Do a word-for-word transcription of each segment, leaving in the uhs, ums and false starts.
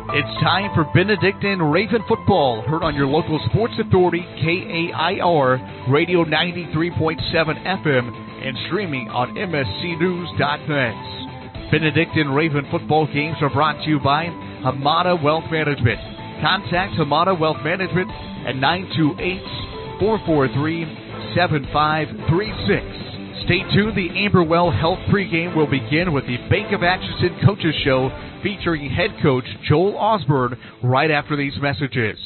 It's time for Benedictine Raven football, heard on your local sports authority, K A I R, Radio ninety-three point seven F M, and streaming on M S C news dot net. Benedictine Raven football games are brought to you by Hamada Wealth Management. Contact Hamada Wealth Management at nine two eight, four four three, seven five three six. Stay tuned. The Amberwell Health pregame will begin with the Bank of Atchison Coaches Show featuring head coach Joel Osborne right after these messages.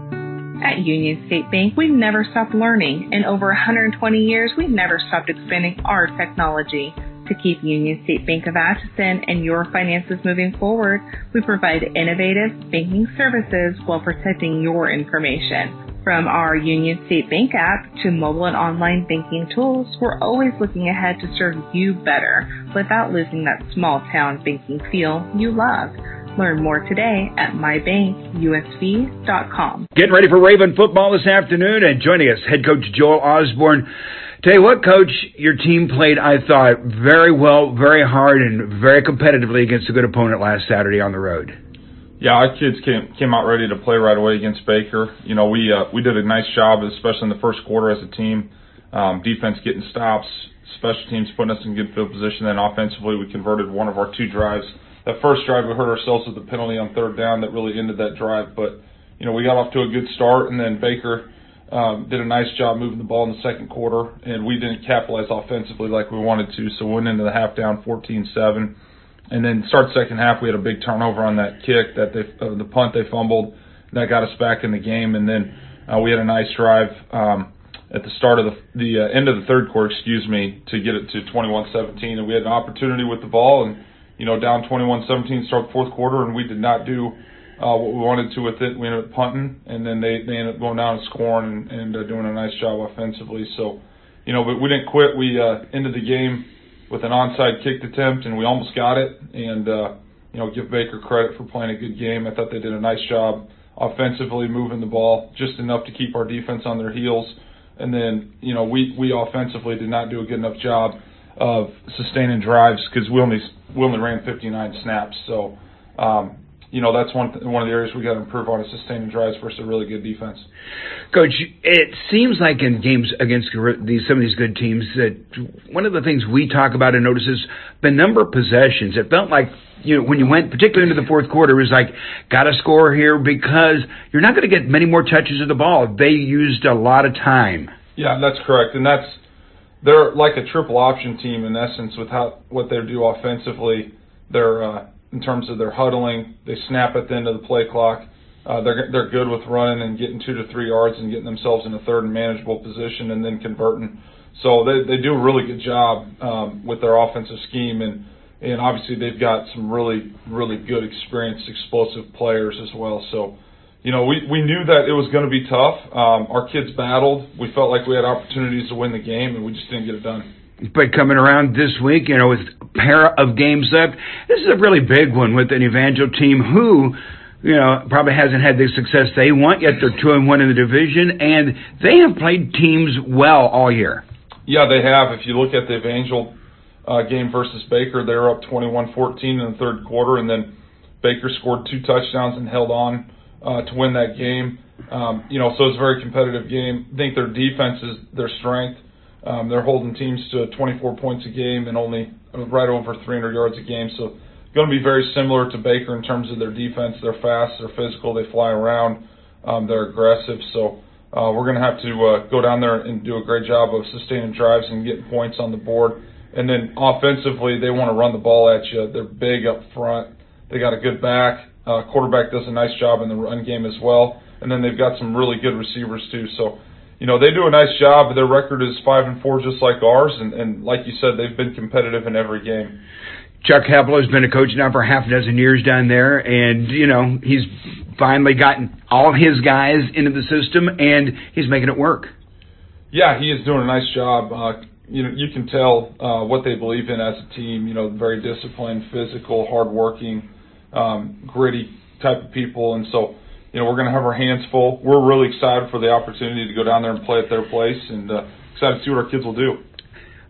At Union State Bank, we've never stopped learning. In over one hundred twenty years, we've never stopped expanding our technology. To keep Union State Bank of Atchison and your finances moving forward, we provide innovative banking services while protecting your information. From our Union State Bank app to mobile and online banking tools, we're always looking ahead to serve you better without losing that small town banking feel you love. Learn more today at my bank U S B dot com. Getting ready for Raven football this afternoon, and joining us, head coach Joel Osborne. Tell you what, Coach, your team played, I thought, very well, very hard, and very competitively against a good opponent last Saturday on the road. Yeah, our kids came came out ready to play right away against Baker. You know, we uh, we did a nice job, especially in the first quarter as a team. Um, defense getting stops, special teams putting us in good field position, and offensively we converted one of our two drives. That first drive we hurt ourselves with the penalty on third down that really ended that drive. But, you know, we got off to a good start, and then Baker um, did a nice job moving the ball in the second quarter, and we didn't capitalize offensively like we wanted to, so we went into the half down fourteen seven. And then start second half, we had a big turnover on that kick, that they, uh, the punt they fumbled. That got us back in the game. And then uh, we had a nice drive um, at the start of the, the uh, end of the third quarter, excuse me, to get it to twenty-one seventeen. And we had an opportunity with the ball and, you know, down twenty-one seventeen start the fourth quarter, and we did not do uh, what we wanted to with it. We ended up punting, and then they, they ended up going down and scoring and, and uh, doing a nice job offensively. So, you know, but we didn't quit. We uh, ended the game with an onside kick attempt, and we almost got it. And, uh, you know, give Baker credit for playing a good game. I thought they did a nice job offensively moving the ball, just enough to keep our defense on their heels. And then, you know, we, we offensively did not do a good enough job of sustaining drives because we only, we only ran fifty-nine snaps. So, um, you know, that's one, th- one of the areas we got to improve on is sustaining drives versus a really good defense. Coach, it seems like in games against these, some of these good teams that one of the things we talk about and notice is the number of possessions. It felt like, you know, when you went particularly into the fourth quarter, it was like, got to score here because you're not going to get many more touches of the ball. They used a lot of time. Yeah, that's correct. And that's, they're like a triple option team in essence with how, what they do offensively. They're, uh, in terms of their huddling, they snap at the end of the play clock. Uh, they're they're good with running and getting two to three yards and getting themselves in a third and manageable position and then converting. So they they do a really good job um, with their offensive scheme, and and obviously they've got some really really good experienced explosive players as well. So, you know, we we knew that it was going to be tough. Um, our kids battled. We felt like we had opportunities to win the game, and we just didn't get it done. But coming around this week, you know, with a pair of games left, this is a really big one with an Evangel team who, you know, probably hasn't had the success they want yet. They're two and one in the division, and they have played teams well all year. Yeah, they have. If you look at the Evangel uh, game versus Baker, they were up twenty-one fourteen in the third quarter, and then Baker scored two touchdowns and held on uh, to win that game. Um, you know, so it's a very competitive game. I think their defense is their strength. Um, they're holding teams to twenty-four points a game and only right over three hundred yards a game. So going to be very similar to Baker in terms of their defense. They're fast, they're physical, they fly around, um, they're aggressive. So uh, we're going to have to uh, go down there and do a great job of sustaining drives and getting points on the board. And then offensively, they want to run the ball at you. They're big up front. They got a good back. Uh, quarterback does a nice job in the run game as well. And then they've got some really good receivers too. So, you know, they do a nice job. Their record is five and four, just like ours, and, and like you said, they've been competitive in every game. Chuck Hepler has been a coach now for half a dozen years down there, and you know he's finally gotten all of his guys into the system, and he's making it work. Yeah, he is doing a nice job. Uh, you know, you can tell uh, what they believe in as a team. You know, very disciplined, physical, hardworking, um, gritty type of people, and so. You know, we're going to have our hands full. We're really excited for the opportunity to go down there and play at their place, and uh, excited to see what our kids will do.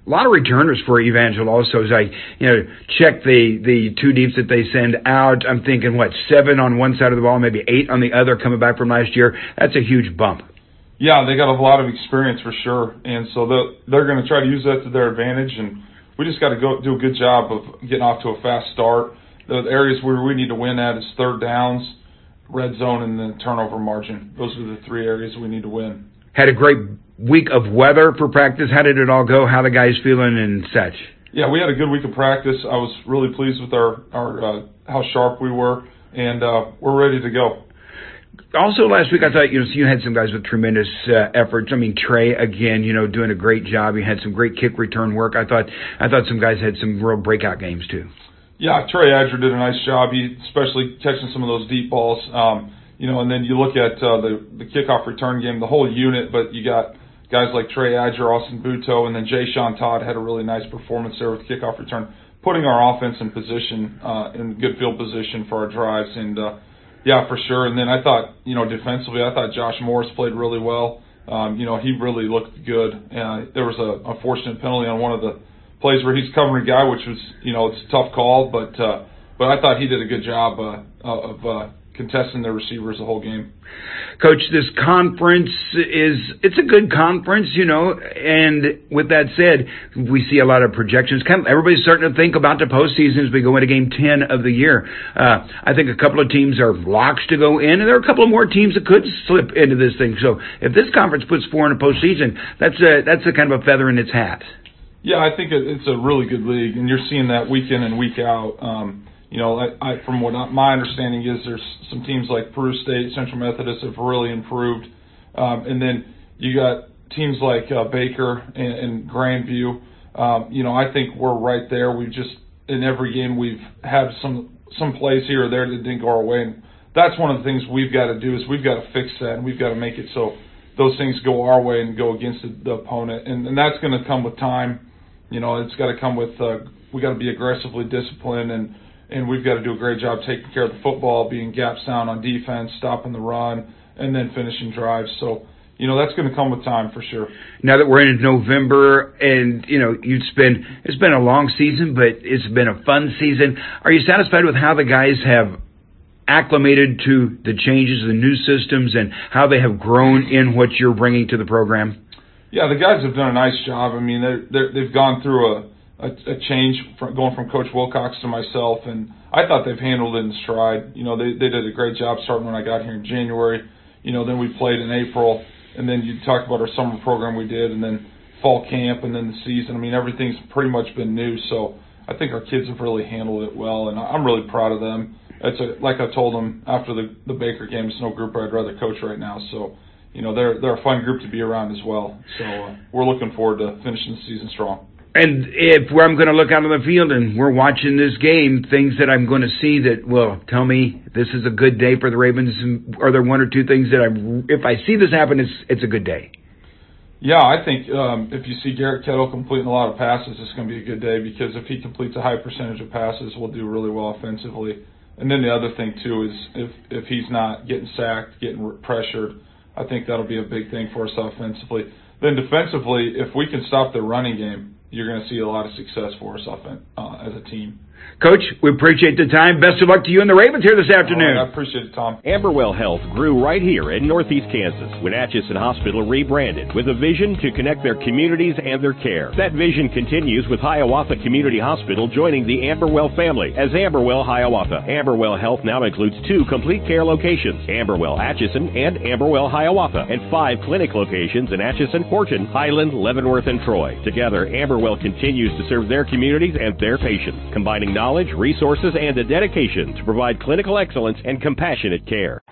a lot of returners for Evangel also. As I, you know, check the, the two deeps that they send out, I'm thinking, what, seven on one side of the ball, maybe eight on the other coming back from last year. That's a huge bump. Yeah, they got a lot of experience for sure, and so they're, they're going to try to use that to their advantage, and we just got to go do a good job of getting off to a fast start. The areas where we need to win at is third downs, red zone, and then turnover margin. Those are the three areas we need to win. Had a great week of weather for practice. How did it all go? How the guys feeling and such? Yeah, we had a good week of practice. I was really pleased with our, our uh, how sharp we were, and uh, we're ready to go. Also, last week I thought you know you had some guys with tremendous uh, efforts. I mean, Trey again, you know, doing a great job. He had some great kick return work. I thought I thought some guys had some real breakout games too. Yeah, Trey Adger did a nice job. He especially catching some of those deep balls. Um, you know, and then you look at uh, the the kickoff return game, the whole unit. But you got guys like Trey Adger, Austin Buto, and then Jay Sean Todd had a really nice performance there with kickoff return, putting our offense in position, uh, in good field position for our drives. And uh, yeah, for sure. And then I thought, you know, defensively, I thought Josh Morris played really well. Um, you know, he really looked good. Uh, there was a unfortunate penalty on one of the plays where he's covering a guy, which was, you know, it's a tough call, but uh, but I thought he did a good job uh, of uh, contesting the receivers the whole game. Coach, this conference is, it's a good conference, you know, and with that said, we see a lot of projections. Kind of, everybody's starting to think about the postseason as we go into game ten of the year. Uh, I think a couple of teams are locks to go in, and there are a couple of more teams that could slip into this thing. So if this conference puts four in a postseason, that's a, that's a kind of a feather in its hat. Yeah, I think it's a really good league, and you're seeing that week in and week out. Um, you know, I, I, from what I, my understanding is, there's some teams like Peru State, Central Methodist have really improved, um, and then you got teams like uh, Baker and, and Grandview. Um, you know, I think we're right there. We've just in every game we've had some some plays here or there that didn't go our way, and that's one of the things we've got to do is we've got to fix that, and we've got to make it so those things go our way and go against the, the opponent, and, and that's going to come with time. You know, it's got to come with, uh, we got to be aggressively disciplined, and, and we've got to do a great job taking care of the football, being gap sound on defense, stopping the run, and then finishing drives. So, you know, that's going to come with time for sure. Now that we're in November and, you know, it's been, it's been a long season, but it's been a fun season. Are you satisfied with how the guys have acclimated to the changes, the new systems, and how they have grown in what you're bringing to the program? Yeah, the guys have done a nice job. I mean, they're, they're, they've gone through a, a, a change from going from Coach Wilcox to myself, and I thought they've handled it in stride. You know, they, they did a great job starting when I got here in January. You know, then we played in April, and then you talked about our summer program we did, and then fall camp, and then the season. I mean, everything's pretty much been new, so I think our kids have really handled it well, and I'm really proud of them. It's a, like I told them after the, the Baker game, it's no group I'd rather coach right now, so you know, they're they're a fun group to be around as well. So uh, we're looking forward to finishing the season strong. And if I'm going to look out on the field and we're watching this game, things that I'm going to see that will tell me this is a good day for the Ravens, are there one or two things that I, if I see this happen, it's it's a good day? Yeah, I think um, if you see Garrett Kettle completing a lot of passes, it's going to be a good day because if he completes a high percentage of passes, we'll do really well offensively. And then the other thing, too, is if, if he's not getting sacked, getting pressured, I think that'll be a big thing for us offensively. Then defensively, if we can stop the running game, you're going to see a lot of success for us offen- uh, as a team. Coach, we appreciate the time. Best of luck to you and the Ravens here this afternoon. Right, I appreciate it, Tom. Amberwell Health grew right here in Northeast Kansas when Atchison Hospital rebranded with a vision to connect their communities and their care. That vision continues with Hiawatha Community Hospital joining the Amberwell family as Amberwell Hiawatha. Amberwell Health now includes two complete care locations, Amberwell Atchison and Amberwell Hiawatha, and five clinic locations in Atchison, Horton, Highland, Leavenworth, and Troy. Together, Amberwell continues to serve their communities and their patients, combining knowledge, resources, and a dedication to provide clinical excellence and compassionate care.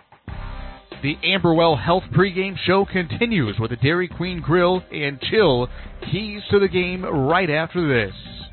The Amberwell Health pregame show continues with the Dairy Queen Grill and Chill keys to the game right after this.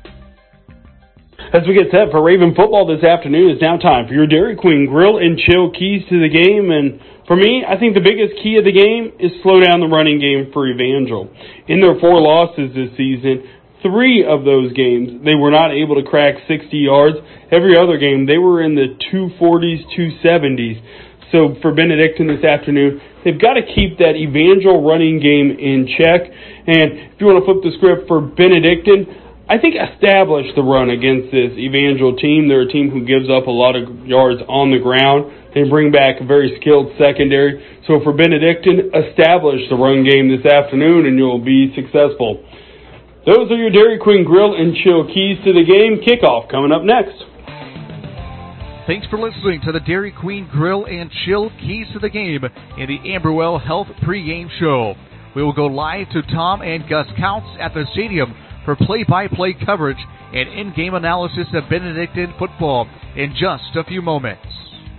As we get set for Raven football this afternoon, it's now time for your Dairy Queen Grill and Chill keys to the game. And for me, I think the biggest key of the game is slow down the running game for Evangel. In their four losses this season, three of those games, they were not able to crack sixty yards. Every other game, they were in the two forties, two seventies. So for Benedictine this afternoon, they've got to keep that Evangel running game in check. And if you want to flip the script for Benedictine, I think establish the run against this Evangel team. They're a team who gives up a lot of yards on the ground. They bring back a very skilled secondary. So for Benedictine, establish the run game this afternoon and you'll be successful. Those are your Dairy Queen Grill and Chill keys to the game. Kickoff coming up next. Thanks for listening to the Dairy Queen Grill and Chill keys to the game in the Amberwell Health pregame show. We will go live to Tom and Gus Counts at the stadium for play-by-play coverage and in-game analysis of Benedictine football in just a few moments.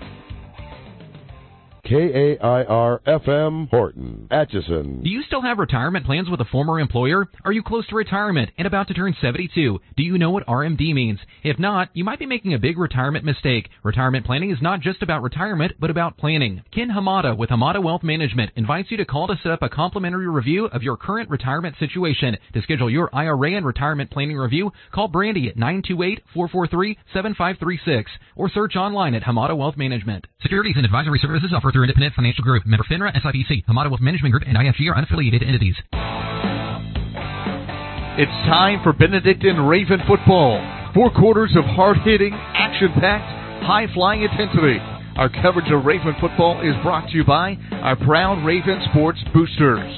K A I R F M Horton, Atchison. Do you still have retirement plans with a former employer? Are you close to retirement and about to turn seventy-two? Do you know what R M D means? If not, you might be making a big retirement mistake. Retirement planning is not just about retirement, but about planning. Ken Hamada with Hamada Wealth Management invites you to call to set up a complimentary review of your current retirement situation. To schedule your I R A and retirement planning review, call Brandy at nine two eight, four four three, seven five three six or search online at Hamada Wealth Management. Securities and advisory services offered through Independent Financial Group, member FINRA, S I P C, Hamada Wealth Management Group, and I F G are unaffiliated entities. It's time for Benedictine Raven football. Four quarters of hard-hitting, action-packed, high-flying intensity. Our coverage of Raven football is brought to you by our proud Raven Sports Boosters.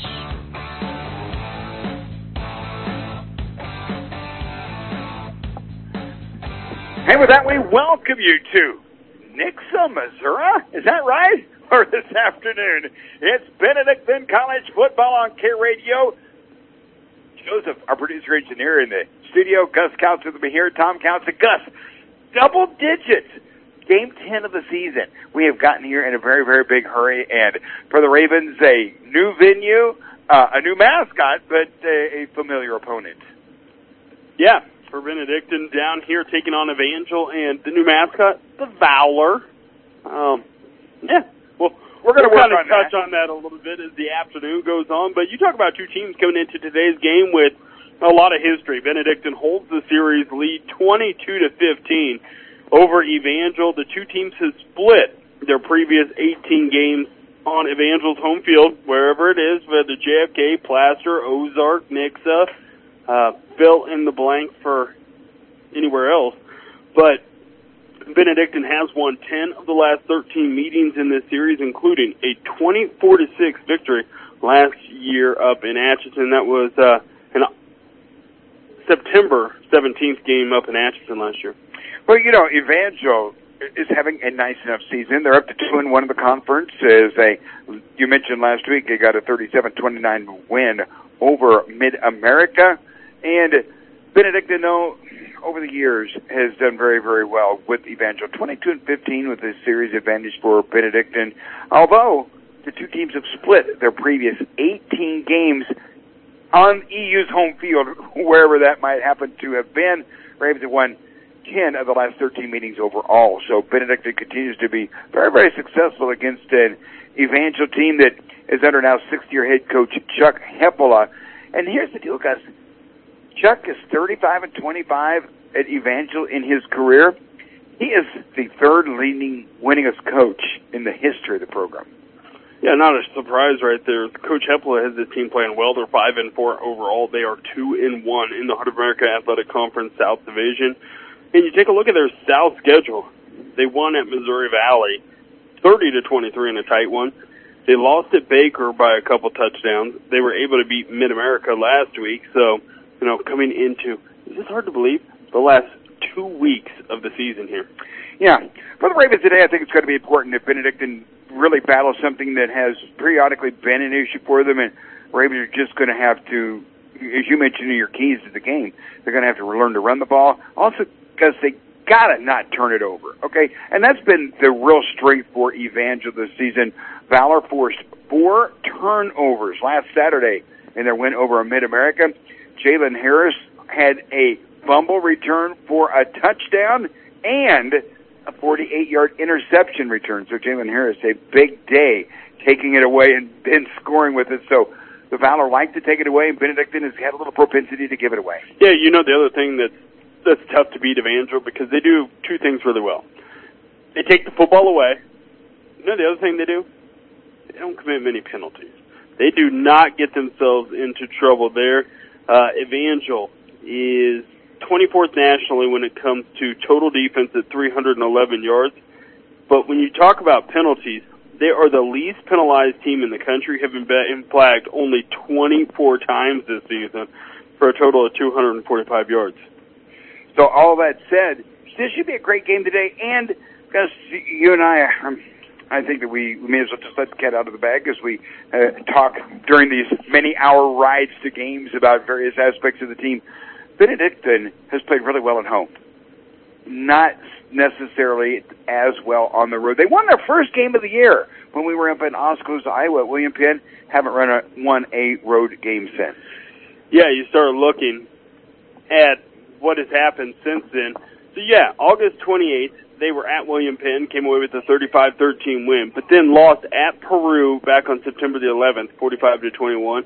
And with that, we welcome you to Nixa, Missouri. Is that right? For this afternoon, it's Benedictine College football on K Radio. Joseph, our producer engineer in the studio. Gus Counts with me here. Tom Counts and Gus. Double digits. Game ten of the season. We have gotten here in a very, very big hurry. And for the Ravens, a new venue, uh, a new mascot, but a, a familiar opponent. Yeah, for Benedictine down here taking on Evangel and the new mascot, the Valor. Um, yeah. Well, we're going to we'll work kind of on touch that. on that a little bit as the afternoon goes on. But you talk about two teams coming into today's game with a lot of history. Benedictine holds the series lead twenty-two to fifteen over Evangel. The two teams have split their previous eighteen games on Evangel's home field, wherever it is, whether J F K, Placer, Ozark, Nixa, uh, fill in the blank for anywhere else. But Benedictine has won ten of the last thirteen meetings in this series, including a twenty-four to six victory last year up in Atchison. That was uh, an September seventeenth game up in Atchison last year. Well, you know, Evangel is having a nice enough season. They're up to two and one in the conference. As a, you mentioned last week, they got a thirty-seven twenty-nine win over Mid-America. And Benedictine, though, over the years, has done very, very well with Evangel. twenty-two and fifteen with a series advantage for Benedictine. Although the two teams have split their previous eighteen games on E U's home field, wherever that might happen to have been. Ravens have won ten of the last thirteen meetings overall. So Benedictine continues to be very, very successful against an Evangel team that is under now sixth-year head coach Chuck Heppola. And here's the deal, guys. Chuck is thirty-five and twenty-five at Evangel in his career. He is the third leading winningest coach in the history of the program. Yeah, not a surprise right there. Coach Heppola has this team playing well. They're five and four overall. They are two and one in the Heart of America Athletic Conference South Division. And you take a look at their South schedule. They won at Missouri Valley, thirty to twenty-three in a tight one. They lost at Baker by a couple touchdowns. They were able to beat Mid-America last week. So, you know, coming into, is this hard to believe, the last two weeks of the season here. Yeah. For the Ravens today, I think it's going to be important that Benedictine really battle something that has periodically been an issue for them, and Ravens are just going to have to, as you mentioned in your keys to the game, they're going to have to learn to run the ball. Also, because they got to not turn it over, okay? And that's been the real strength for Evangel this season. Valor forced four turnovers last Saturday in their win over Mid-America. Jalen Harris had a fumble return for a touchdown and a forty-eight-yard interception return. So Jalen Harris, a big day, taking it away and, and scoring with it. So the Valor like to take it away, and Benedictine has had a little propensity to give it away. Yeah, you know the other thing that's, that's tough to beat Evangel because they do two things really well. They take the football away, You know the other thing they do? They don't commit many penalties. They do not get themselves into trouble there. Uh, Evangel is twenty-fourth nationally when it comes to total defense at three hundred eleven yards. But when you talk about penalties, they are the least penalized team in the country, having been flagged only twenty-four times this season for a total of two hundred forty-five yards. So all that said, this should be a great game today. And because you and I, um, I think that we, we may as well just let the cat out of the bag as we uh, talk during these many-hour rides to games about various aspects of the team. Benedictine has played really well at home. Not necessarily as well on the road. They won their first game of the year when we were up in Oscos, Iowa. William Penn haven't run a, won a road game since. Yeah, you start looking at what has happened since then. So, yeah, August twenty-eighth, they were at William Penn, came away with a thirty-five thirteen win, but then lost at Peru back on September the eleventh, forty-five to twenty-one.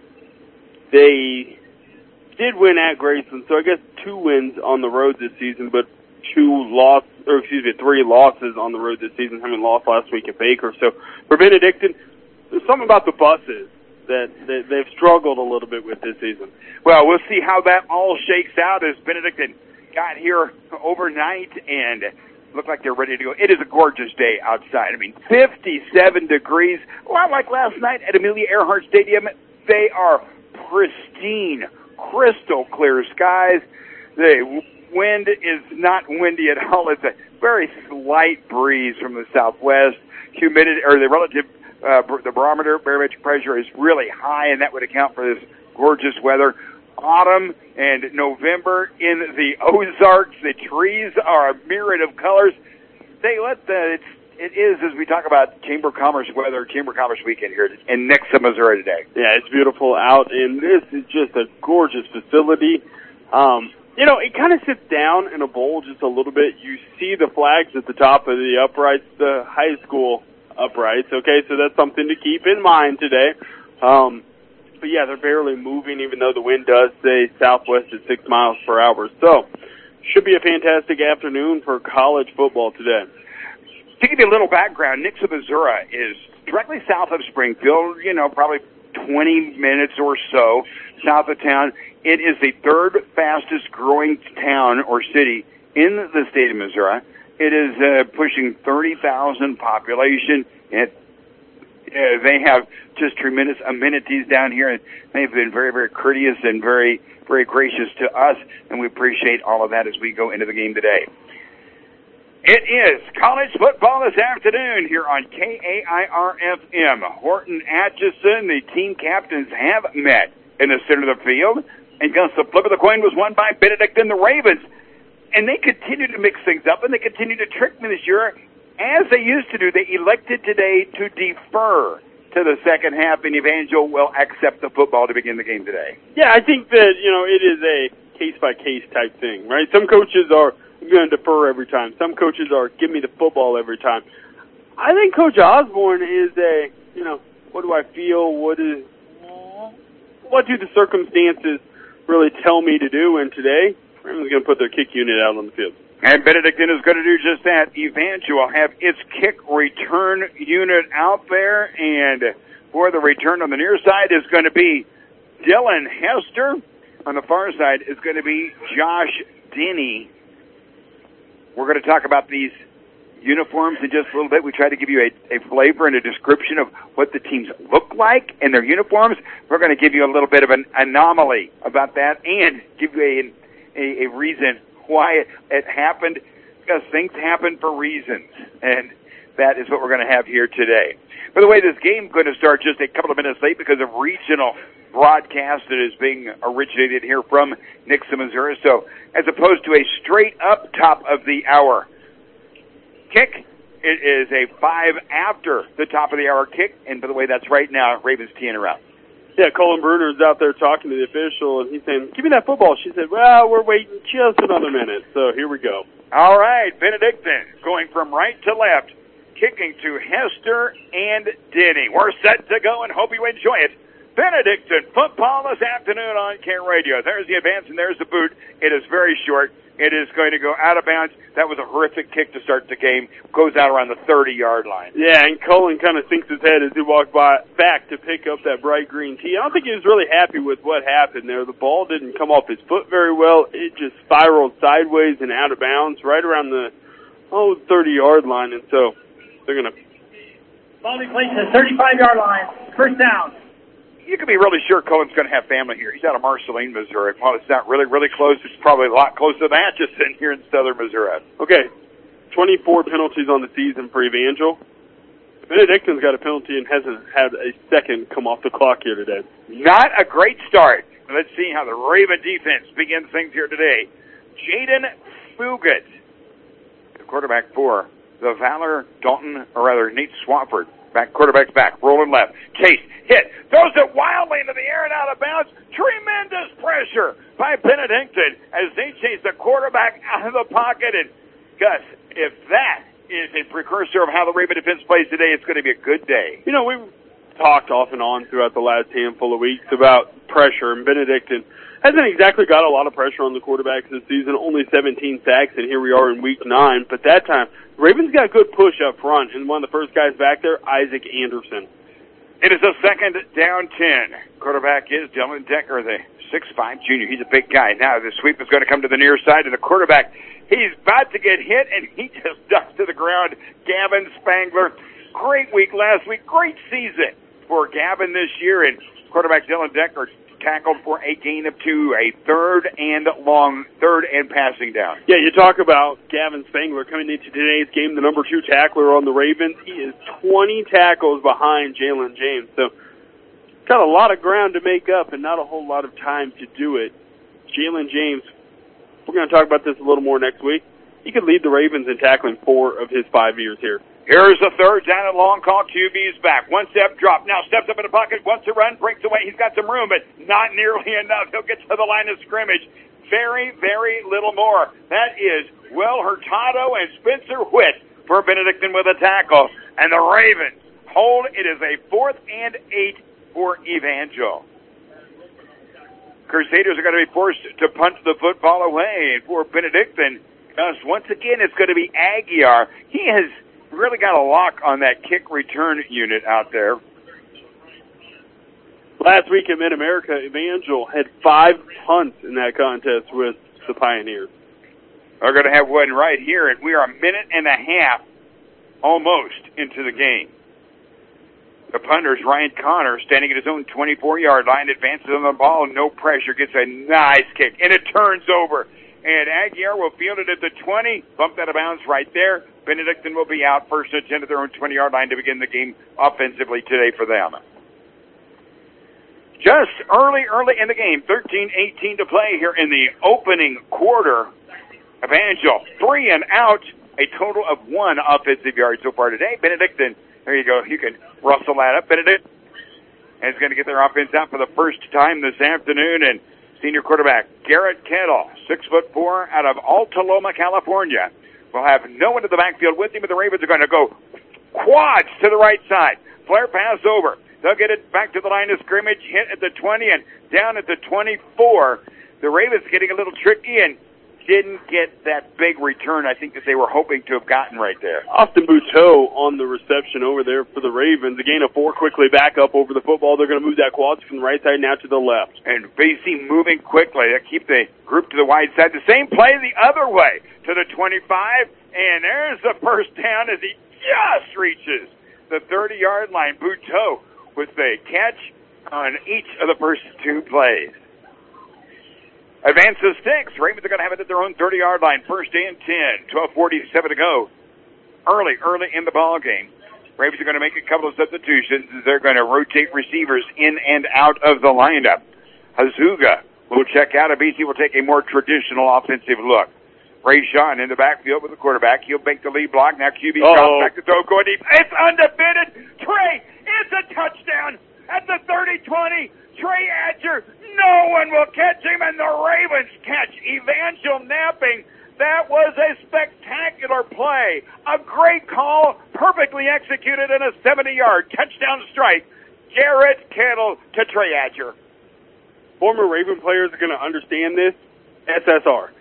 They did win at Graceland, so I guess two wins on the road this season, but two loss, or excuse me, three losses on the road this season, having lost last week at Baker. So for Benedictine, there's something about the buses that, that they've struggled a little bit with this season. Well, we'll see how that all shakes out as Benedictine got here overnight and look like they're ready to go. It is a gorgeous day outside. I mean, fifty-seven degrees, a lot like last night at Amelia Earhart Stadium. They are pristine, crystal clear skies. The wind is not windy at all. It's a very slight breeze from the southwest. Humidity, or the relative, uh, the barometer, barometric pressure is really high, and that would account for this gorgeous weather. Autumn and November in the Ozarks. The trees are a myriad of colors. Say what the, it's, it is as we talk about Chamber of Commerce weather, Chamber of Commerce weekend here in Nixa, Missouri today. Yeah, it's beautiful out, and this is just a gorgeous facility. Um, you know, it kind of sits down in a bowl just a little bit. You see the flags at the top of the uprights, the high school uprights, okay? So that's something to keep in mind today. Um, but, yeah, they're barely moving, even though the wind does say southwest at six miles per hour. So should be a fantastic afternoon for college football today. To give you a little background, Nixa, Missouri is directly south of Springfield, you know, probably twenty minutes or so south of town. It is the third fastest growing town or city in the state of Missouri. It is uh, pushing thirty thousand population. It, uh, they have just tremendous amenities down here, and they've been very, very courteous and very, very gracious to us, and we appreciate all of that as we go into the game today. It is college football this afternoon here on K A I R F M. Horton Atchison, the team captains have met in the center of the field, and against the flip of the coin was won by Benedictine, the Ravens. And they continue to mix things up, and they continue to trick me this year, as they used to do. They elected today to defer to the second half, and Evangel will accept the football to begin the game today. Yeah, I think that, you know, it is a case-by-case type thing, right? Some coaches are going to defer every time. Some coaches are, give me the football every time. I think Coach Osborne is a, you know, what do I feel? What is, what do the circumstances really tell me to do? And today, Raymond's going to put their kick unit out on the field. And Benedictine is going to do just that. Evangel will have its kick return unit out there, and for the return on the near side is going to be Dylan Hester. On the far side is going to be Josh Denny. We're going to talk about these uniforms in just a little bit. We try to give you a, a flavor and a description of what the teams look like in their uniforms. We're going to give you a little bit of an anomaly about that and give you a, a, a reason why it, it happened, because things happen for reasons, and that is what we're going to have here today. By the way, this game is going to start just a couple of minutes late because of regional broadcast that is being originated here from Nixa, Missouri. So as opposed to a straight up top of the hour kick, it is a five after the top of the hour kick. And by the way, that's right now, Ravens teeing her up. Yeah, Colin Bruner's out there talking to the official, and he's saying, give me that football. She said, well, we're waiting just another minute. So here we go. All right, Benedictine going from right to left, kicking to Hester and Denny. We're set to go and hope you enjoy it. Benedictine football this afternoon on K Radio. There's the advance and there's the boot. It is very short. It is going to go out of bounds. That was a horrific kick to start the game. Goes out around the thirty-yard line. Yeah, and Cullen kind of sinks his head as he walked by back to pick up that bright green tee. I don't think he was really happy with what happened there. The ball didn't come off his foot very well. It just spiraled sideways and out of bounds right around the, oh, thirty-yard line. And so they're going to... Ball be placed at the thirty-five-yard line. First down. You can be really sure Cullen's going to have family here. He's out of Marceline, Missouri. While it's not really, really close, it's probably a lot closer than Atchison here in southern Missouri. Okay, twenty-four penalties on the season for Evangel. Benedictine's got a penalty and hasn't had a second come off the clock here today. Not a great start. Let's see how the Raven defense begins things here today. Jaden Fugit, the quarterback for the Valor, Dalton, or rather Nate Swafford. Back, quarterback's back, rolling left. Chase, hit, throws it wildly into the air and out of bounds. Tremendous pressure by Benedictine as they chase the quarterback out of the pocket. And Gus, if that is a precursor of how the Raven defense plays today, it's going to be a good day. You know, we've talked off and on throughout the last handful of weeks about pressure, and Benedictine hasn't exactly got a lot of pressure on the quarterbacks this season, only seventeen sacks, and here we are in week nine. But that time, the Ravens got a good push up front, and one of the first guys back there, Isaac Anderson. It is a second down ten. Quarterback is Dylan Decker, the six five junior. He's a big guy. Now the sweep is going to come to the near side of the quarterback. He's about to get hit, and he just ducks to the ground. Gavin Spangler, great week last week, great season for Gavin this year, and quarterback Dylan Decker tackled for a gain of two, a third and long, third and passing down. Yeah, you talk about Gavin Spangler coming into today's game, the number two tackler on the Ravens. He is twenty tackles behind Jalen James, so got a lot of ground to make up and not a whole lot of time to do it. Jalen James, we're going to talk about this a little more next week. He could lead the Ravens in tackling four of his five years here. Here's the third down and long call. Q B's back. One step drop. Now steps up in the pocket. Wants to run. Breaks away. He's got some room, but not nearly enough. He'll get to the line of scrimmage. Very, very little more. That is Will Hurtado and Spencer Witt for Benedictine with a tackle. And the Ravens hold. It is a fourth and eight for Evangel. Crusaders are going to be forced to punt the football away. And for Benedictine, uh, once again, it's going to be Aguiar. He has really got a lock on that kick return unit out there. Last week at Mid-America, Evangel had five punts in that contest with the Pioneers. We're going to have one right here, and we are a minute and a half almost into the game. The punter's Ryan Connor, standing at his own twenty-four-yard line, advances on the ball, no pressure, gets a nice kick, and it turns over. And Aguiar will field it at the twenty, bumped out of bounds right there. Benedictine will be out first and ten at their own twenty-yard line to begin the game offensively today for them. Just early, early in the game, thirteen eighteen to play here in the opening quarter. Evangel, three and out, a total of one offensive yard so far today. Benedictine, there you go, you can rustle that up. Benedictine is going to get their offense out for the first time this afternoon, and senior quarterback Garrett Kettle, six foot four, out of Alta Loma, California, will have no one in the backfield with him, but the Ravens are going to go quads to the right side. Flare pass over. They'll get it back to the line of scrimmage, hit at the twenty and down at the twenty-four. The Ravens getting a little tricky and didn't get that big return I think that they were hoping to have gotten right there. Austin Buteau on the reception over there for the Ravens. A gain of four, quickly back up over the football. They're going to move that quads from the right side now to the left. And B C moving quickly. They keep the group to the wide side. The same play the other way to the twenty-five. And there's the first down as he just reaches the thirty-yard line. Buteau with the catch on each of the first two plays. Advance of six. Ravens are going to have it at their own thirty-yard line. First and ten. twelve forty-seven to go. Early, early in the ball game. Ravens are going to make a couple of substitutions as they're going to rotate receivers in and out of the lineup. Hazuga will check out, and B C will take a more traditional offensive look. Ray Sean in the backfield with the quarterback. He'll make the lead block. Now Q B drops back to throw, going deep. It's undefeated. Trey, it's a touchdown at the thirty twenty. Trey Adger, no one will catch him, and the Ravens catch Evangel napping. That was a spectacular play. A great call, perfectly executed in a seventy-yard touchdown strike. Garrett Kettle to Trey Adger. Former Raven players are going to understand this. S S R.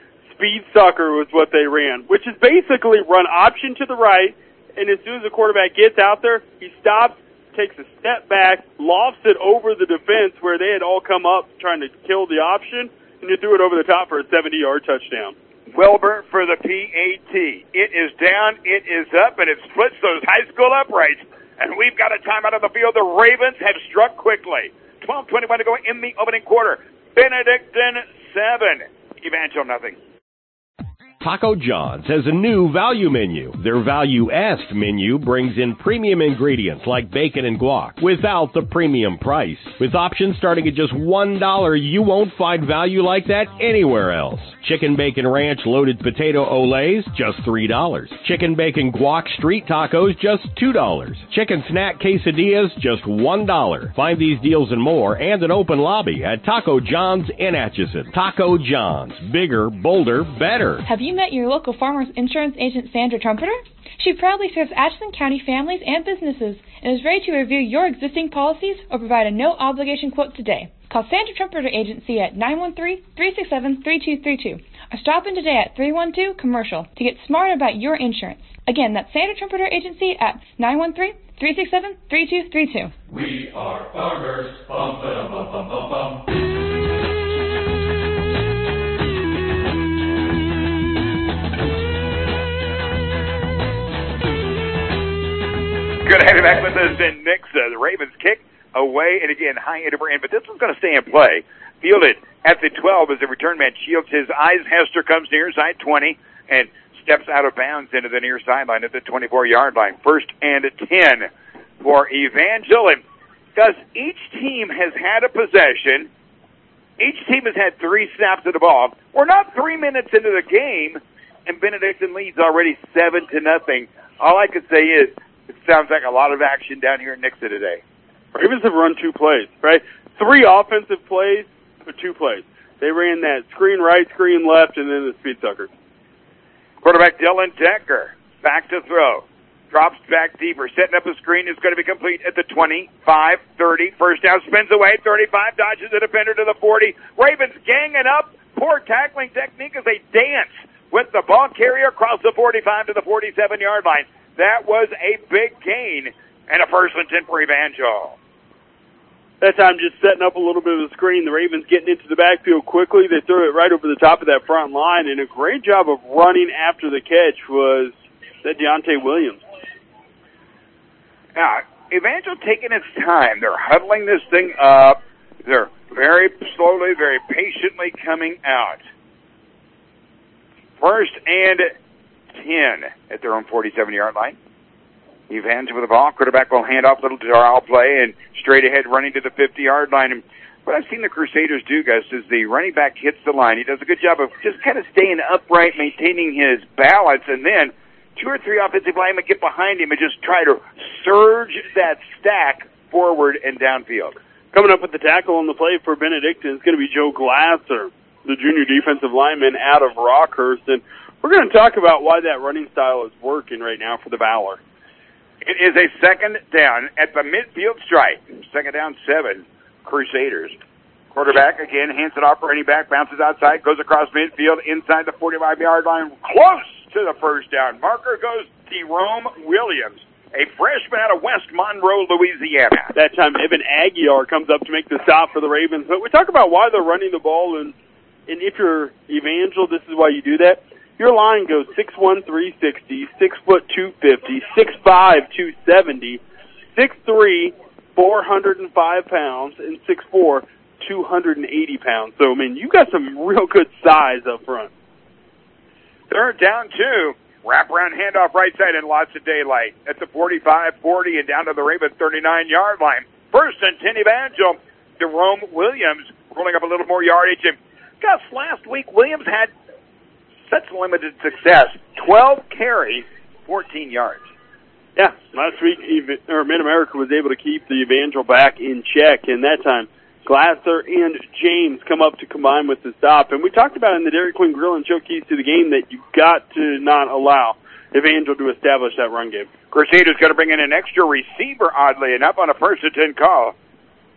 speed sucker was what they ran, which is basically run option to the right, and as soon as the quarterback gets out there, he stops, takes a step back, lofts it over the defense where they had all come up trying to kill the option, and you threw it over the top for a seventy-yard touchdown. Wilbur for the P A T. It is down, it is up, and it splits those high school uprights. And we've got a timeout on the field. The Ravens have struck quickly. twelve twenty-one to go in the opening quarter. Benedictine seven. Evangel nothing. Taco John's has a new value menu. Their value-esque menu brings in premium ingredients like bacon and guac without the premium price. With options starting at just one dollar, you won't find value like that anywhere else. Chicken bacon ranch loaded potato olays, just three dollars. Chicken bacon guac street tacos, just two dollars. Chicken snack quesadillas, just one dollar. Find these deals and more and an open lobby at Taco John's in Atchison. Taco John's. Bigger, bolder, better. Have you met your local farmer's insurance agent, Sandra Trumpeter? She proudly serves Atchison County families and businesses and is ready to review your existing policies or provide a no-obligation quote today. Call Sandra Trumpeter Agency at nine one three, three six seven, three two three two or stop in today at three one two Commercial to get smart about your insurance. Again, that's Sandra Trumpeter Agency at nine one three, three six seven, three two three two. We are farmers. Bum, ba, bum, bum, bum, bum. Good to have you back with us in Nixa. The Ravens kick away, and again, high end over end, but this one's going to stay in play. Fielded at the twelve as the return man shields his eyes. Hester comes near side twenty and steps out of bounds into the near sideline at the twenty-four-yard line. First and ten for Evangel. And because each team has had a possession, each team has had three snaps of the ball. We're not three minutes into the game, and Benedictine leads already seven to nothing. All I could say is, it sounds like a lot of action down here in Nixa today. Ravens have run two plays, right? Three offensive plays, but two plays. They ran that screen right, screen left, and then the speed sucker. Quarterback Dylan Decker, back to throw. Drops back deeper, setting up a screen. Is going to be complete at the twenty-five, thirty. First down, spins away, thirty-five, dodges the defender to the forty. Ravens ganging up. Poor tackling technique as they dance with the ball carrier across the forty-five to the forty-seven-yard line. That was a big gain, and a first and ten for Evangel. That time just setting up a little bit of the screen. The Ravens getting into the backfield quickly. They threw it right over the top of that front line, and a great job of running after the catch was that Deontay Williams. Now, Evangel taking its time. They're huddling this thing up. They're very slowly, very patiently coming out. First and ten at their own forty-seven-yard line. Evangel with the ball. Quarterback will hand off little Darrell play and straight ahead running to the fifty-yard line. And what I've seen the Crusaders do, Gus, is the running back hits the line. He does a good job of just kind of staying upright, maintaining his balance, and then two or three offensive linemen get behind him and just try to surge that stack forward and downfield. Coming up with the tackle on the play for Benedictine is going to be Joe Glasser, the junior defensive lineman out of Rockhurst. And we're going to talk about why that running style is working right now for the Valor. It is a second down at the midfield stripe. Second down, seven, Crusaders. Quarterback, again, hands it off, running back, bounces outside, goes across midfield, inside the forty-five-yard line, close to the first down. Marker goes Jerome Williams, a freshman out of West Monroe, Louisiana. That time, Evan Aguiar comes up to make the stop for the Ravens. But we talk about why they're running the ball, and, and if you're Evangel, this is why you do that. Your line goes six one, three sixty, six foot, two fifty, six five, two seventy, six three, four hundred five pounds, and six four, two hundred eighty pounds. So, I mean, you got some real good size up front. Third down, two. Wraparound handoff right side and lots of daylight. At the forty-five, forty, and down to the Raven thirty-nine-yard line. First and ten, Evangel. Jerome Williams rolling up a little more yardage. And, Gus, last week, Williams had such limited success. twelve carries, fourteen yards. Yeah, last week, or Mid-America was able to keep the Evangel back in check, and that time Glasser and James come up to combine with the stop. And we talked about in the Dairy Queen Grill and Show Keys to the Game that you've got to not allow Evangel to establish that run game. Crusaders going to bring in an extra receiver, oddly enough, on a first and ten call.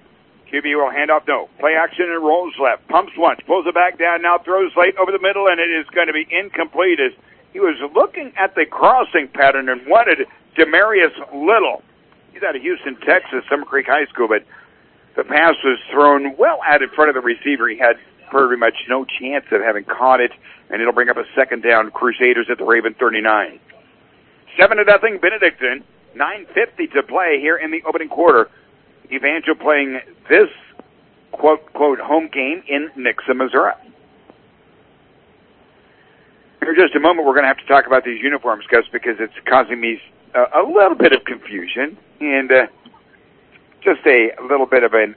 Q B will hand off, no. Play action and rolls left. Pumps once, pulls it back down, now throws late over the middle, and it is going to be incomplete as he was looking at the crossing pattern and wanted Demarius Little. He's out of Houston, Texas, Summer Creek High School, but the pass was thrown well out in front of the receiver. He had pretty much no chance of having caught it, and it'll bring up a second down. Crusaders at the Raven thirty-nine. Seven to nothing, Benedictine. nine fifty to play here in the opening quarter. Evangel playing this quote, quote, home game in Nixa, Missouri. In just a moment, we're going to have to talk about these uniforms, Gus, because it's causing me a, a little bit of confusion and uh, just a little bit of an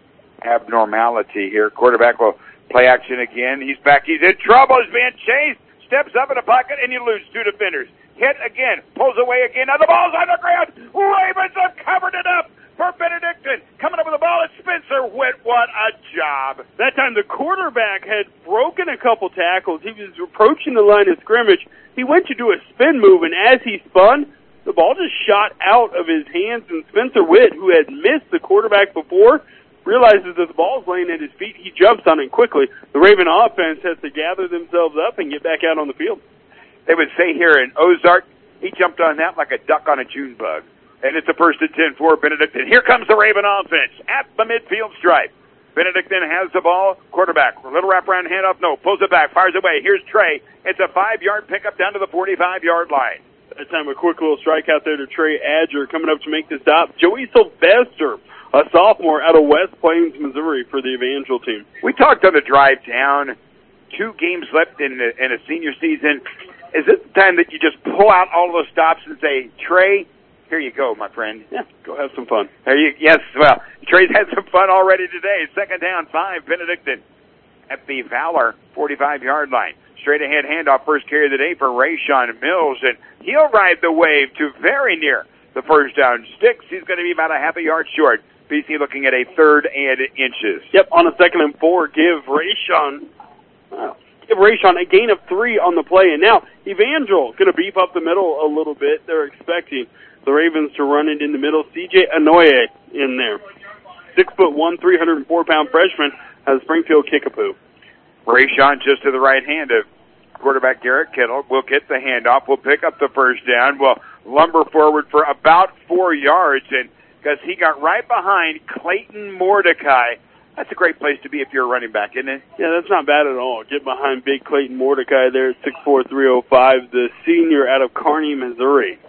abnormality here. Quarterback will play action again. He's back. He's in trouble. He's being chased. Steps up in the pocket, and you lose two defenders. Hit again. Pulls away again. Now the ball's on the ground. Ravens have covered it up for Benedictine. Coming up with the ball, it's Spencer Witt. What a job. That time the quarterback had broken a couple tackles. He was approaching the line of scrimmage. He went to do a spin move, and as he spun, the ball just shot out of his hands, and Spencer Witt, who had missed the quarterback before, realizes that the ball's laying at his feet. He jumps on it quickly. The Raven offense has to gather themselves up and get back out on the field. They would say here in Ozark, he jumped on that like a duck on a June bug. And it's a first and ten for Benedictine. Here comes the Raven offense at the midfield stripe. Benedictine has the ball. Quarterback, little wraparound handoff. No, pulls it back, fires away. Here's Trey. It's a five-yard pickup down to the forty-five-yard line. That time a quick little strike out there to Trey Adger coming up to make the stop. Joey Sylvester, a sophomore out of West Plains, Missouri for the Evangel team. We talked on the drive down. Two games left in a, in a senior season. Is this the time that you just pull out all those stops and say, Trey, here you go, my friend. Yeah, go have some fun. There you, yes, well, Trey's had some fun already today. Second down, five, Benedictine at the Valor forty-five-yard line. Straight ahead handoff, first carry of the day for Rayshawn Mills, and he'll ride the wave to very near the first down sticks. He's going to be about a half a yard short. B C looking at a third and inches. Yep, on a second and four, give Rayshawn... Uh, Give Rayshawn a gain of three on the play, and now Evangel going to beef up the middle a little bit. They're expecting the Ravens to run it in the middle. C J Anoye in there. Six foot one, three hundred four pound freshman has Springfield Kickapoo. Rayshawn just to the right hand of quarterback Garrett Kittle. Will get the handoff. Will pick up the first down. Will lumber forward for about four yards, and because he got right behind Clayton Mordecai. That's a great place to be if you're a running back, isn't it? Yeah, that's not bad at all. Get behind big Clayton Mordecai there, six four, three oh five, the senior out of Kearney, Missouri.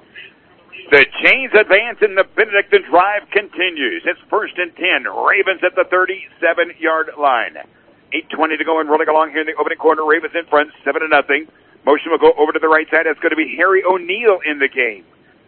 The chains advance and the Benedictine drive continues. It's first and ten. Ravens at the thirty-seven-yard line. eight twenty to go and rolling along here in the opening corner. Ravens in front, seven to nothing. Motion will go over to the right side. It's going to be Harry O'Neill in the game.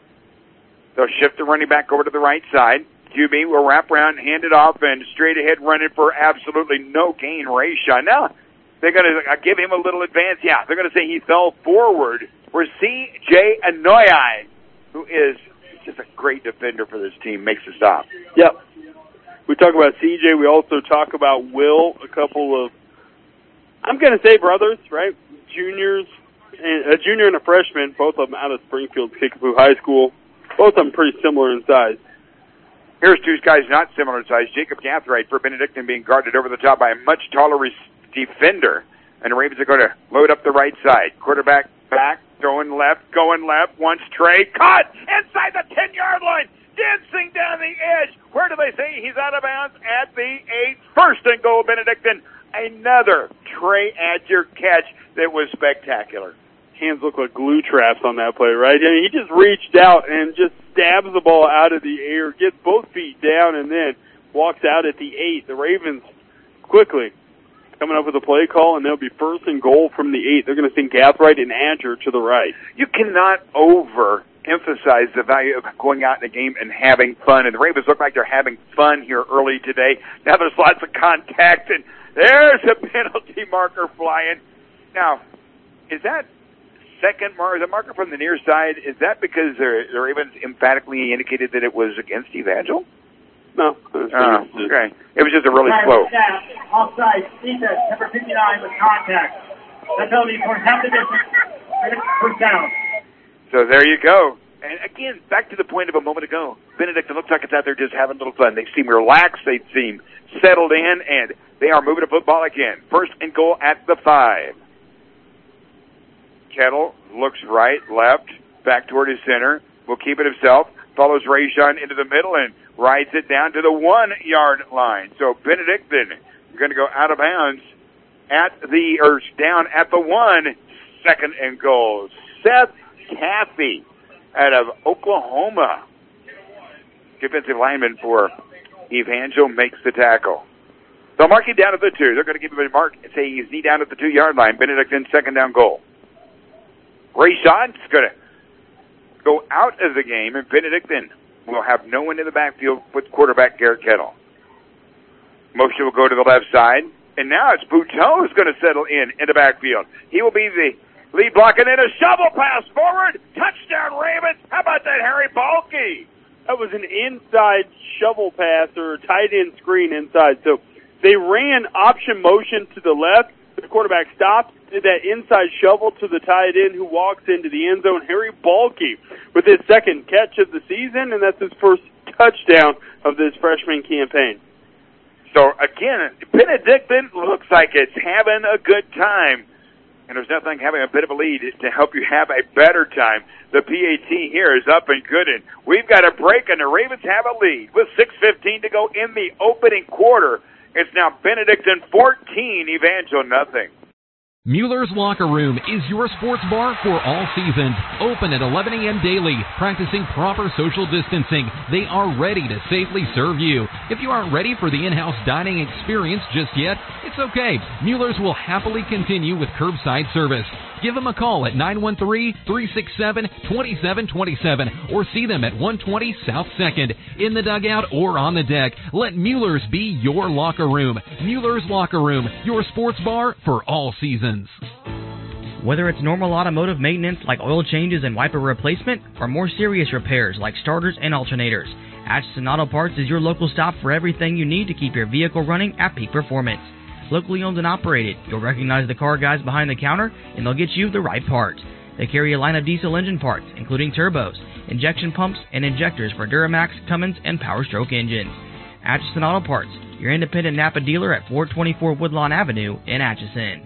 They'll shift the running back over to the right side. Q B will wrap around, hand it off, and straight ahead running for absolutely no gain, Rayshawn. Now, they're going to give him a little advance. Yeah, they're going to say he fell forward for C J Anoye, who is just a great defender for this team, makes the stop. Yep. We talk about C J. We also talk about Will, a couple of, I'm going to say brothers, right? Juniors, and a junior and a freshman, both of them out of Springfield Kickapoo High School. Both of them pretty similar in size. Here's two guys not similar in size. Jacob Gathright for Benedictine being guarded over the top by a much taller re- defender. And the Ravens are going to load up the right side. Quarterback back, going left, going left. Once Trey caught inside the ten-yard line. Dancing down the edge. Where do they say he's out of bounds? At the eight. First and goal, Benedictine. Another Trey Adger catch that was spectacular. Hands look like glue traps on that play, right? I mean, he just reached out and just stabs the ball out of the air, gets both feet down, and then walks out at the eight. The Ravens quickly coming up with a play call, and they'll be first and goal from the eight. They're going to send Gathright and Adger to the right. You cannot overemphasize the value of going out in a game and having fun, and the Ravens look like they're having fun here early today. Now there's lots of contact, and there's a penalty marker flying. Now, is that second marker, the marker from the near side, is that because the Ravens emphatically indicated that it was against Evangel? No. Oh, okay. It was just a really slow. Offside, defense, number fifty-nine with contact. That penalty for half the distance. First down. So there you go. And again, back to the point of a moment ago, Benedictine looks like it's out there just having a little fun. They seem relaxed. They seem settled in, and they are moving the football again. First and goal at the five. Kettle looks right, left, back toward his center. Will keep it himself. Follows Rayshawn into the middle and rides it down to the one-yard line. So Benedictine going to go out of bounds at the, or down at the one, second and goal. Seth Caffey out of Oklahoma. Defensive lineman for Evangel makes the tackle. They'll mark him down at the two. They're going to give him a mark and say he's knee down at the two-yard line. Benedictine second down goal. Rayshawn's going to go out of the game, and Benedictine will have no one in the backfield with quarterback Garrett Kettle. Motion will go to the left side, and now it's Bouteau who's going to settle in in the backfield. He will be the lead block, and then a shovel pass forward. Touchdown, Ravens. How about that, Harry Balke? That was an inside shovel pass or tight end screen inside. So they ran option motion to the left. The quarterback stopped, did that inside shovel to the tight end who walks into the end zone. Harry Balke with his second catch of the season, and that's his first touchdown of this freshman campaign. So, again, Benedictine looks like it's having a good time. And there's nothing like having a bit of a lead to help you have a better time. The P A T here is up and good, and we've got a break, and the Ravens have a lead. With six fifteen to go in the opening quarter, it's now Benedictine fourteen, Evangel nothing. Mueller's Locker Room is your sports bar for all seasons. Open at eleven a.m. daily, practicing proper social distancing. They are ready to safely serve you. If you aren't ready for the in-house dining experience just yet, it's okay. Mueller's will happily continue with curbside service. Give them a call at nine one three, three six seven, two seven two seven or see them at one twenty South second. In the dugout or on the deck, let Mueller's be your locker room. Mueller's Locker Room, your sports bar for all seasons. Whether it's normal automotive maintenance like oil changes and wiper replacement, or more serious repairs like starters and alternators, Atchison Auto Parts is your local stop for everything you need to keep your vehicle running at peak performance. Locally owned and operated, you'll recognize the car guys behind the counter, and they'll get you the right parts. They carry a line of diesel engine parts, including turbos, injection pumps, and injectors for Duramax, Cummins, and Power Stroke engines. Atchison Auto Parts, your independent Napa dealer at four twenty-four Woodlawn Avenue in Atchison.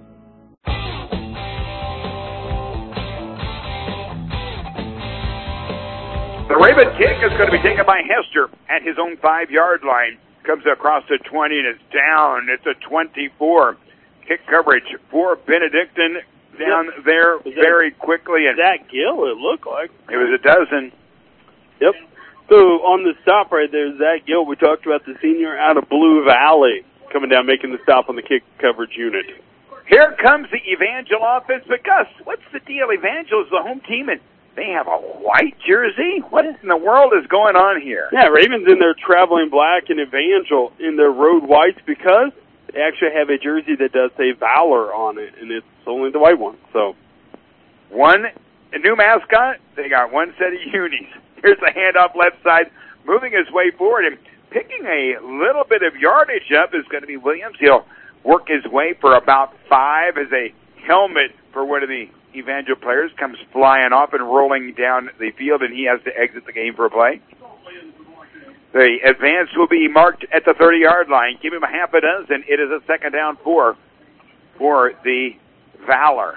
The Raven kick is going to be taken by Hester at his own five-yard line. Comes across the twenty and it's down. It's a twenty-four. Kick coverage for Benedictine down yep. there that, very quickly. And Zach Gill, it looked like. It was a dozen. Yep. So on the stop right there, Zach Gill, we talked about the senior out of Blue Valley coming down, making the stop on the kick coverage unit. Here comes the Evangel offense. But Gus, what's the deal? Evangel is the home team, and they have a white jersey? What in the world is going on here? Yeah, Ravens in their traveling black and Evangel in their road whites because they actually have a jersey that does say Valor on it, and it's only the white one. So, one a new mascot, they got one set of unis. Here's the handoff left side, moving his way forward, and picking a little bit of yardage up is going to be Williams. He'll work his way for about five as a helmet for one of the Evangel players comes flying off and rolling down the field, and he has to exit the game for a play. The advance will be marked at the thirty-yard line. Give him a half a dozen. It is a second down four for the Valor.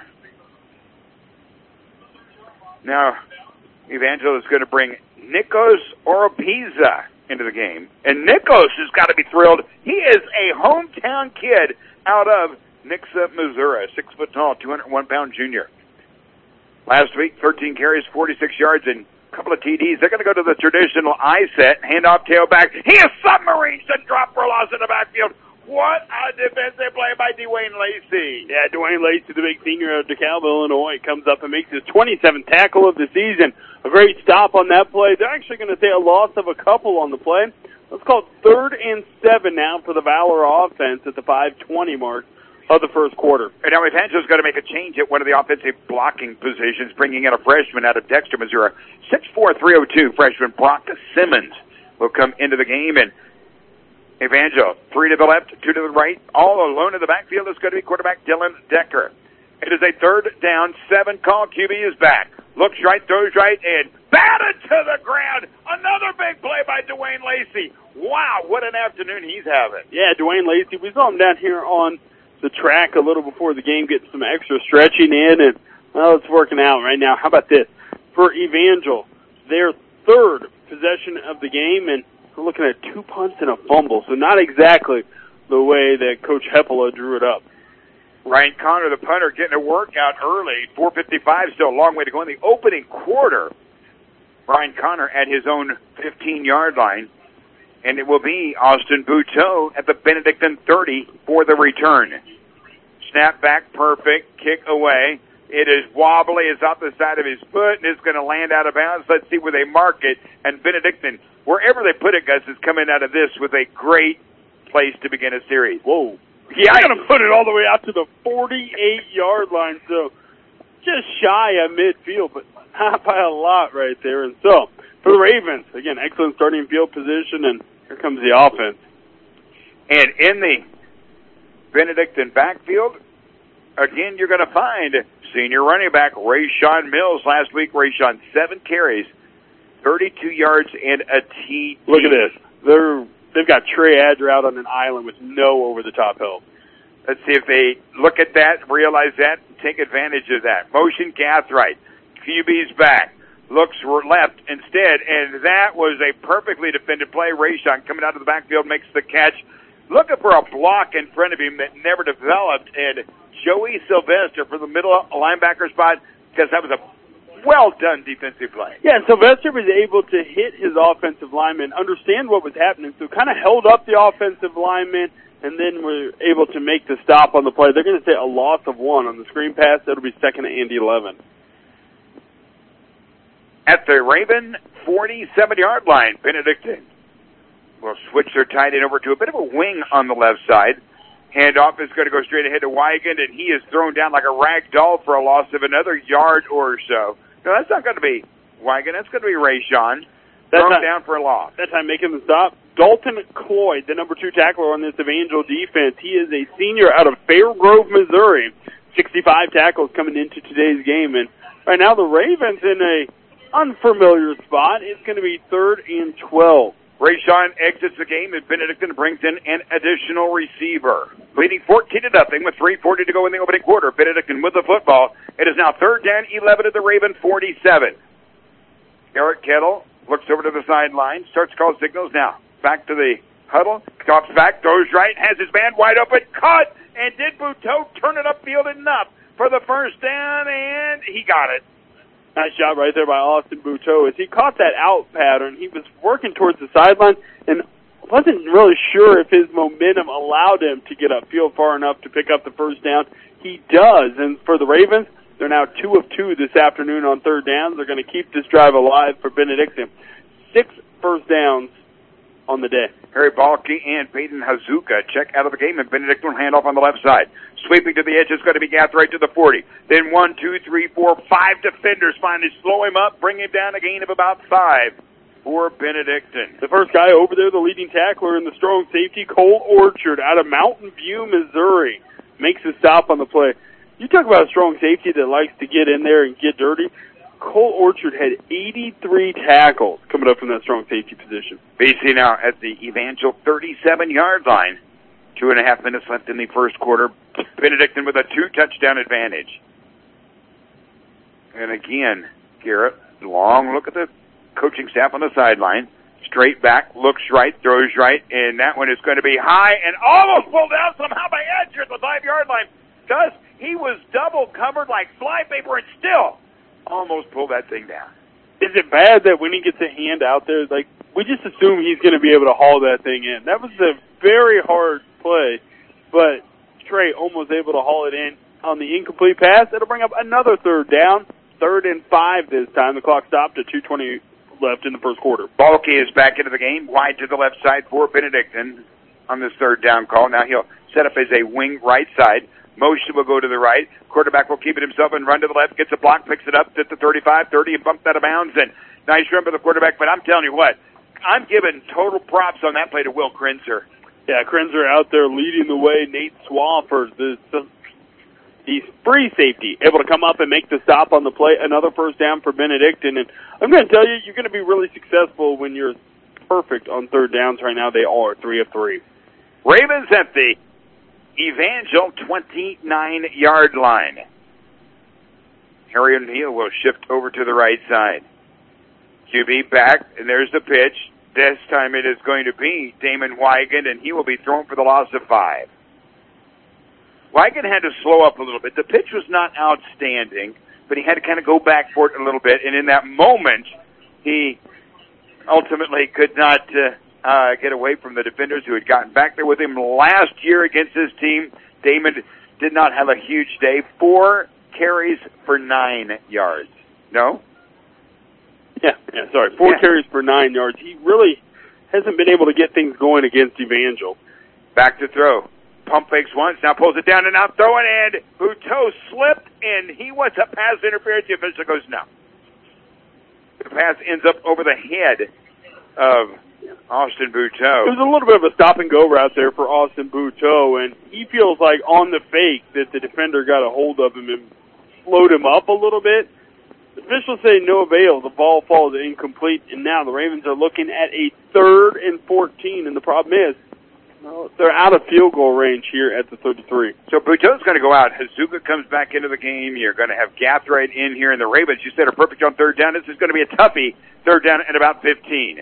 Now, Evangel is going to bring Nikos Oropeza into the game. And Nikos has got to be thrilled. He is a hometown kid out of Nixa, Missouri, six foot tall, two hundred one pound junior. Last week, thirteen carries, forty-six yards, and a couple of T Ds. They're going to go to the traditional I set, handoff tailback. He is submarines and drop for loss in the backfield. What a defensive play by Dwayne Lacey. Yeah, Dwayne Lacey, the big senior out of DeKalb, Illinois, comes up and makes his twenty-seventh tackle of the season. A great stop on that play. They're actually going to say a loss of a couple on the play. Let's call it third and seven now for the Valor offense at the five twenty mark of the first quarter. And now Evangel's going to make a change at one of the offensive blocking positions, bringing in a freshman out of Dexter, Missouri. six four, three oh two freshman Brock Simmons will come into the game, and Evangel, three to the left, two to the right, all alone in the backfield is going to be quarterback Dylan Decker. It is a third down, seven call. Q B is back. Looks right, throws right, and Batted to the ground. Another big play by Dwayne Lacey. Wow, what an afternoon he's having. Yeah, Dwayne Lacey. We saw him down here on the track a little before the game, getting some extra stretching in, and, well, it's working out right now. How about this? For Evangel, their third possession of the game, and we're looking at two punts and a fumble, so not exactly the way that Coach Heppola drew it up. Ryan Connor, the punter, getting a workout early. four fifty-five, still a long way to go in the opening quarter. Ryan Connor at his own fifteen-yard line. And it will be Austin Buteau at the Benedictine thirty for the return. Snap back, perfect, kick away. It is wobbly, it's off the side of his foot, and it's going to land out of bounds. Let's see where they mark it. And Benedictine, wherever they put it, Gus, is coming out of this with a great place to begin a series. Whoa. Yeah, I'm going to put it all the way out to the forty-eight-yard line, so just shy of midfield, but not by a lot right there. And so, for the Ravens, again, excellent starting field position, and here comes the offense. And in the Benedictine backfield, again, you're going to find senior running back Rayshawn Mills. Last week, Rayshawn, seven carries, thirty-two yards, and a T D. Look at this. They're, they've got Trey Adger out on an island with no over-the-top help. Let's see if they look at that, realize that, and take advantage of that. Motion Gathright. Q B's back. Looks left instead, and that was a perfectly defended play. Rayshawn coming out of the backfield makes the catch. Looking for a block in front of him that never developed, and Joey Sylvester for the middle linebacker spot, because that was a well-done defensive play. Yeah, Sylvester was able to hit his offensive lineman, understand what was happening, so kind of held up the offensive lineman, and then were able to make the stop on the play. They're going to say a loss of one on the screen pass. That'll be second and eleven. At the Raven forty-seven-yard line, Benedictine will switch their tight end over to a bit of a wing on the left side. Handoff is going to go straight ahead to Weigand, and he is thrown down like a rag doll for a loss of another yard or so. No, that's not going to be Weigand. That's going to be Rayshawn. Thrown not, down for a loss. That time making the stop. Dalton Cloyd, the number two tackler on this Evangel defense. He is a senior out of Fairgrove, Missouri. sixty-five tackles coming into today's game. And right now the Ravens in a unfamiliar spot. It's going to be third and twelve. Rayshawn exits the game, and Benedictine brings in an additional receiver. Leading fourteen to nothing with three forty to go in the opening quarter. Benedictine with the football. It is now third down, eleven at the Raven forty-seven. Eric Kettle looks over to the sideline, starts to call signals now. Back to the huddle, drops back, goes right, has his man wide open, cut, and did Buteau turn it upfield enough for the first down, and he got it. Nice job right there by Austin Buteau. As he caught that out pattern, he was working towards the sideline and wasn't really sure if his momentum allowed him to get upfield far enough to pick up the first down. He does, and for the Ravens, they're now two of two this afternoon on third downs. They're going to keep this drive alive for Benedictine. Six first downs on the day. Harry Balke and Peyton Hazuka check out of the game, and Benedictine handoff on the left side. Sweeping to the edge is going to be Gathright to the forty. Then one, two, three, four, five defenders finally slow him up, bring him down a gain of about five for Benedictine. The first guy over there, the leading tackler in the strong safety, Cole Orchard out of Mountain View, Missouri, makes a stop on the play. You talk about a strong safety that likes to get in there and get dirty. Cole Orchard had eighty-three tackles coming up from that strong safety position. B C now at the Evangel thirty-seven-yard line. Two and a half minutes left in the first quarter. Benedictine with a two-touchdown advantage. And again, Garrett, long look at the coaching staff on the sideline. Straight back, looks right, throws right, and that one is going to be high and almost pulled out somehow by Adger at the five-yard line. Does he was double covered like flypaper and still almost pulled that thing down. Is it bad that when he gets a hand out there, like, we just assume he's going to be able to haul that thing in? That was a very hard play, but Trey almost able to haul it in on the incomplete pass. It'll bring up another third down, third and five this time. The clock stopped at two twenty left in the first quarter. Balke is back into the game, wide to the left side for Benedictine on this third down call. Now he'll set up as a wing right side. Motion will go to the right. Quarterback will keep it himself and run to the left. Gets a block, picks it up at the thirty-five, thirty, and bumped out of bounds. And nice run by the quarterback. But I'm telling you what, I'm giving total props on that play to Will Krenzer. Yeah, Krenzer out there leading the way. Nate Swafford, the He's free safety, able to come up and make the stop on the play. Another first down for Benedictine. And I'm going to tell you, you're going to be really successful when you're perfect on third downs. Right now, they are three of three. Ravens at the Evangel twenty-nine-yard line. Harry O'Neill will shift over to the right side. Q B back, and there's the pitch. This time it is going to be Damon Weigand, and he will be thrown for the loss of five. Weigand had to slow up a little bit. The pitch was not outstanding, but he had to kind of go back for it a little bit, and in that moment, he ultimately could not uh, uh, get away from the defenders who had gotten back there with him last year against his team. Damon did not have a huge day. Four carries for nine yards. No? Yeah, yeah, sorry. Four yeah. carries for nine yards. He really hasn't been able to get things going against Evangel. Back to throw. Pump fakes once, now pulls it down and now throwing, and Buteau slipped, and he wants a pass interference. The official goes no. The pass ends up over the head of Austin Buteau. It was a little bit of a stop-and-go route there for Austin Buteau, and he feels like on the fake that the defender got a hold of him and slowed him up a little bit. The officials say no avail. The ball falls incomplete, and now the Ravens are looking at a third and fourteen, and the problem is, well, they're out of field goal range here at the thirty-three. So Buteau's going to go out. Hazuka comes back into the game. You're going to have Gathright in here, and the Ravens, you said, are perfect on third down. This is going to be a toughie third down at about fifteen.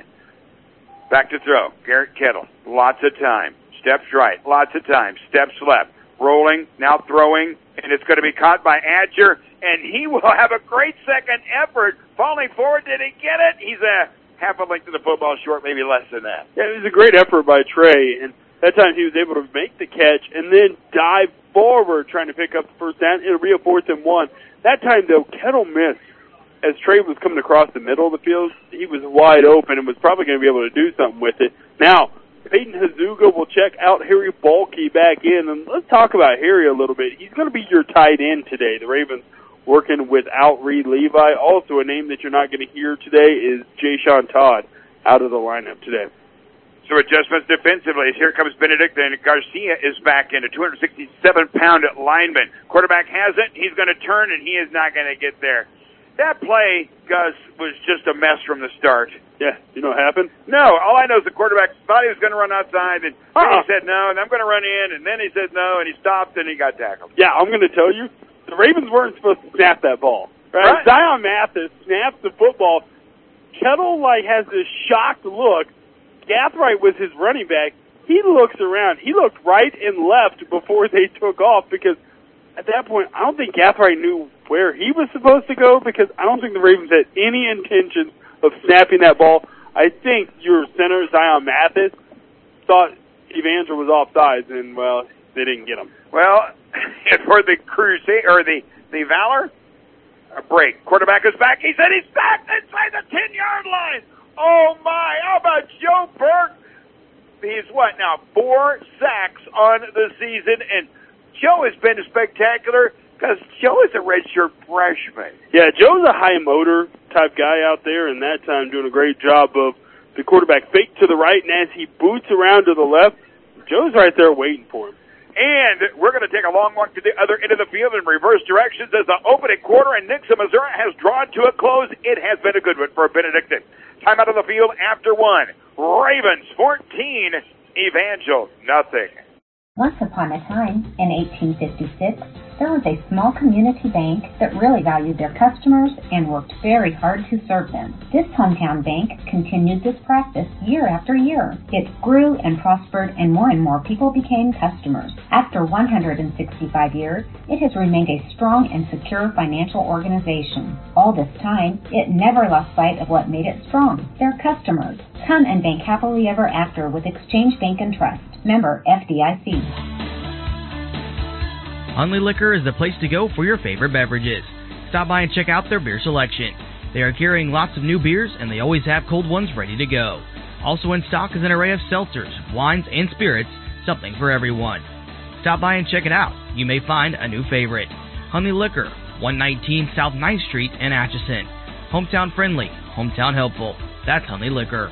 Back to throw. Garrett Kettle. Lots of time. Steps right. Lots of time. Steps left. Rolling. Now throwing. And it's going to be caught by Adger. And he will have a great second effort. Falling forward. Did he get it? He's a half a length of the football short, maybe less than that. Yeah, it was a great effort by Trey. And that time he was able to make the catch and then dive forward trying to pick up the first down. It'll be a fourth and one. That time, though, Kettle missed. As Trey was coming across the middle of the field, he was wide open and was probably going to be able to do something with it. Now, Peyton Hazuga will check out Harry Balke back in. And let's talk about Harry a little bit. He's going to be your tight end today. The Ravens working without Reed Levi. Also, a name that you're not going to hear today is Jayshon Todd out of the lineup today. So adjustments defensively. Here comes Benedict, and Garcia is back in, a two hundred sixty-seven pound lineman. Quarterback has it. He's going to turn, and he is not going to get there. That play, Gus, was just a mess from the start. Yeah, you know what happened? No, all I know is the quarterback thought he was going to run outside, and uh-uh. then he said no, and I'm going to run in, and then he said no, and he stopped, and he got tackled. Yeah, I'm going to tell you, the Ravens weren't supposed to snap that ball. Right? right. Zion Mathis snaps the football. Kettle, like, has this shocked look. Gathright was his running back. He looks around. He looked right and left before they took off because at that point, I don't think Gathright knew where he was supposed to go because I don't think the Ravens had any intention of snapping that ball. I think your center, Zion Mathis, thought Evangel was offsides, and, well, they didn't get him. Well, for the Crusade, or the, the Valor, a break. Quarterback is back. He said he's back inside the ten-yard line. Oh, my. How about Joe Burke? He's what now? Four sacks on the season, and Joe has been spectacular because Joe is a redshirt freshman. Yeah, Joe's a high motor type guy out there, and that time doing a great job of the quarterback fake to the right, and as he boots around to the left, Joe's right there waiting for him. And we're going to take a long walk to the other end of the field in reverse directions as the opening quarter in Nixa, Missouri has drawn to a close. It has been a good one for Benedictine. Time out of the field after one. Ravens fourteen, Evangel nothing. Once upon a time, in eighteen fifty-six, there was a small community bank that really valued their customers and worked very hard to serve them. This hometown bank continued this practice year after year. It grew and prospered, and more and more people became customers. After one hundred sixty-five years, it has remained a strong and secure financial organization. All this time, it never lost sight of what made it strong, their customers. Come and bank happily ever after with Exchange Bank and Trust. Member F D I C. Hundley Liquor is the place to go for your favorite beverages. Stop by and check out their beer selection. They are carrying lots of new beers, and they always have cold ones ready to go. Also in stock is an array of seltzers, wines, and spirits, something for everyone. Stop by and check it out. You may find a new favorite. Hundley Liquor, one nineteen South ninth Street in Atchison. Hometown friendly, hometown helpful. That's Hundley Liquor.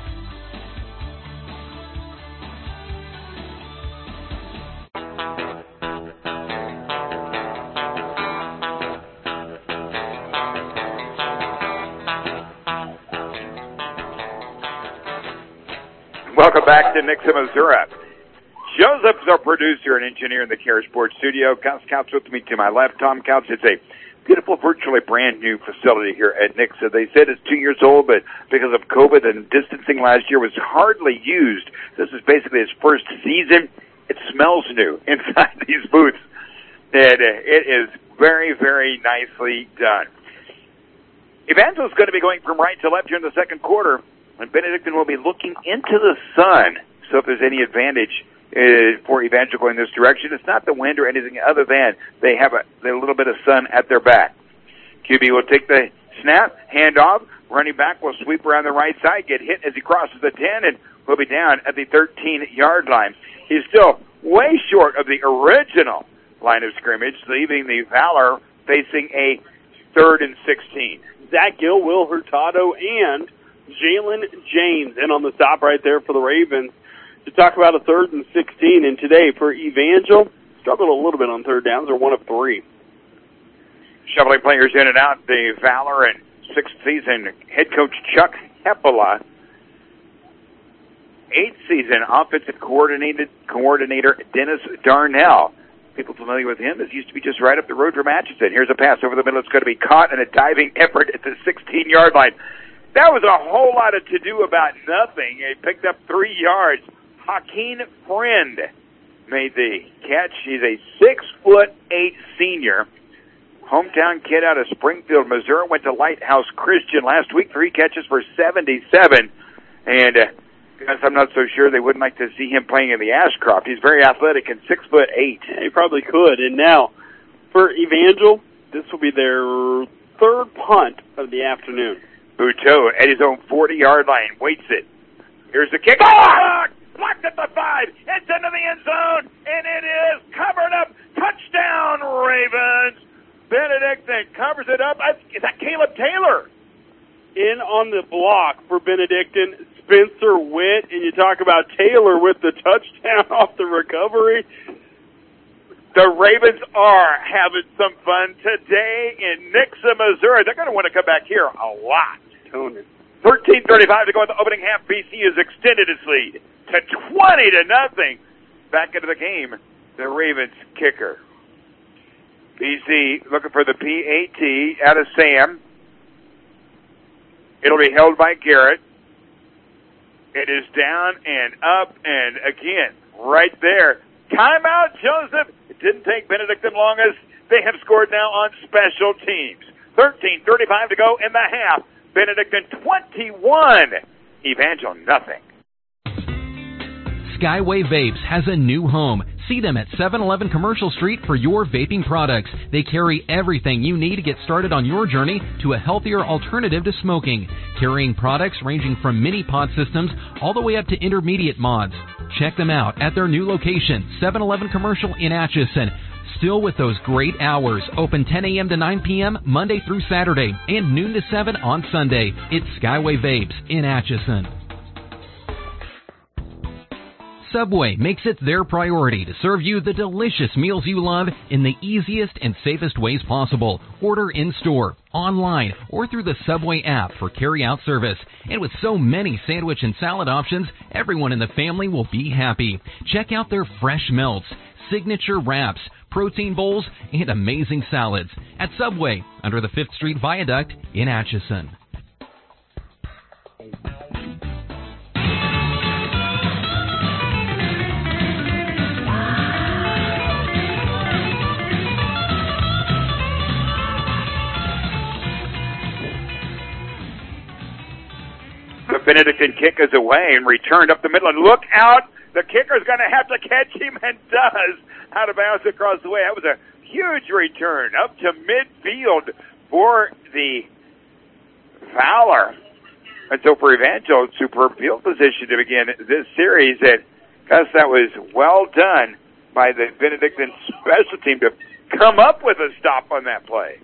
welcome back to Nixa, Missouri. Joseph's our producer and engineer in the Care Sports Studio. Gus Couch with me to my left. Tom Couch. It's a beautiful, virtually brand new facility here at Nixa. They said it's two years old, but because of COVID and distancing last year was hardly used. This is basically its first season. It smells new inside these booths. And uh, it is very, very nicely done. Evangel's going to be going from right to left here in the second quarter, and Benedictine will be looking into the sun. So if there's any advantage uh, for Evangel going this direction, it's not the wind or anything other than they have a, a little bit of sun at their back. Q B will take the snap, hand off, running back will sweep around the right side, get hit as he crosses the ten, and will be down at the thirteen-yard line. He's still way short of the original line of scrimmage, leaving the Valor facing a third and sixteen. Zach Gill, Will Hurtado, and Jalen James in on the stop right there for the Ravens to talk about a third and sixteen. And today for Evangel, struggled a little bit on third downs. They're one of three. Shoveling players in and out. The Valor and sixth season head coach Chuck Hepola. Eighth season offensive coordinated coordinator Dennis Darnell. People familiar with him. This used to be just right up the road from Atchison. Here's a pass over the middle. It's going to be caught in a diving effort at the sixteen-yard line. That was a whole lot of to-do about nothing. He picked up three yards. Hakeem Friend made the catch. He's a six foot eight senior. Hometown kid out of Springfield, Missouri. Went to Lighthouse Christian last week. Three catches for seventy-seven. And uh, guess I'm not so sure they wouldn't like to see him playing in the Ashcroft. He's very athletic and six foot eight. He probably could. And now, for Evangel, this will be their third punt of the afternoon. Buteau at his own forty-yard line waits it. Here's the kick. Oh! Blocked at the five. It's into the end zone, and it is covered up. Touchdown, Ravens. Benedictine covers it up. Is that Caleb Taylor? In on the block for Benedictine, Spencer Witt, and you talk about Taylor with the touchdown off the recovery. The Ravens are having some fun today in Nixa, Missouri. They're going to want to come back here a lot. thirteen thirty-five to go in the opening half. B C has extended its lead to twenty to nothing. Back into the game, the Ravens kicker. B C looking for the P A T out of Sam. It'll be held by Garrett. It is down and up and again right there. Timeout, Joseph. It didn't take Benedictine long as they have scored now on special teams. thirteen thirty-five to go in the half. Benedictine twenty-one. Evangel nothing. Skyway Vapes has a new home. See them at seven eleven Commercial Street for your vaping products. They carry everything you need to get started on your journey to a healthier alternative to smoking. Carrying products ranging from mini pod systems all the way up to intermediate mods. Check them out at their new location, seven eleven Commercial in Atchison. Still with those great hours, open ten a.m. to nine p.m. Monday through Saturday and noon to seven on Sunday. It's Skyway Vapes in Atchison. Subway makes it their priority to serve you the delicious meals you love in the easiest and safest ways possible. Order in-store, online, or through the Subway app for carry-out service. And with so many sandwich and salad options, everyone in the family will be happy. Check out their fresh melts, signature wraps, protein bowls, and amazing salads at Subway under the fifth Street Viaduct in Atchison. The Benedictine kick is away and returned up the middle. And look out, the kicker's going to have to catch him and does. Out of bounds across the way. That was a huge return up to midfield for the Valor. And so for Evangel, superb field position to begin this series. And Gus, that was well done by the Benedictine special team to come up with a stop on that play.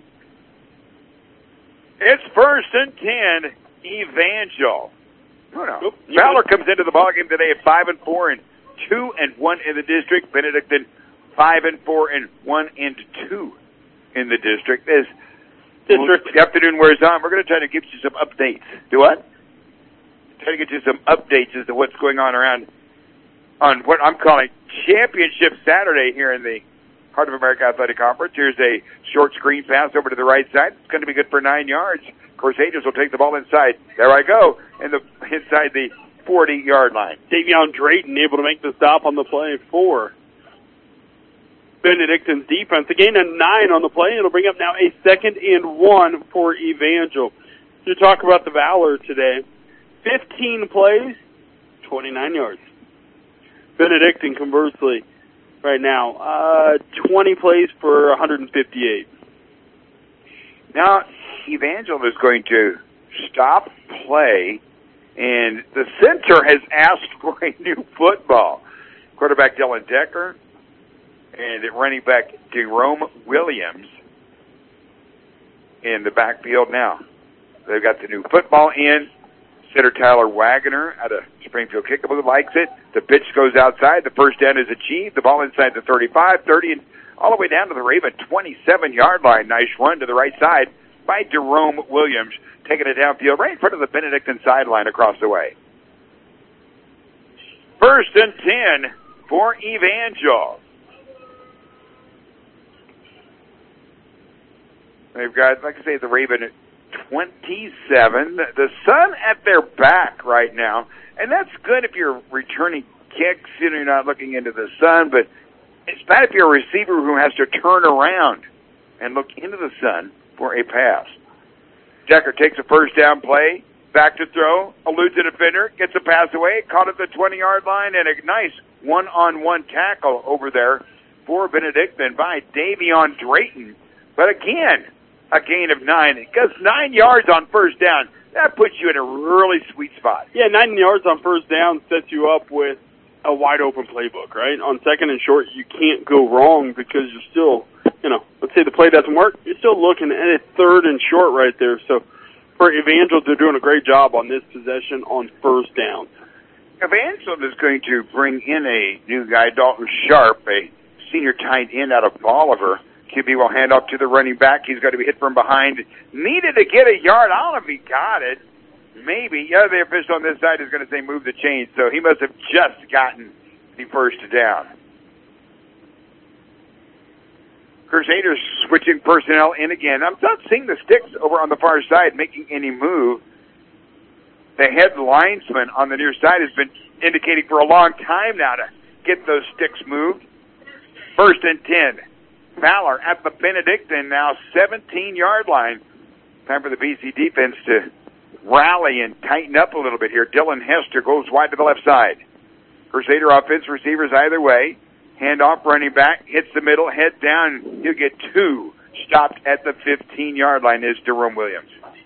It's first and ten, Evangel. Oh, no. Oop, Valor comes into the ballgame today at five and four and two and one in the district. Benedictine five and four and one and two in the district. As district the afternoon wears on, we're going to try to give you some updates. Do what? try to get you some updates as to what's going on around on what I'm calling Championship Saturday here in the Heart of America Athletic Conference. Here's a short screen pass over to the right side. It's going to be good for nine yards. Crusaders will take the ball inside. There I go, in the inside the forty-yard line. Davion Drayton able to make the stop on the play for Benedictine defense. A gain of nine on the play. It'll bring up now a second and one for Evangel. You talk about the Valor today. fifteen plays, twenty-nine yards. Benedictine, conversely, right now, uh, twenty plays for one hundred fifty-eight. Now, Evangel is going to stop play, and the center has asked for a new football. Quarterback Dylan Decker and running back Jerome Williams in the backfield now. They've got the new football in. Center Tyler Wagoner out of Springfield Kickapoo likes it. The pitch goes outside. The first down is achieved. The ball inside the thirty-five, thirty, and all the way down to the Raven twenty-seven-yard line. Nice run to the right side by Jerome Williams, taking it downfield right in front of the Benedictine sideline across the way. First and ten for Evangel. They've got, like I say, the Raven twenty-seven. The sun at their back right now, and that's good if you're returning kicks and you're not looking into the sun, but it's bad if you're a receiver who has to turn around and look into the sun for a pass. Decker takes a first down play, back to throw, eludes a defender, gets a pass away, caught at the twenty-yard line, and a nice one-on-one tackle over there for Benedictine by Davion Drayton. But again, a gain of nine. Because nine yards on first down, that puts you in a really sweet spot. Yeah, nine yards on first down sets you up with a wide-open playbook, right? On second and short, you can't go wrong because you're still, you know, let's say the play doesn't work, you're still looking at a third and short right there. So for Evangel, they're doing a great job on this possession on first down. Evangel is going to bring in a new guy, Dalton Sharp, a senior tight end out of Bolivar. Q B will hand off to the running back. He's going to be hit from behind. Needed to get a yard. I don't know if he got it. Maybe. Yeah, the official on this side is going to say move the chains, so he must have just gotten the first down. Crusaders switching personnel in again. I'm not seeing the sticks over on the far side making any move. The head linesman on the near side has been indicating for a long time now to get those sticks moved. First and ten. Valor at the Benedictine now seventeen-yard line. Time for the B C defense to rally and tighten up a little bit here. Dylan Hester goes wide to the left side. Crusader offense receivers either way. Handoff, running back, hits the middle, head down. He'll get two. Stopped at the fifteen-yard line is Jerome Williams.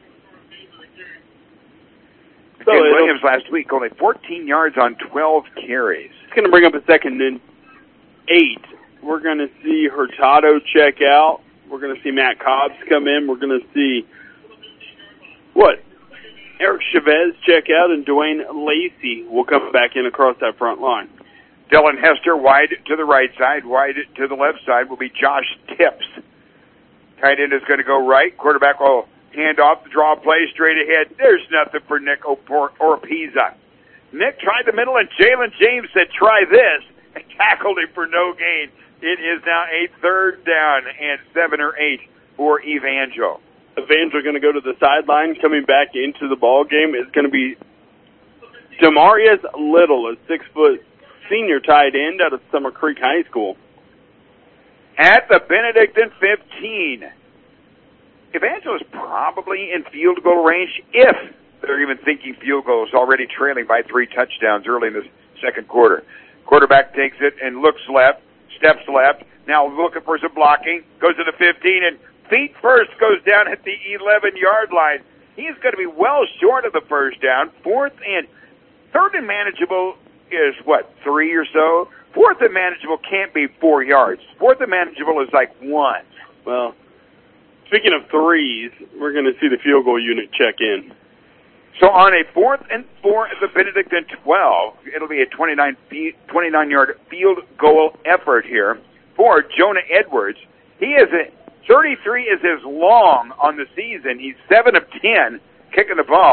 So Williams last week only fourteen yards on twelve carries. It's going to bring up a second and eight. We're going to see Hurtado check out. We're going to see Matt Cobbs come in. We're going to see, what, Eric Chavez check out, and Dwayne Lacey will come back in across that front line. Dylan Hester wide to the right side. Wide to the left side will be Josh Tips. Tight end is going to go right. Quarterback will hand off the draw play straight ahead. There's nothing for Nick Orpeza. Nick tried the middle, and Jalen James said, try this, and tackled him for no gain. It is now a third down and seven or eight for Evangel. Evangel going to go to the sideline. Coming back into the ball game is going to be Demarius Little, a six-foot senior tight end out of Summer Creek High School. At the Benedictine fifteen. Evangel is probably in field goal range if they're even thinking field goals, already trailing by three touchdowns early in the second quarter. Quarterback takes it and looks left. Steps left, now looking for some blocking, goes to the fifteen, and feet first goes down at the eleven-yard line. He's going to be well short of the first down. Fourth and third and manageable is, what, three or so? Fourth and manageable can't be four yards. Fourth and manageable is like one. Well, speaking of threes, we're going to see the field goal unit check in. So on a fourth and four at the Benedictine twelve, it'll be a twenty-nine-yard field goal effort here for Jonah Edwards. He is a thirty-three is his long on the season. He's seven of ten kicking the ball.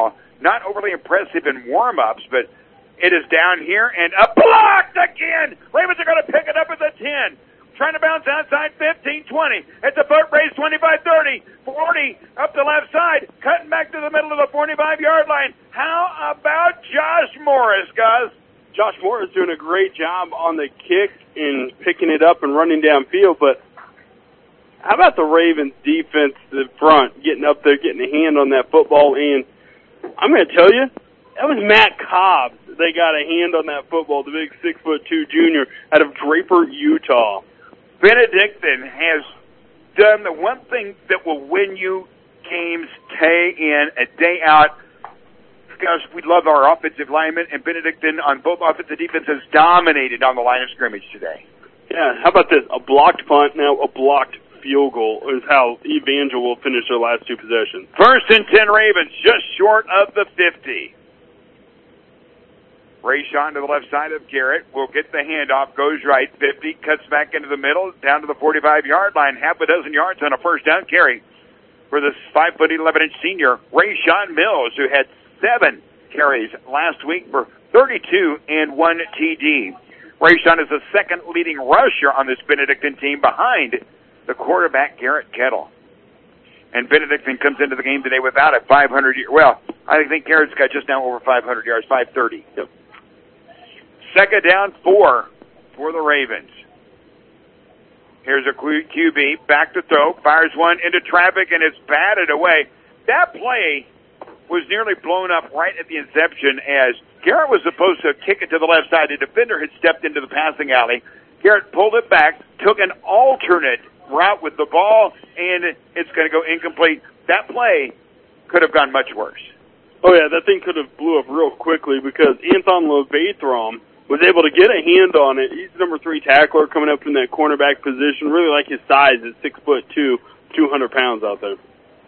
not overly impressive in warm-ups, but it is down here and a blocked again. Ravens are going to pick it up at the ten. Trying to bounce outside fifteen, twenty. It's a foot race, twenty-five, thirty, forty, up the left side, cutting back to the middle of the forty-five-yard line. How about Josh Morris, Gus? Josh Morris doing a great job on the kick and picking it up and running downfield, but how about the Ravens defense, the front, getting up there, getting a hand on that football? And I'm going to tell you, that was Matt Cobb. They got a hand on that football, the big six foot two junior out of Draper, Utah. Benedictine has done the one thing that will win you games day in and day out. Because we love our offensive linemen, and Benedictine on both offense and defense has dominated on the line of scrimmage today. Yeah, how about this? A blocked punt, now a blocked field goal is how Evangel will finish their last two possessions. First and ten Ravens, just short of the fifty. Rayshawn to the left side of Garrett will get the handoff, goes right, fifty, cuts back into the middle, down to the forty-five-yard line, half a dozen yards on a first down carry for this five foot eleven inch senior, Rayshawn Mills, who had seven carries last week for thirty-two and one T D. Rayshawn is the second leading rusher on this Benedictine team behind the quarterback, Garrett Kettle. And Benedictine comes into the game today without a five hundred, well, I think Garrett's got just now over five hundred yards, five thirty. Yep. Second down, four for the Ravens. Here's a Q B, back to throw, fires one into traffic, and it's batted away. That play was nearly blown up right at the inception as Garrett was supposed to kick it to the left side. The defender had stepped into the passing alley. Garrett pulled it back, took an alternate route with the ball, and it's going to go incomplete. That play could have gone much worse. Oh, yeah, that thing could have blew up real quickly because Anton Lovathrom was able to get a hand on it. He's the number three tackler coming up from that cornerback position. Really like his size at six foot two, two hundred pounds out there.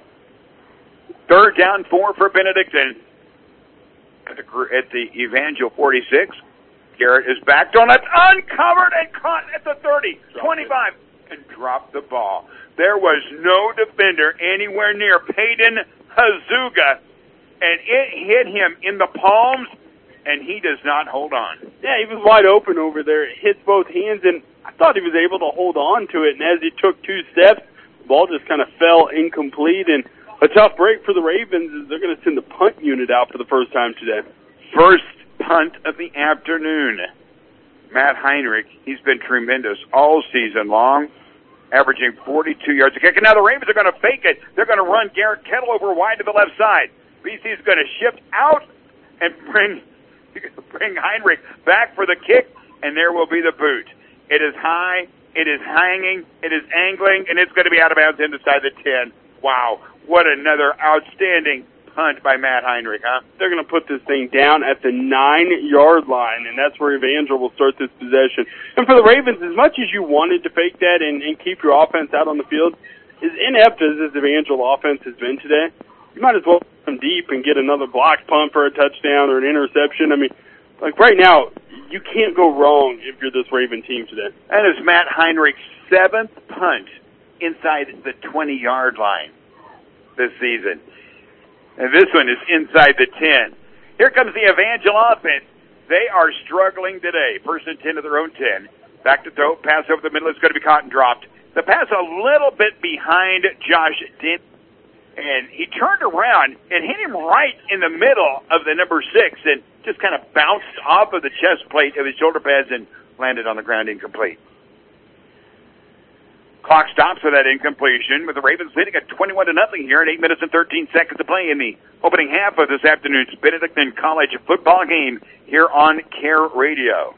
Third down, four for Benedictine. At the, at the Evangel forty-six, Garrett is backed on it, uncovered and caught at the thirty, twenty-five, and dropped the ball. There was no defender anywhere near Peyton Hazuga, and it hit him in the palms, and he does not hold on. Yeah, he was wide open over there. It hit both hands, and I thought he was able to hold on to it, and as he took two steps, the ball just kind of fell incomplete, and a tough break for the Ravens is they're going to send the punt unit out for the first time today. First punt of the afternoon. Matt Heinrich, he's been tremendous all season long, averaging forty-two yards a kick. And now the Ravens are going to fake it. They're going to run Garrett Kettle over wide to the left side. B C's going to shift out and bring bring Heinrich back for the kick, and there will be the boot. It is high, it is hanging, it is angling, and it's going to be out of bounds inside the ten. Wow, what another outstanding punt by Matt Heinrich, huh? They're going to put this thing down at the nine-yard line, and that's where Evangel will start this possession. And for the Ravens, as much as you wanted to fake that and, and keep your offense out on the field, as inept as this Evangel offense has been today, you might as well come deep and get another blocked punt for a touchdown or an interception. I mean, like right now, you can't go wrong if you're this Raven team today. That is Matt Heinrich's seventh punt inside the twenty-yard line this season. And this one is inside the ten. Here comes the Evangel offense. They are struggling today. First and ten of their own ten. Back to throw, pass over the middle. It's going to be caught and dropped. The pass a little bit behind Josh Dent. And he turned around and hit him right in the middle of the number six and just kind of bounced off of the chest plate of his shoulder pads and landed on the ground incomplete. Clock stops for that incompletion, with the Ravens leading at twenty-one to nothing here at eight minutes and thirteen seconds to play in the opening half of this afternoon's Benedictine College football game here on Care Radio.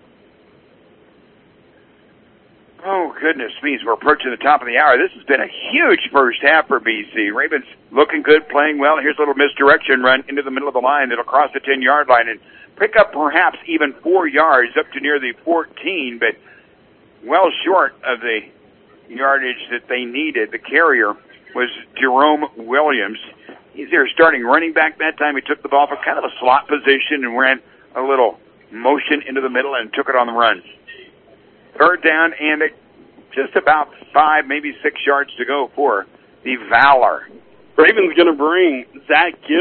Oh, goodness me, we're approaching the top of the hour. This has been a huge first half for B C. Ravens looking good, playing well. Here's a little misdirection run into the middle of the line that'll cross the ten-yard line and pick up perhaps even four yards up to near the fourteen, but well short of the yardage that they needed. The carrier was Jerome Williams. He's their starting running back that time. He took the ball from kind of a slot position and ran a little motion into the middle and took it on the run. Third down and just about five, maybe six yards to go for the Valor. Ravens going to bring Zach Gill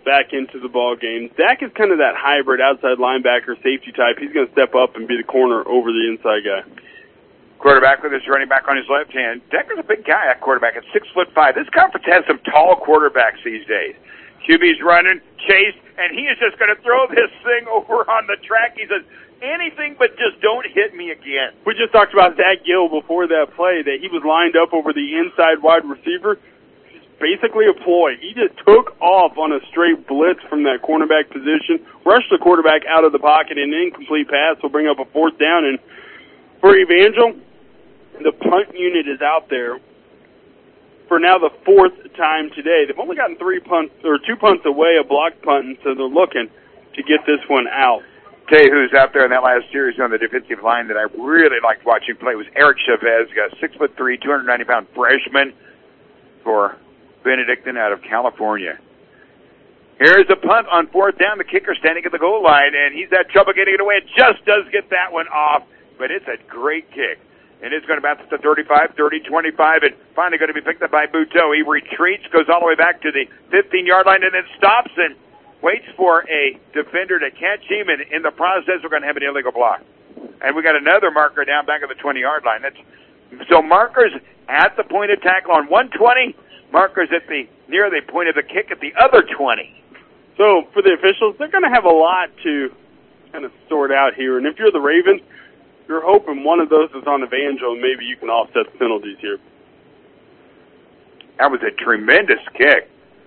back into the ball game. Dak is kind of that hybrid outside linebacker, safety type. He's going to step up and be the corner over the inside guy. Quarterback with his running back on his left hand. Decker's a big guy, that quarterback, at six foot five. This conference has some tall quarterbacks these days. Q B's running, Chase, and he is just going to throw this thing over on the track. He says, anything but just don't hit me again. We just talked about Zach Gill before that play, that he was lined up over the inside wide receiver. Basically a ploy. He just took off on a straight blitz from that cornerback position, rushed the quarterback out of the pocket, and an incomplete pass will bring up a fourth down. And for Evangel, the punt unit is out there for now the fourth time today. They've only gotten three punts, or two punts away, a blocked punt, and so they're looking to get this one out. Tell you who's out there in that last series on the defensive line that I really liked watching play was Eric Chavez, got six foot three, two hundred ninety pound freshman for Benedictine out of California. Here's a punt on fourth down. The kicker standing at the goal line, and he's had trouble getting it away. It just does get that one off, but it's a great kick. And it's going to bounce to thirty-five, thirty, twenty-five, and finally going to be picked up by Buteau. He retreats, goes all the way back to the fifteen-yard line, and then stops and waits for a defender to catch him, and in the process, we're going to have an illegal block. And we got another marker down back at the twenty-yard line. That's so markers at the point of tackle on one twenty, markers at the near the point of the kick at the other twenty. So for the officials, they're going to have a lot to kind of sort out here. And if you're the Ravens, you're hoping one of those is on Evangel, and maybe you can offset the penalties here. That was a tremendous kick.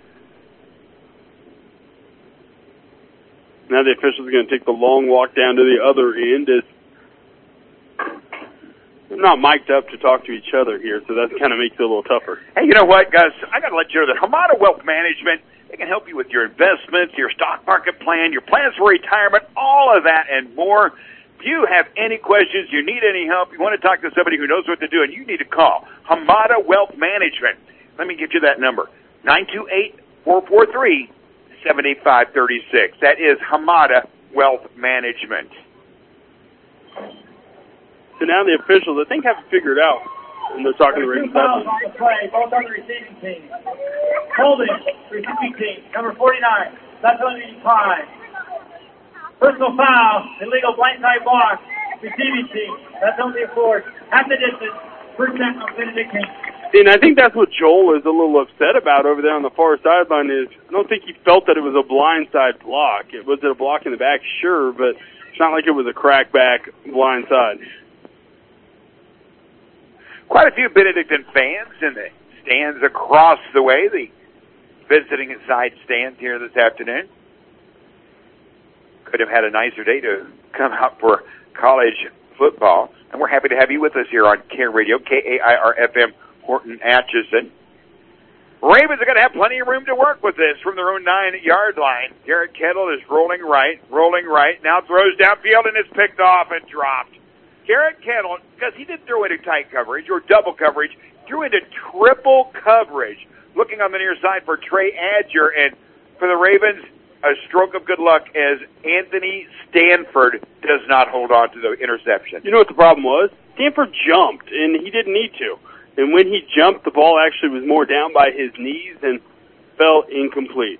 Now the officials are going to take the long walk down to the other end. As they're not mic'd up to talk to each other here, so that kind of makes it a little tougher. Hey, you know what, guys? I got to let you know that Hamada Wealth Management, they can help you with your investments, your stock market plan, your plans for retirement, all of that and more. If you have any questions, you need any help, you want to talk to somebody who knows what to do, and you need to call Hamada Wealth Management. Let me give you that number, nine two eight, four four three, seven five three six. That is Hamada Wealth Management. So now the officials, I think, have it figured out when they're talking to Ravens. Two fouls on the play, both on the receiving team. Holding, receiving team, number forty-nine. That's on the five. Personal foul, illegal blindside block, receiving team. That's only a four. At the distance, first down on Benedictine. And I think that's what Joel is a little upset about over there on the far sideline is I don't think he felt that it was a blindside block. It was it a block in the back, sure, but it's not like it was a crackback blindside. Quite a few Benedictine fans in the stands across the way, the visiting side stands here this afternoon. Could have had a nicer day to come out for college football. And we're happy to have you with us here on Care Radio, K A I R F M, Horton Atchison. Ravens are going to have plenty of room to work with this from their own nine-yard line. Garrett Kettle is rolling right, rolling right, now throws downfield and is picked off and dropped. Garrett Kettle, because he didn't throw into tight coverage or double coverage, threw into triple coverage, looking on the near side for Trey Adger, and for the Ravens, a stroke of good luck as Anthony Stanford does not hold on to the interception. You know what the problem was? Stanford jumped, and he didn't need to. And when he jumped, the ball actually was more down by his knees and fell incomplete.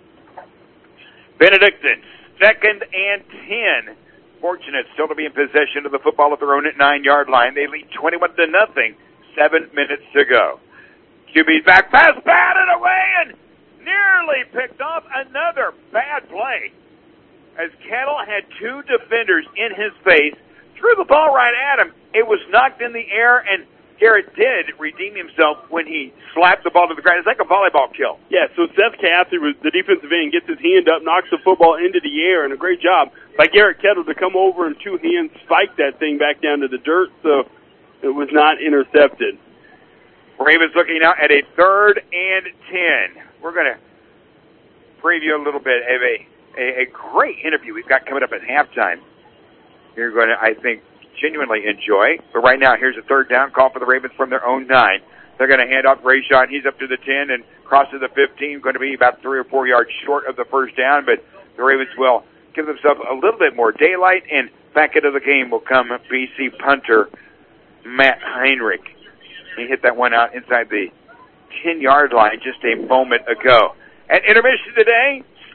Benedictine, second and ten. Fortunate still to be in possession of the football at their own at nine-yard line. They lead twenty-one to nothing. Seven minutes to go. Q B's back pass, batted away, and nearly picked off. Another bad play as Kettle had two defenders in his face, threw the ball right at him. It was knocked in the air, and Garrett did redeem himself when he slapped the ball to the ground. It's like a volleyball kill. Yeah, so Seth Cathy, was the defensive end, gets his hand up, knocks the football into the air, and a great job by Garrett Kettle to come over and two hands spike that thing back down to the dirt, so it was not intercepted. Ravens looking now at a third and ten. We're going to preview a little bit of a, a, a great interview we've got coming up at halftime. You're going to, I think, genuinely enjoy. But right now, here's a third down call for the Ravens from their own nine. They're going to hand off Rayshon. He's up to the ten and crosses the fifteen, going to be about three or four yards short of the first down, but the Ravens will give themselves a little bit more daylight, and back into the game will come B C punter Matt Heinrich. He hit that one out inside the ten-yard line just a moment ago. At intermission today,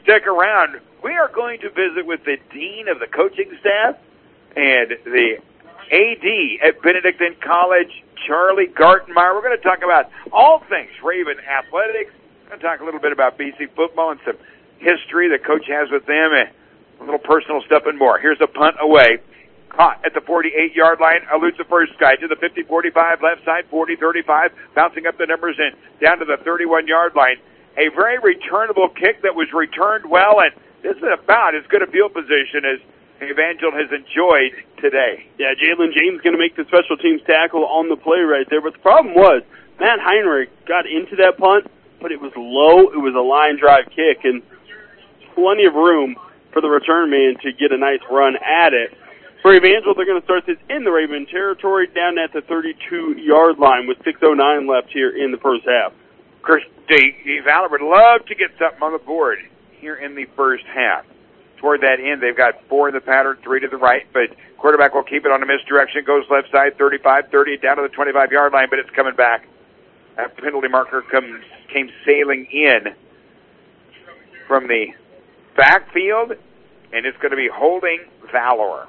stick around. We are going to visit with the dean of the coaching staff and the A D at Benedictine College, Charlie Gartenmeyer. We're going to talk about all things Raven athletics. We're going to talk a little bit about B C football and some history the coach has with them, and a little personal stuff and more. Here's a punt away. Caught at the forty-eight-yard line, eludes the first guy to the fifty forty-five, left side, forty thirty-five, bouncing up the numbers and down to the thirty-one-yard line. A very returnable kick that was returned well, and this is about as good a field position as Evangel has enjoyed today. Yeah, Jalen James going to make the special teams tackle on the play right there, but the problem was Matt Heinrich got into that punt, but it was low. It was a line drive kick, and plenty of room for the return man to get a nice run at it. For Evangel, they're going to start this in the Raven territory down at the thirty-two-yard line with six oh nine left here in the first half. Of course, Valor would love to get something on the board here in the first half. Toward that end, they've got four in the pattern, three to the right, but quarterback will keep it on a misdirection, goes left side, thirty-five thirty, down to the twenty-five-yard line, but it's coming back. That penalty marker comes came sailing in from the backfield, and it's going to be holding Valor.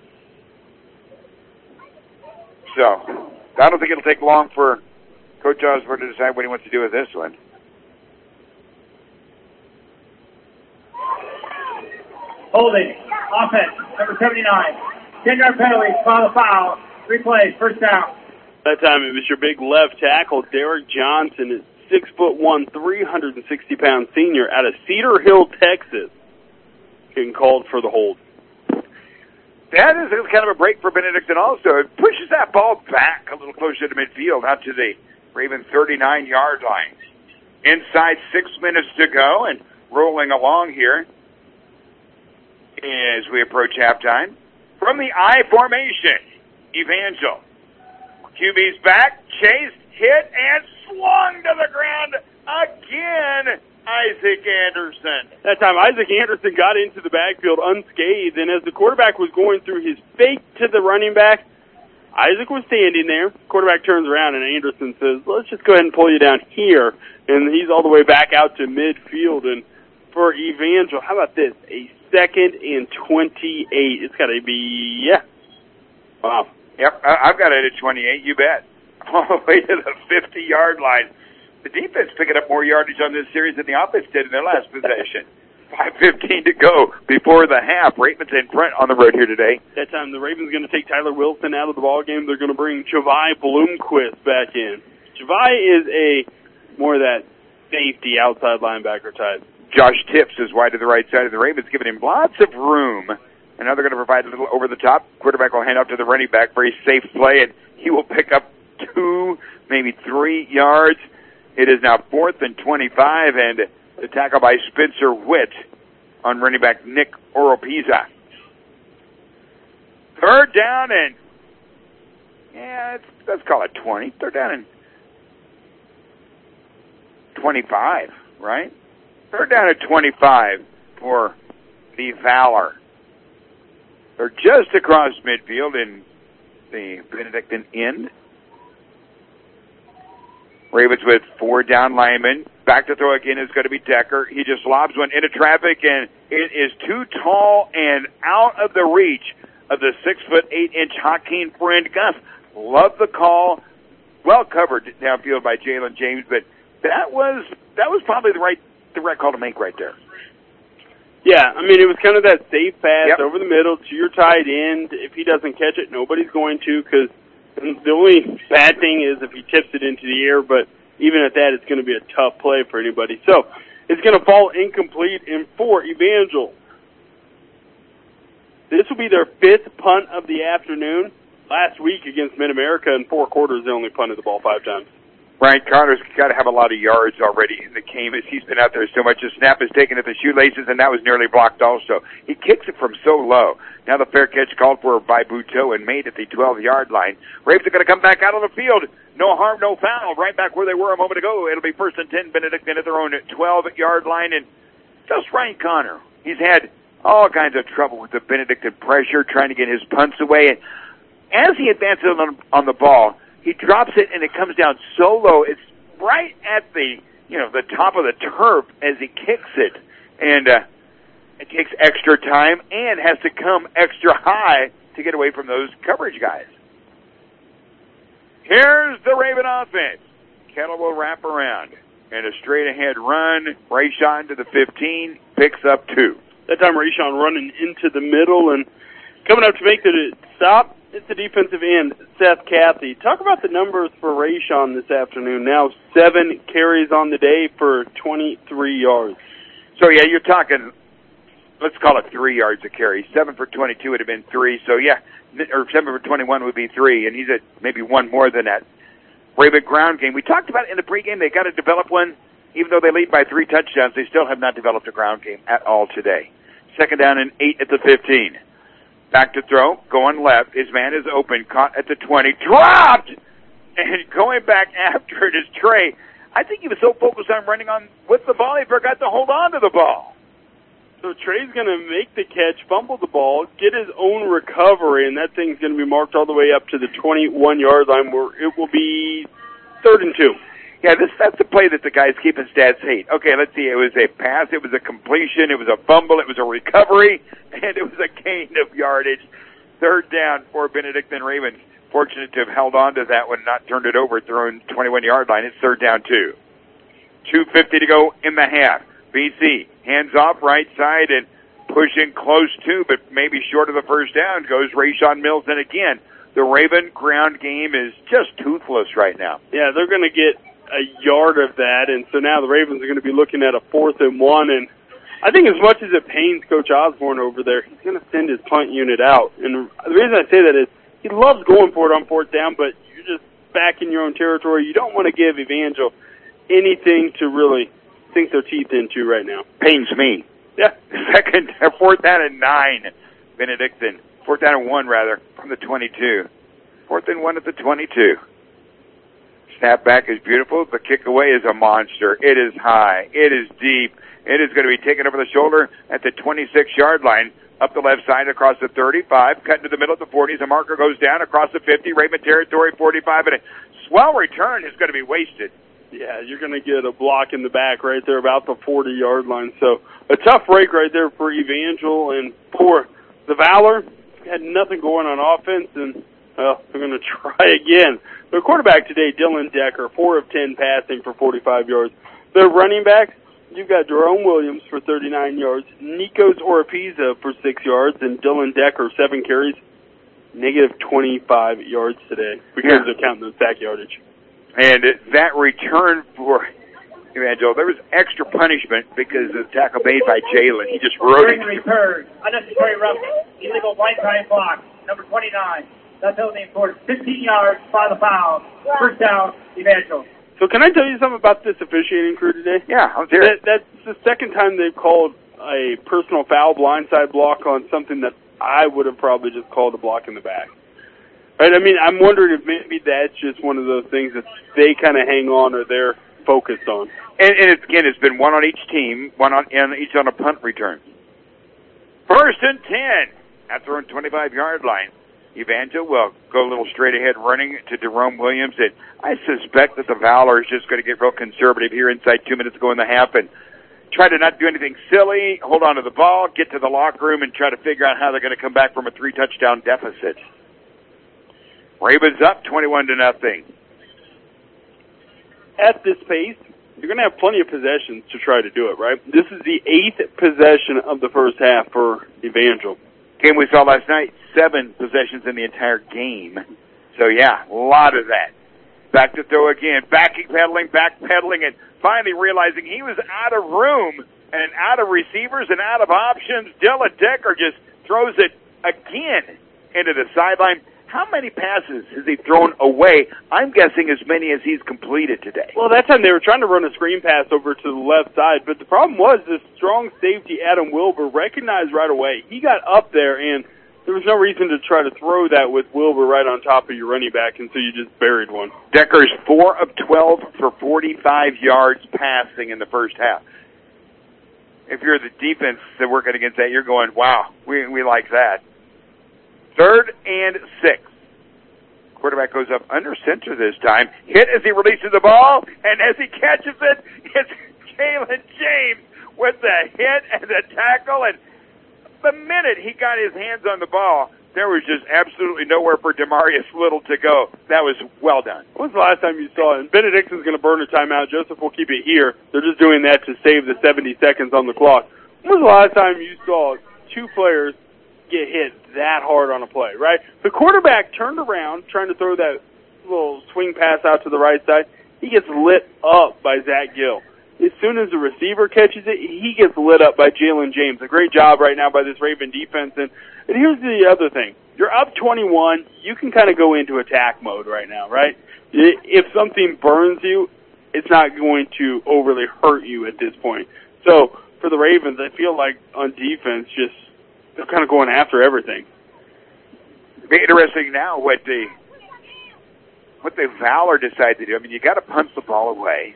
So, I don't think it'll take long for Coach Osborne to decide what he wants to do with this one. Holding. Offense. Number seventy-nine. ten-yard penalty. Call the foul. Three plays. First down. That time it was your big left tackle, Derek Johnson, six foot one, three hundred sixty pound senior out of Cedar Hill, Texas, getting called for the hold. That is kind of a break for Benedictine also. It pushes that ball back a little closer to midfield, out to the Raven thirty-nine-yard line. Inside six minutes to go and rolling along here as we approach halftime. From the I formation, Evangel. Q B's back, chased, hit, and swung to the ground again. Isaac Anderson. That time, Isaac Anderson got into the backfield unscathed, and as the quarterback was going through his fake to the running back, Isaac was standing there. Quarterback turns around, and Anderson says, let's just go ahead and pull you down here, and he's all the way back out to midfield. And for Evangel, how about this? A second and twenty-eight. It's got to be, yeah. Wow. Yep, I've got it at twenty-eight, you bet. All the way to the fifty-yard line. The defense picking up more yardage on this series than the offense did in their last possession. five fifteen to go before the half. Ravens in front on the road here today. That time the Ravens going to take Tyler Wilson out of the ball game. They're going to bring Javai Bloomquist back in. Javai is a more of that safety outside linebacker type. Josh Tips is wide to the right side of the Ravens, giving him lots of room. And now they're going to provide a little over the top. Quarterback will hand off to the running back. Very safe play, and he will pick up two, maybe three yards. It is now fourth and twenty-five, and the tackle by Spencer Witt on running back Nick Oropeza. Third down and, yeah, let's, let's call it twenty. Third down and twenty-five, right? Third down at twenty-five for the Valor. They're just across midfield in the Benedictine end. Ravens with four down linemen. Back to throw again is going to be Decker. He just lobs one into traffic, and it is too tall and out of the reach of the six foot eight inch Hakeem Friend. Gus, love the call. Well covered downfield by Jalen James, but that was that was probably the right the right call to make right there. Yeah, I mean, it was kind of that safe pass yep. over the middle to your tight end. If he doesn't catch it, nobody's going to, because the only bad thing is if he tips it into the air, but even at that, it's going to be a tough play for anybody. So it's going to fall incomplete in for Evangel. This will be their fifth punt of the afternoon. Last week against Mid-America, in four quarters, they only punted the ball five times. Ryan Connor's got to have a lot of yards already in the game as he's been out there so much. The snap is taken at the shoelaces, and that was nearly blocked also. He kicks it from so low. Now the fair catch called for by Buteau and made at the twelve-yard line. Ravens are going to come back out on the field. No harm, no foul. Right back where they were a moment ago. It'll be first and ten. Benedictine at their own twelve-yard line. And just Ryan Connor. He's had all kinds of trouble with the Benedictine pressure, trying to get his punts away. And as he advances on, on the ball, he drops it, and it comes down so low. It's right at the, you know, the top of the turf as he kicks it. And uh, It takes extra time and has to come extra high to get away from those coverage guys. Here's the Raven offense. Kettle will wrap around. And a straight-ahead run. Rayshawn to the fifteen, picks up two. That time Rayshawn running into the middle and coming up to make the stop. It's the defensive end, Seth Cathy. Talk about the numbers for Rayshawn this afternoon. Now seven carries on the day for twenty-three yards. So, yeah, you're talking, let's call it three yards a carry. Seven for twenty-two would have been three. So, yeah, or seven for twenty-one would be three, and he's at maybe one more than that. Raven ground game. We talked about in the pregame they got to develop one. Even though they lead by three touchdowns, they still have not developed a ground game at all today. Second down and eight at the fifteen. Back to throw, going left. His man is open, caught at the twenty, dropped! And going back after it is Trey. I think he was so focused on running on with the ball, he forgot to hold on to the ball. So Trey's going to make the catch, fumble the ball, get his own recovery, and that thing's going to be marked all the way up to the twenty-one-yard line where it will be third and two. Yeah, this that's the play that the guys keeping stats hate. Okay, let's see. It was a pass, it was a completion, it was a fumble, it was a recovery, and it was a gain of yardage. Third down for Benedictine Ravens. Fortunate to have held on to that one, not turned it over, thrown twenty-one-yard line. It's third down two. two fifty to go in the half. B C, hands off right side and pushing close to, but maybe short of the first down, goes Rayshawn Mills. And again, the Raven ground game is just toothless right now. Yeah, they're going to get a yard of that, and so now the Ravens are going to be looking at a fourth and one, and I think as much as it pains Coach Osborne over there, he's going to send his punt unit out. And the reason I say that is he loves going for it on fourth down, but you're just back in your own territory. You don't want to give Evangel anything to really sink their teeth into right now. Pains me. Yeah. Second, fourth down and nine, Benedictine. Fourth down and one, rather, from the twenty-two. Fourth and one at the twenty-two. Snap back is beautiful. The kick away is a monster. It is high. It is deep. It is going to be taken over the shoulder at the twenty-six-yard line. Up the left side across the thirty-five. Cut into the middle of the forties. The marker goes down across the fifty. Raven territory, forty-five. And a swell return is going to be wasted. Yeah, you're going to get a block in the back right there about the forty-yard line. So a tough break right there for Evangel and poor the Valor. Had nothing going on offense, and well, they're going to try again. Their quarterback today, Dylan Decker, four of ten passing for forty-five yards. Their running backs, you've got Jerome Williams for thirty-nine yards, Nikos Oropeza for six yards, and Dylan Decker, seven carries, negative twenty-five yards today because yeah. they're counting the sack yardage. And that return for Evangel, there was extra punishment because of the tackle made by Jalen. He just rode it. Return, unnecessary roughing, illegal blindside block, number twenty-nine. That's how they enforced fifteen yards by the foul. First down, Evangel. So can I tell you something about this officiating crew today? Yeah, I'm there. That, that's the second time they've called a personal foul blindside block on something that I would have probably just called a block in the back. Right? I mean, I'm wondering if maybe that's just one of those things that they kind of hang on or they're focused on. And, and it's, again, it's been one on each team, one on and each on a punt return. First and ten at their own twenty-five-yard line. Evangel will go a little straight ahead running to Jerome Williams. And I suspect that the Valor is just going to get real conservative here inside two minutes to go in the half and try to not do anything silly, hold on to the ball, get to the locker room, and try to figure out how they're going to come back from a three-touchdown deficit. Ravens up twenty-one to nothing. At this pace, you're going to have plenty of possessions to try to do it, right? This is the eighth possession of the first half for Evangel. Game we saw last night, seven possessions in the entire game. So, yeah, a lot of that. Back to throw again, backpedaling, backpedaling, and finally realizing he was out of room and out of receivers and out of options. Dylan Decker just throws it again into the sideline. How many passes has he thrown away? I'm guessing as many as he's completed today. Well, that time they were trying to run a screen pass over to the left side, but the problem was this strong safety, Adam Wilbur, recognized right away. He got up there, and there was no reason to try to throw that with Wilbur right on top of your running back, and so you just buried one. Decker's four of twelve for forty-five yards passing in the first half. If you're the defense that's working against that, you're going, wow, we we like that. Third and six. Quarterback goes up under center this time. Hit as he releases the ball, and as he catches it, it's Jalen James with the hit and the tackle, and the minute he got his hands on the ball, there was just absolutely nowhere for Demarius Little to go. That was well done. When was the last time you saw it? And Benedictson's going to burn a timeout. Joseph will keep it here. They're just doing that to save the seventy seconds on the clock. When was the last time you saw two players get hit that hard on a play, right? The quarterback turned around trying to throw that little swing pass out to the right side. He gets lit up by Zach Gill. As soon as the receiver catches it, he gets lit up by Jalen James. A great job right now by this Raven defense. And, and here's the other thing. You're up twenty-one. You can kind of go into attack mode right now, right? If something burns you, it's not going to overly hurt you at this point. So for the Ravens, I feel like on defense, just they're kind of going after everything. It'll be interesting now what the what the Valor decide to do. I mean, you got to punch the ball away.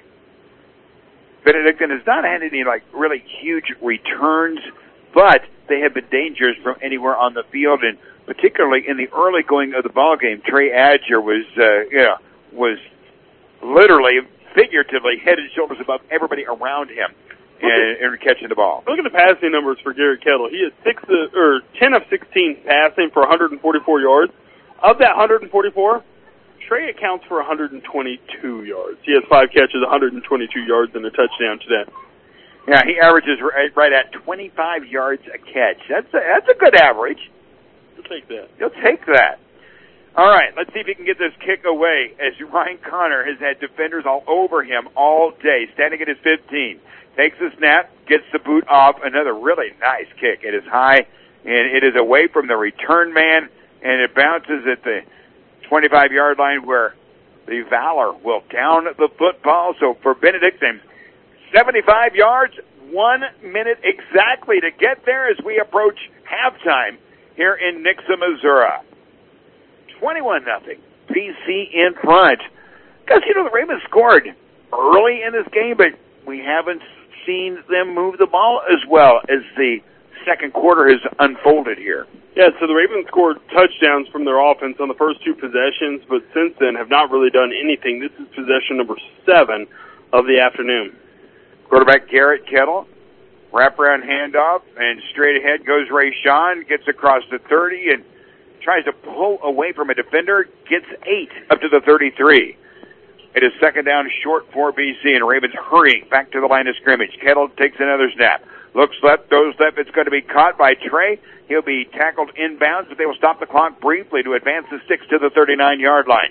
Benedictine has not had any, like, really huge returns, but they have been dangerous from anywhere on the field, and particularly in the early going of the ball game, Trey Adger was, uh, you know, was literally, figuratively, head and shoulders above everybody around him in, in catching the ball. Look at the passing numbers for Garrett Kettle. He is six uh, or ten of sixteen passing for one hundred forty-four yards. Of that one hundred forty-four, Trey accounts for one hundred twenty-two yards. He has five catches, one hundred twenty-two yards, and a touchdown today. Yeah, he averages right, right at twenty-five yards a catch. That's a, that's a good average. You'll take that. You'll take that. All right, let's see if he can get this kick away, as Ryan Connor has had defenders all over him all day, standing at his fifteen. Takes the snap, gets the boot off. Another really nice kick. It is high, and it is away from the return man, and it bounces at the twenty-five-yard line where the Valor will down the football. So for Benedictine, seventy-five yards, one minute exactly to get there as we approach halftime here in Nixa, Missouri. twenty-one nothing. P C in front. Because, you know, the Ravens scored early in this game, but we haven't seen them move the ball as well as the second quarter has unfolded here. Yeah, so the Ravens scored touchdowns from their offense on the first two possessions, but since then have not really done anything. This is possession number seven of the afternoon. Quarterback Garrett Kettle, wraparound handoff, and straight ahead goes Ray Sean, gets across the thirty and tries to pull away from a defender, gets eight up to the thirty-three. It is second down short for B C, and Ravens hurrying back to the line of scrimmage. Kettle takes another snap. Looks left, goes left. It's going to be caught by Trey. He'll be tackled inbounds, but they will stop the clock briefly to advance the sticks to the thirty-nine-yard line.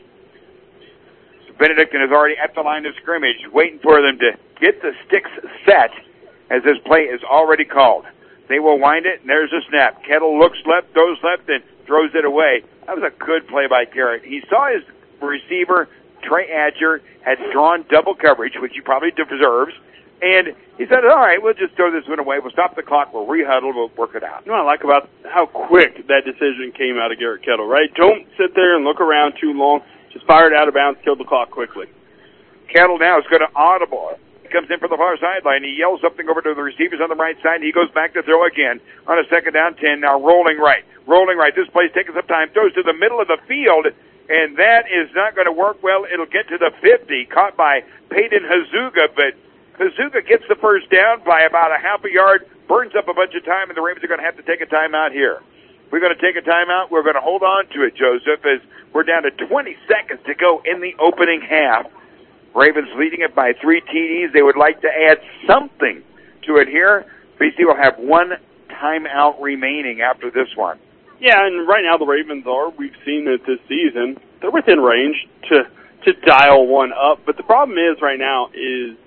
Benedictine is already at the line of scrimmage, waiting for them to get the sticks set as this play is already called. They will wind it, and there's a snap. Kettle looks left, goes left, and throws it away. That was a good play by Garrett. He saw his receiver, Trey Adger, had drawn double coverage, which he probably deserves, and he said, all right, we'll just throw this one away. We'll stop the clock. We'll rehuddle. We'll work it out. You know what I like about how quick that decision came out of Garrett Kettle, right? Don't sit there and look around too long. Just fire it out of bounds, kill the clock quickly. Kettle now is going to audible. He comes in for the far sideline. He yells something over to the receivers on the right side. He goes back to throw again on a second down ten. Now rolling right. Rolling right. This play's taking some time. Throws to the middle of the field, and that is not going to work well. It'll get to the fifty. Caught by Peyton Hazuga, but Hazuga gets the first down by about a half a yard, burns up a bunch of time, and the Ravens are going to have to take a timeout here. We're going to take a timeout. We're going to hold on to it, Joseph, as we're down to twenty seconds to go in the opening half. Ravens leading it by three T Ds. They would like to add something to it here. B C will have one timeout remaining after this one. Yeah, and right now the Ravens are, we've seen it this season, they're within range to, to dial one up. But the problem is right now is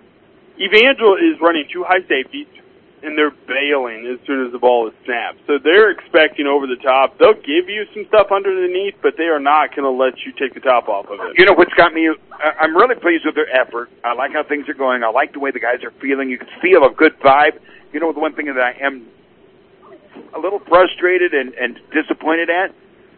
Evangel is running two high safeties, and they're bailing as soon as the ball is snapped. So they're expecting over the top. They'll give you some stuff underneath, but they are not going to let you take the top off of it. You know what's got me? I'm really pleased with their effort. I like how things are going. I like the way the guys are feeling. You can feel a good vibe. You know, the one thing that I am a little frustrated and, and disappointed at,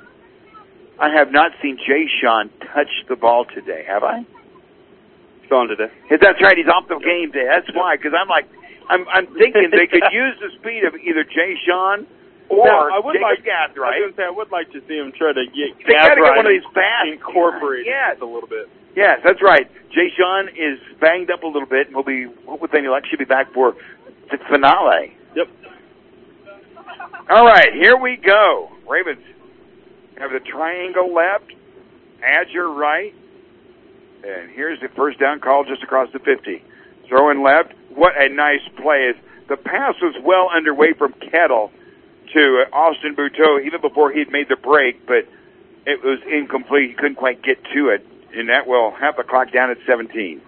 I have not seen Jay Sean touch the ball today, have I? He's on today. That's right. He's off the game day. That's why, because I'm like, I'm, I'm thinking they could use the speed of either Jay Sean or now, I would Jacob like, Gathright. I was going to say, I would like to see him try to get they got to get one of these fast incorporated yes. just a little bit. Yes, that's right. Jay Sean is banged up a little bit, and will be, what would think, he'll actually be back for the finale. Yep. All right, here we go. Ravens have the triangle left, Adger right, and here's the first down call just across the fifty. Throwing left. What a nice play. The pass was well underway from Kettle to Austin Buteau even before he'd made the break, but it was incomplete. He couldn't quite get to it, and that will have the clock down at seventeen.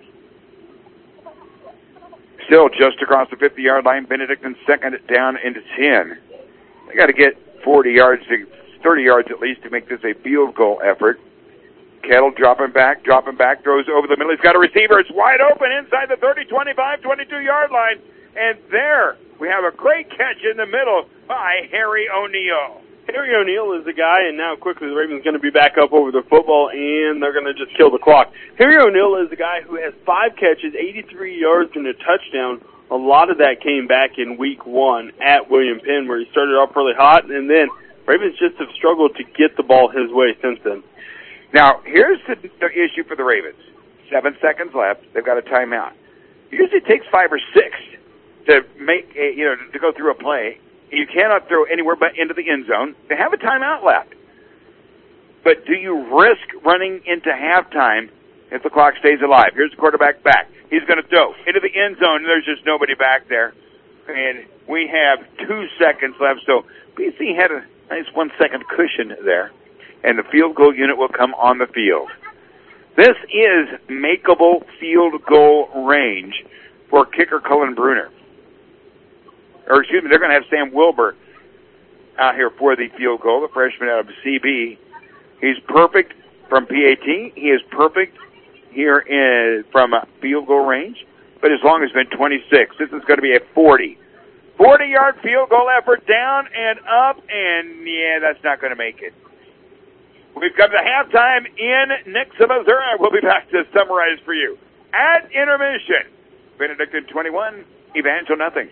Still just across the fifty-yard line, Benedictine second down into ten. They got to get forty yards, to thirty yards at least to make this a field goal effort. Kettle dropping back, dropping back, throws over the middle. He's got a receiver. It's wide open inside the thirty, twenty-five, twenty-two-yard line. And there we have a great catch in the middle by Harry O'Neal. Harry O'Neal is the guy, and now quickly the Ravens are going to be back up over the football, and they're going to just kill the clock. Harry O'Neal is the guy who has five catches, eighty-three yards, and a touchdown. A lot of that came back in week one at William Penn, where he started off really hot, and then Ravens just have struggled to get the ball his way since then. Now, here's the, the issue for the Ravens. Seven seconds left. They've got a timeout. It usually takes five or six to make a, you know, to go through a play. You cannot throw anywhere but into the end zone. They have a timeout left. But do you risk running into halftime if the clock stays alive? Here's the quarterback back. He's going to throw into the end zone, and there's just nobody back there. And we have two seconds left, so B C had a nice one-second cushion there. And the field goal unit will come on the field. This is makeable field goal range for kicker Cullen Bruner. Or excuse me, they're going to have Sam Wilbur out here for the field goal, the freshman out of C B. He's perfect from P A T. He is perfect here in, from a field goal range, but his long has been twenty-six. This is going to be a forty. forty-yard field goal effort down and up, and yeah, that's not going to make it. We've come to halftime in Nixa, Missouri. We'll be back to summarize for you. At intermission, Benedictine twenty-one, Evangel nothing.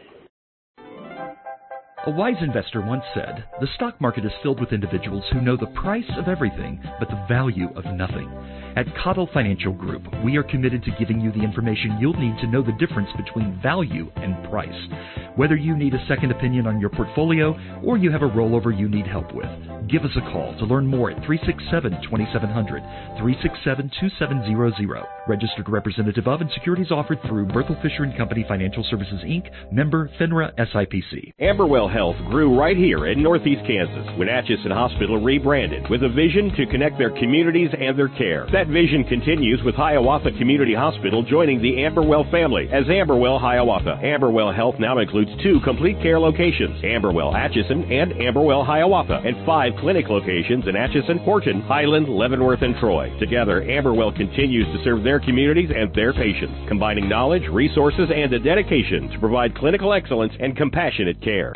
A wise investor once said, "The stock market is filled with individuals who know the price of everything, but the value of nothing." At Cottle Financial Group, we are committed to giving you the information you'll need to know the difference between value and price. Whether you need a second opinion on your portfolio or you have a rollover you need help with, give us a call to learn more at three six seven, two seven zero zero, three six seven, two seven zero zero. Registered representative of and securities offered through Berthel Fisher and Company Financial Services, Incorporated, member FINRA S I P C. Amberwell Health grew right here in Northeast Kansas when Atchison Hospital rebranded with a vision to connect their communities and their care. That vision continues with Hiawatha Community Hospital joining the Amberwell family as Amberwell Hiawatha. Amberwell Health now includes two complete care locations, Amberwell Atchison and Amberwell Hiawatha, and five clinic locations in Atchison, Horton, Highland, Leavenworth, and Troy. Together, Amberwell continues to serve their communities and their patients, combining knowledge, resources, and a dedication to provide clinical excellence and compassionate care.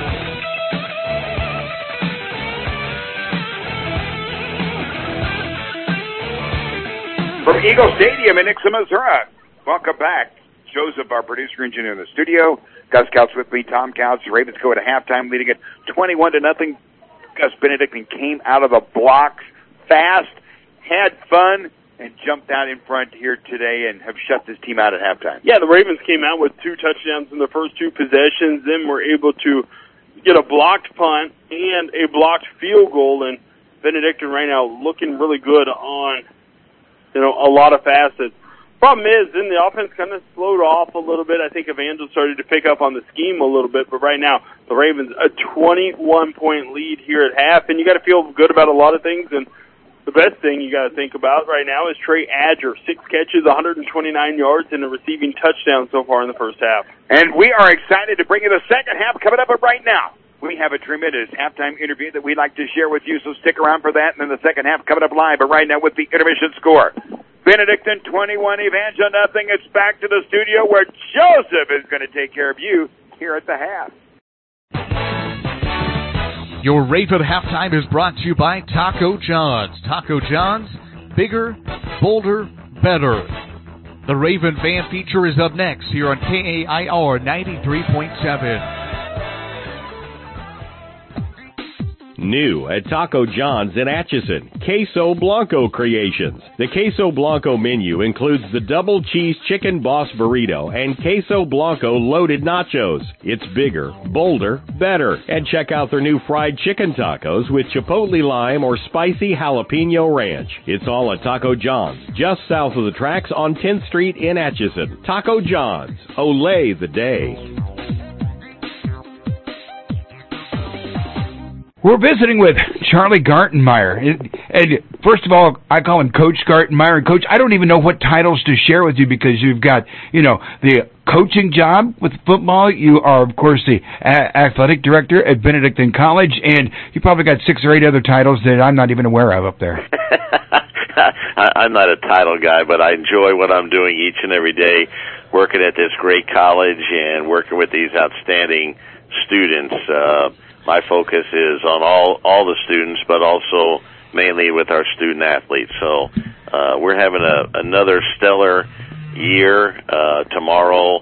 From Eagle Stadium in Nixa, Missouri, welcome back. Joseph, our producer engineer in the studio. Gus Couch with me, Tom Couch. The Ravens go at halftime, leading it twenty-one to nothing. Gus Benedictine came out of the blocks fast, had fun, and jumped out in front here today and have shut this team out at halftime. Yeah, the Ravens came out with two touchdowns in the first two possessions, then were able to get a blocked punt and a blocked field goal, and Benedictine right now looking really good on, you know, a lot of facets. Problem is, then the offense kind of slowed off a little bit. I think Evangel started to pick up on the scheme a little bit, but right now the Ravens a twenty-one point lead here at half, and you got to feel good about a lot of things. And the best thing you got to think about right now is Trey Adger, six catches, one hundred twenty-nine yards, and a receiving touchdown so far in the first half. And we are excited to bring you the second half coming up. But right now, we have a tremendous halftime interview that we'd like to share with you, so stick around for that. And then the second half coming up live. But right now with the intermission score, Benedictine twenty-one, Evangel nothing. It's back to the studio where Joseph is going to take care of you here at the half. Your Raven halftime is brought to you by Taco John's. Taco John's, bigger, bolder, better. The Raven fan feature is up next here on K A I R ninety-three point seven. New at Taco John's in Atchison, Queso Blanco Creations. The Queso Blanco menu includes the double cheese chicken boss burrito and Queso Blanco loaded nachos. It's bigger, bolder, better. And check out their new fried chicken tacos with chipotle lime or spicy jalapeno ranch. It's all at Taco John's, just south of the tracks on tenth Street in Atchison. Taco John's, Olay the day. We're visiting with Charlie Gartenmeyer. And first of all, I call him Coach Gartenmeyer. And Coach, I don't even know what titles to share with you because you've got, you know, the coaching job with football. You are, of course, the a- athletic director at Benedictine College, and you probably got six or eight other titles that I'm not even aware of up there. I'm not a title guy, but I enjoy what I'm doing each and every day, working at this great college and working with these outstanding students. Uh, My focus is on all, all the students, but also mainly with our student athletes. So uh, we're having a, another stellar year. Uh, tomorrow,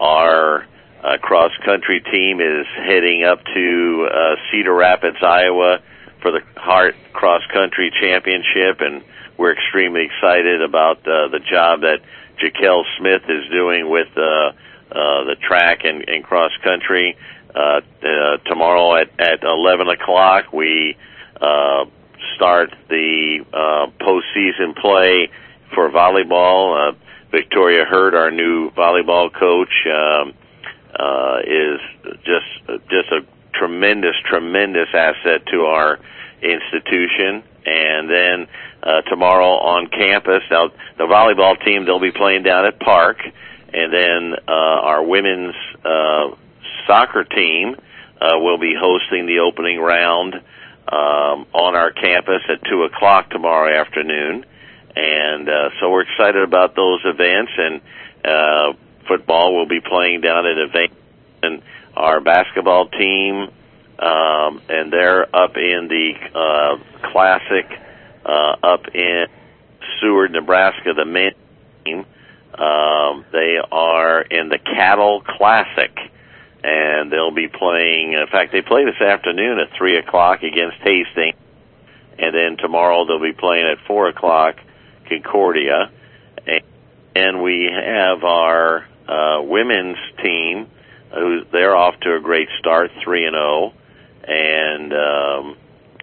our uh, cross-country team is heading up to uh, Cedar Rapids, Iowa, for the Hart Cross Country Championship, and we're extremely excited about uh, the job that Jaquel Smith is doing with uh, uh, the track and, and cross-country. Uh, uh, tomorrow at, at eleven o'clock, we uh, start the uh, postseason play for volleyball. Uh, Victoria Hurd, our new volleyball coach, um, uh, is just just a tremendous, tremendous asset to our institution. And then uh, tomorrow on campus, now the volleyball team, they'll be playing down at Park, and then uh, our women's uh, soccer team uh, will be hosting the opening round um, on our campus at two o'clock tomorrow afternoon. And uh, so we're excited about those events, and uh, football will be playing down at events, and our basketball team, um, and they're up in the uh, Classic uh, up in Seward, Nebraska, the men's team. Um, they are in the Cattle Classic, and they'll be playing, in fact, they play this afternoon at three o'clock against Hastings, and then tomorrow they'll be playing at four o'clock, Concordia. And, and we have our uh, women's team, who they're off to a great start, three and oh, and um,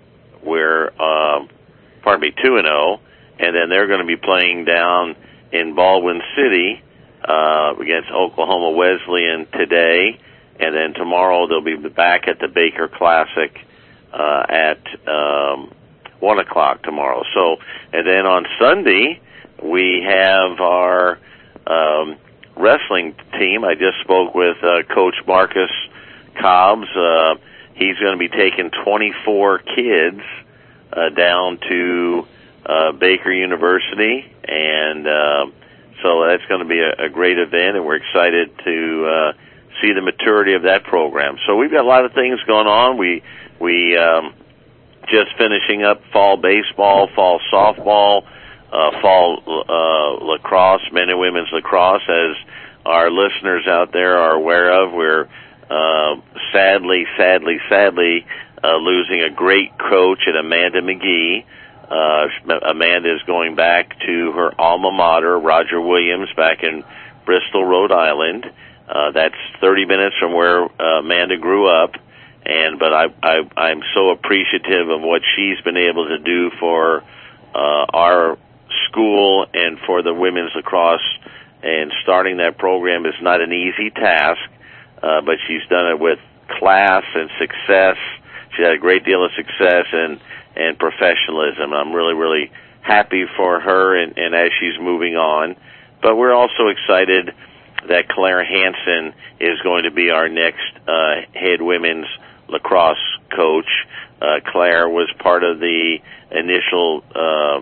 we're, um, pardon me, two and oh, and then they're going to be playing down in Baldwin City uh, against Oklahoma Wesleyan today. And then tomorrow they'll be back at the Baker Classic uh, at um, one o'clock tomorrow. So, and then on Sunday we have our um, wrestling team. I just spoke with uh, Coach Marcus Cobbs. Uh, he's going to be taking twenty-four kids uh, down to uh, Baker University, and uh, so that's going to be a, a great event, and we're excited to uh, see the maturity of that program. So we've got a lot of things going on. We we um, just finishing up fall baseball, fall softball, uh, fall uh, lacrosse, men and women's lacrosse. As our listeners out there are aware of, we're uh, sadly, sadly, sadly uh, losing a great coach at Amanda McGee. Uh, Amanda is going back to her alma mater, Roger Williams, back in Bristol, Rhode Island. Uh, that's thirty minutes from where uh, Amanda grew up, and but I, I, I'm so appreciative of what she's been able to do for uh, our school and for the women's lacrosse. And starting that program is not an easy task, uh, but she's done it with class and success. She had a great deal of success and and professionalism. I'm really, really happy for her and, and as she's moving on. But we're also excited that Claire Hansen is going to be our next uh, head women's lacrosse coach. Uh, Claire was part of the initial uh,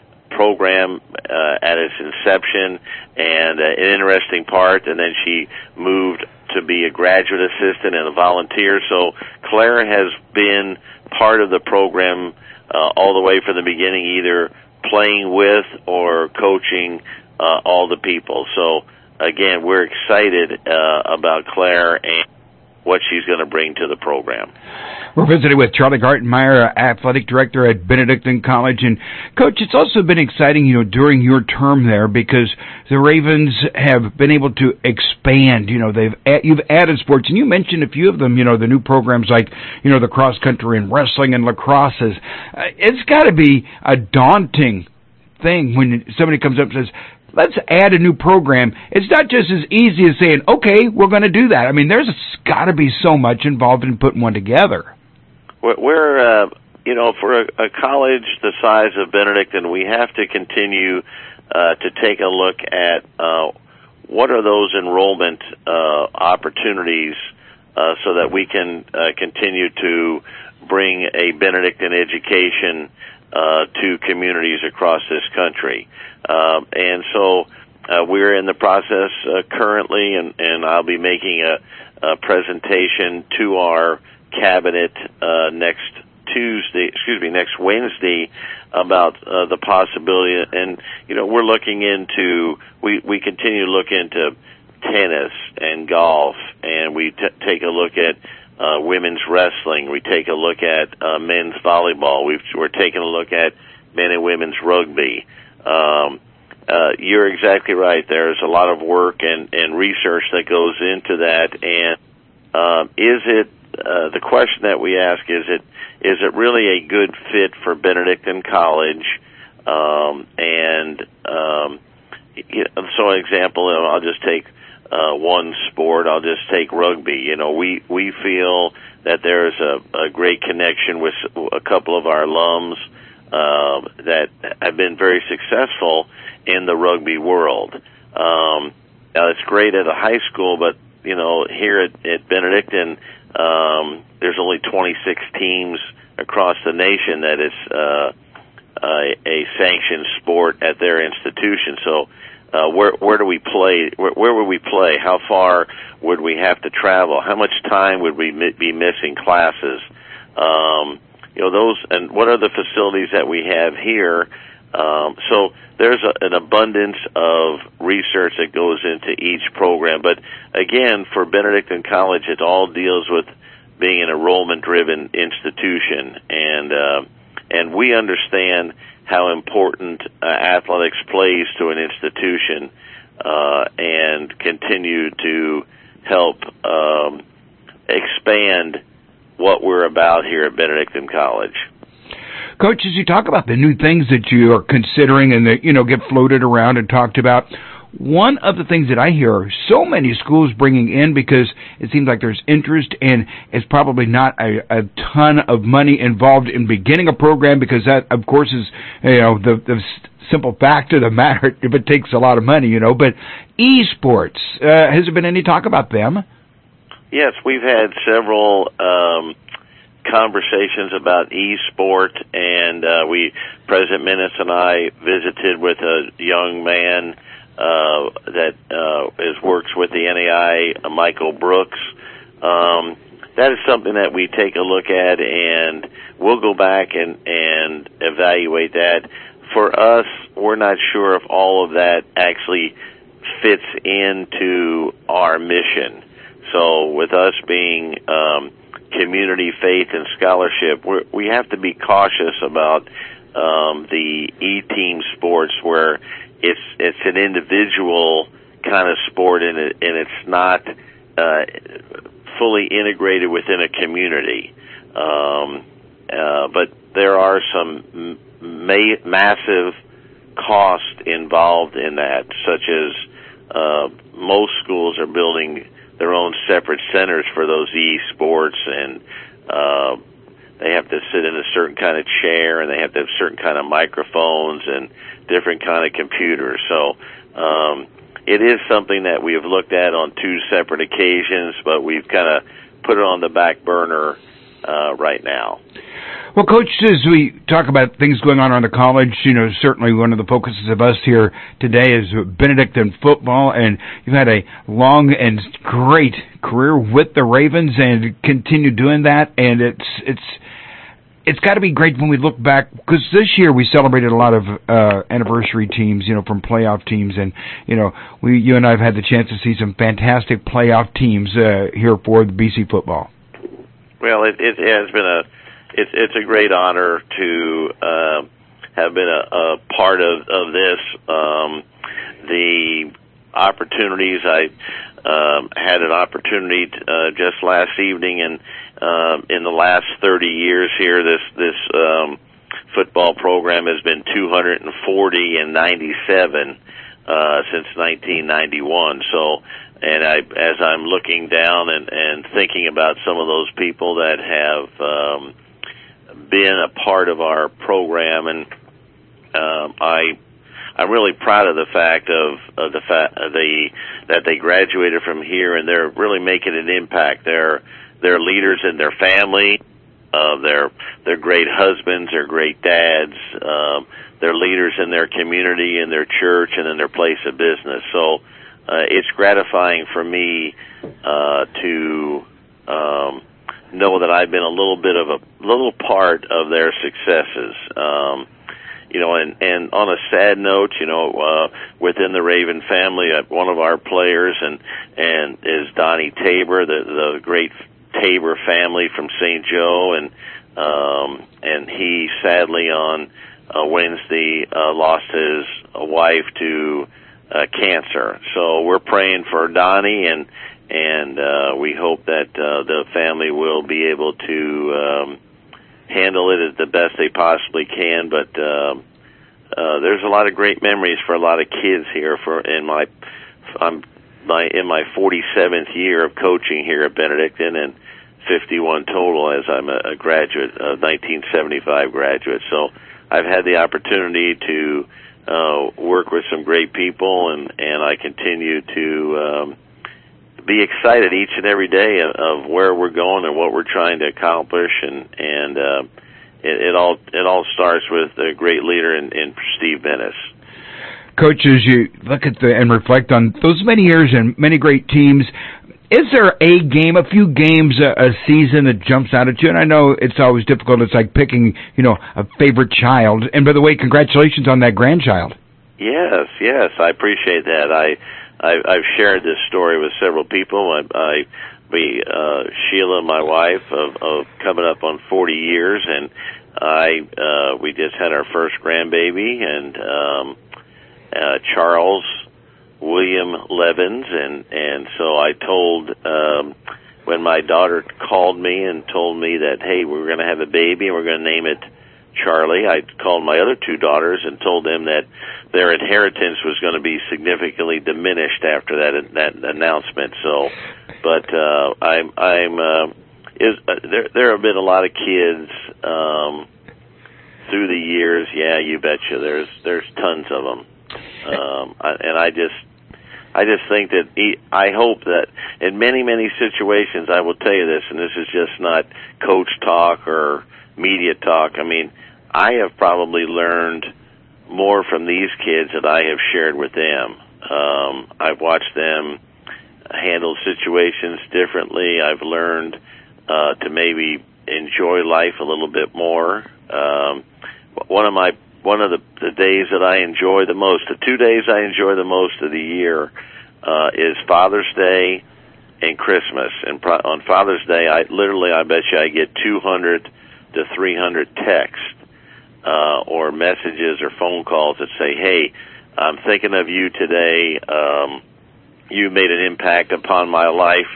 program uh, at its inception, and uh, an interesting part, and then she moved to be a graduate assistant and a volunteer. So Claire has been part of the program uh, all the way from the beginning, either playing with or coaching uh, all the people. So again, we're excited uh, about Claire and what she's going to bring to the program. We're visiting with Charlie Gartenmeyer, athletic director at Benedictine College. And, Coach, it's also been exciting, you know, during your term there because the Ravens have been able to expand. You know, they've you've added sports, and you mentioned a few of them, you know, the new programs like, you know, the cross-country and wrestling and lacrosse. Uh, it's got to be a daunting thing when somebody comes up and says, let's add a new program. It's not just as easy as saying, okay, we're going to do that. I mean, there's got to be so much involved in putting one together. We're, uh, you know, for a, a college the size of Benedictine, we have to continue uh, to take a look at uh, what are those enrollment uh, opportunities uh, so that we can uh, continue to bring a Benedictine education uh, to communities across this country. Uh, and so uh, we're in the process uh, currently, and, and I'll be making a, a presentation to our cabinet uh, next Tuesday, excuse me, next Wednesday about uh, the possibility. And, you know, we're looking into, we, we continue to look into tennis and golf, and we t- take a look at uh, women's wrestling. We take a look at uh, men's volleyball. We've, we're taking a look at men and women's rugby. Um, uh, you're exactly right. There's a lot of work and, and research that goes into that. And um, is it, uh, the question that we ask, is it, is it really a good fit for Benedictine College? Um, and um, you know, so an example, I'll just take uh, one sport. I'll just take rugby. You know, we, we feel that there's a, a great connection with a couple of our alums uh, that have been very successful in the rugby world. Um, now, it's great at a high school, but, you know, here at, at Benedictine, um, there's only twenty-six teams across the nation that is uh, a, a sanctioned sport at their institution. So uh, where where do we play? Where, where would we play? How far would we have to travel? How much time would we mi- be missing classes? Um, you know, those, and what are the facilities that we have here? Um, so there's a, an abundance of research that goes into each program. But again, for Benedictine College, it all deals with being an enrollment-driven institution, and uh, and we understand how important uh, athletics plays to an institution, uh, and continue to help um, expand what we're about here at Benedictine College. Coach, as you talk about the new things that you are considering and that, you know, get floated around and talked about, one of the things that I hear are so many schools bringing in because it seems like there's interest and it's probably not a, a ton of money involved in beginning a program because that, of course, is, you know, the, the simple fact of the matter if it takes a lot of money, you know. But esports, uh, has there been any talk about them? Yes, we've had several um, conversations about e-sport, and uh, we, President Minnis and I visited with a young man Uh, that uh, is works with the N A I, uh, Michael Brooks. Um, that is something that we take a look at, and we'll go back and, and evaluate that. For us, we're not sure if all of that actually fits into our mission. So with us being um, community, faith, and scholarship, we're, we have to be cautious about um, the E-team sports where It's it's an individual kind of sport, and it and it's not uh, fully integrated within a community. Um, uh, but there are some ma- massive costs involved in that, such as uh, most schools are building their own separate centers for those e-sports, and uh, they have to sit in a certain kind of chair, and they have to have certain kind of microphones and different kind of computers. So um, it is something that we have looked at on two separate occasions, but we've kind of put it on the back burner uh, right now. Well, Coach, as we talk about things going on around the college, you know, certainly one of the focuses of us here today is Benedictine football, and you've had a long and great career with the Ravens and continue doing that, and it's it's it's got to be great when we look back, because this year we celebrated a lot of uh, anniversary teams, you know, from playoff teams, and you know, we, you and I have had the chance to see some fantastic playoff teams uh, here for the B C football. Well, it, it has been a, it's it's a great honor to uh, have been a, a part of of this. Um, the opportunities I um, had an opportunity to, uh, just last evening, and um, in the last thirty years here, this this um, football program has been two hundred forty and ninety-seven uh, since nineteen ninety-one. So, and I, as I'm looking down and, and thinking about some of those people that have um, been a part of our program, and um, I. I'm really proud of the fact of, of the fact the that they graduated from here, and they're really making an impact. They're they're leaders in their family. Uh, they're they're great husbands. They're great dads. Um, they're leaders in their community, in their church, and in their place of business. So uh, it's gratifying for me uh, to um, know that I've been a little bit of a little part of their successes. Um, You know, and, and on a sad note, you know, uh, within the Raven family, uh, one of our players and, and is Donnie Tabor, the, the great Tabor family from Saint Joe, and, um, and he sadly on, uh, Wednesday, uh, lost his uh, wife to, uh, cancer. So we're praying for Donnie, and, and, uh, we hope that, uh, the family will be able to, um, handle it as the best they possibly can, but um, uh, there's a lot of great memories for a lot of kids here. For in my, I'm my in my forty-seventh year of coaching here at Benedictine, and fifty-one total as I'm a, a graduate, a nineteen seventy-five graduate. So I've had the opportunity to uh, work with some great people, and and I continue to. Um, be excited each and every day of, of where we're going and what we're trying to accomplish, and and uh, it, it all it all starts with a great leader in, in Steve Bennis. Coach, as you look at the and reflect on those many years and many great teams, is there a game, a few games a, a season that jumps out at you? And I know it's always difficult. It's like picking, you know, a favorite child. And by the way, congratulations on that grandchild. Yes, yes, I appreciate that. I. I've shared this story with several people. I, I we, uh, Sheila, my wife, of, of coming up on forty years, and I, uh, we just had our first grandbaby, and, um, uh, Charles William Levins, and, and so I told, um, when my daughter called me and told me that, hey, we're going to have a baby and we're going to name it Charlie, I called my other two daughters and told them that their inheritance was going to be significantly diminished after that that announcement. So, but uh, I'm I'm uh, is uh, there there have been a lot of kids um, through the years. Yeah, you betcha. There's there's tons of them, um, I, and I just I just think that he, I hope that in many many situations, I will tell you this, and this is just not coach talk or media talk. I mean, I have probably learned more from these kids that I have shared with them. Um, I've watched them handle situations differently. I've learned uh, to maybe enjoy life a little bit more. Um, one of my one of the, the days that I enjoy the most, the two days I enjoy the most of the year, uh, is Father's Day and Christmas. And pro- on Father's Day, I literally, I bet you, I get two hundred to three hundred texts uh, or messages or phone calls that say, "Hey, I'm thinking of you today. Um, you made an impact upon my life,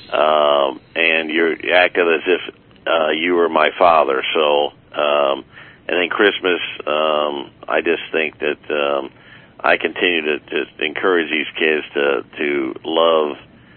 um, and you're acting as if uh, you were my father." So, um, and then Christmas, um, I just think that um, I continue to, to encourage these kids to to love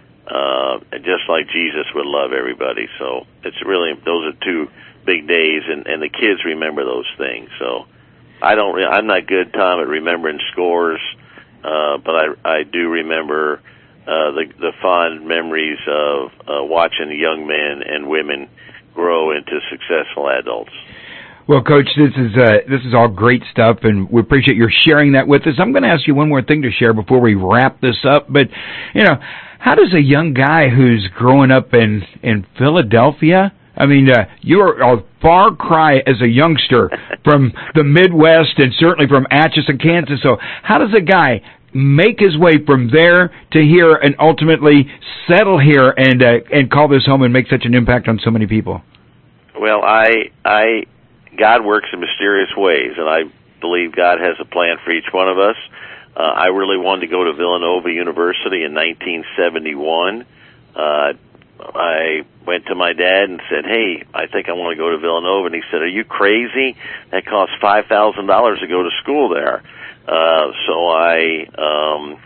uh, just like Jesus would love everybody. So it's really, those are two big days, and, and the kids remember those things. So I don't, re- I'm not good, Tom, at remembering scores, uh, but I, I do remember uh, the, the fond memories of uh, watching young men and women grow into successful adults. Well, Coach, this is uh, this is all great stuff, and we appreciate your sharing that with us. I'm going to ask you one more thing to share before we wrap this up. But, you know, how does a young guy who's growing up in, in Philadelphia I mean, uh, you are a far cry as a youngster from the Midwest and certainly from Atchison, Kansas. So how does a guy make his way from there to here and ultimately settle here and uh, and call this home and make such an impact on so many people? Well, I, I, God works in mysterious ways, and I believe God has a plan for each one of us. Uh, I really wanted to go to Villanova University in nineteen seventy-one. Uh, I went to my dad and said, hey, I think I want to go to Villanova. And he said, are you crazy? That costs five thousand dollars to go to school there. Uh, so I um,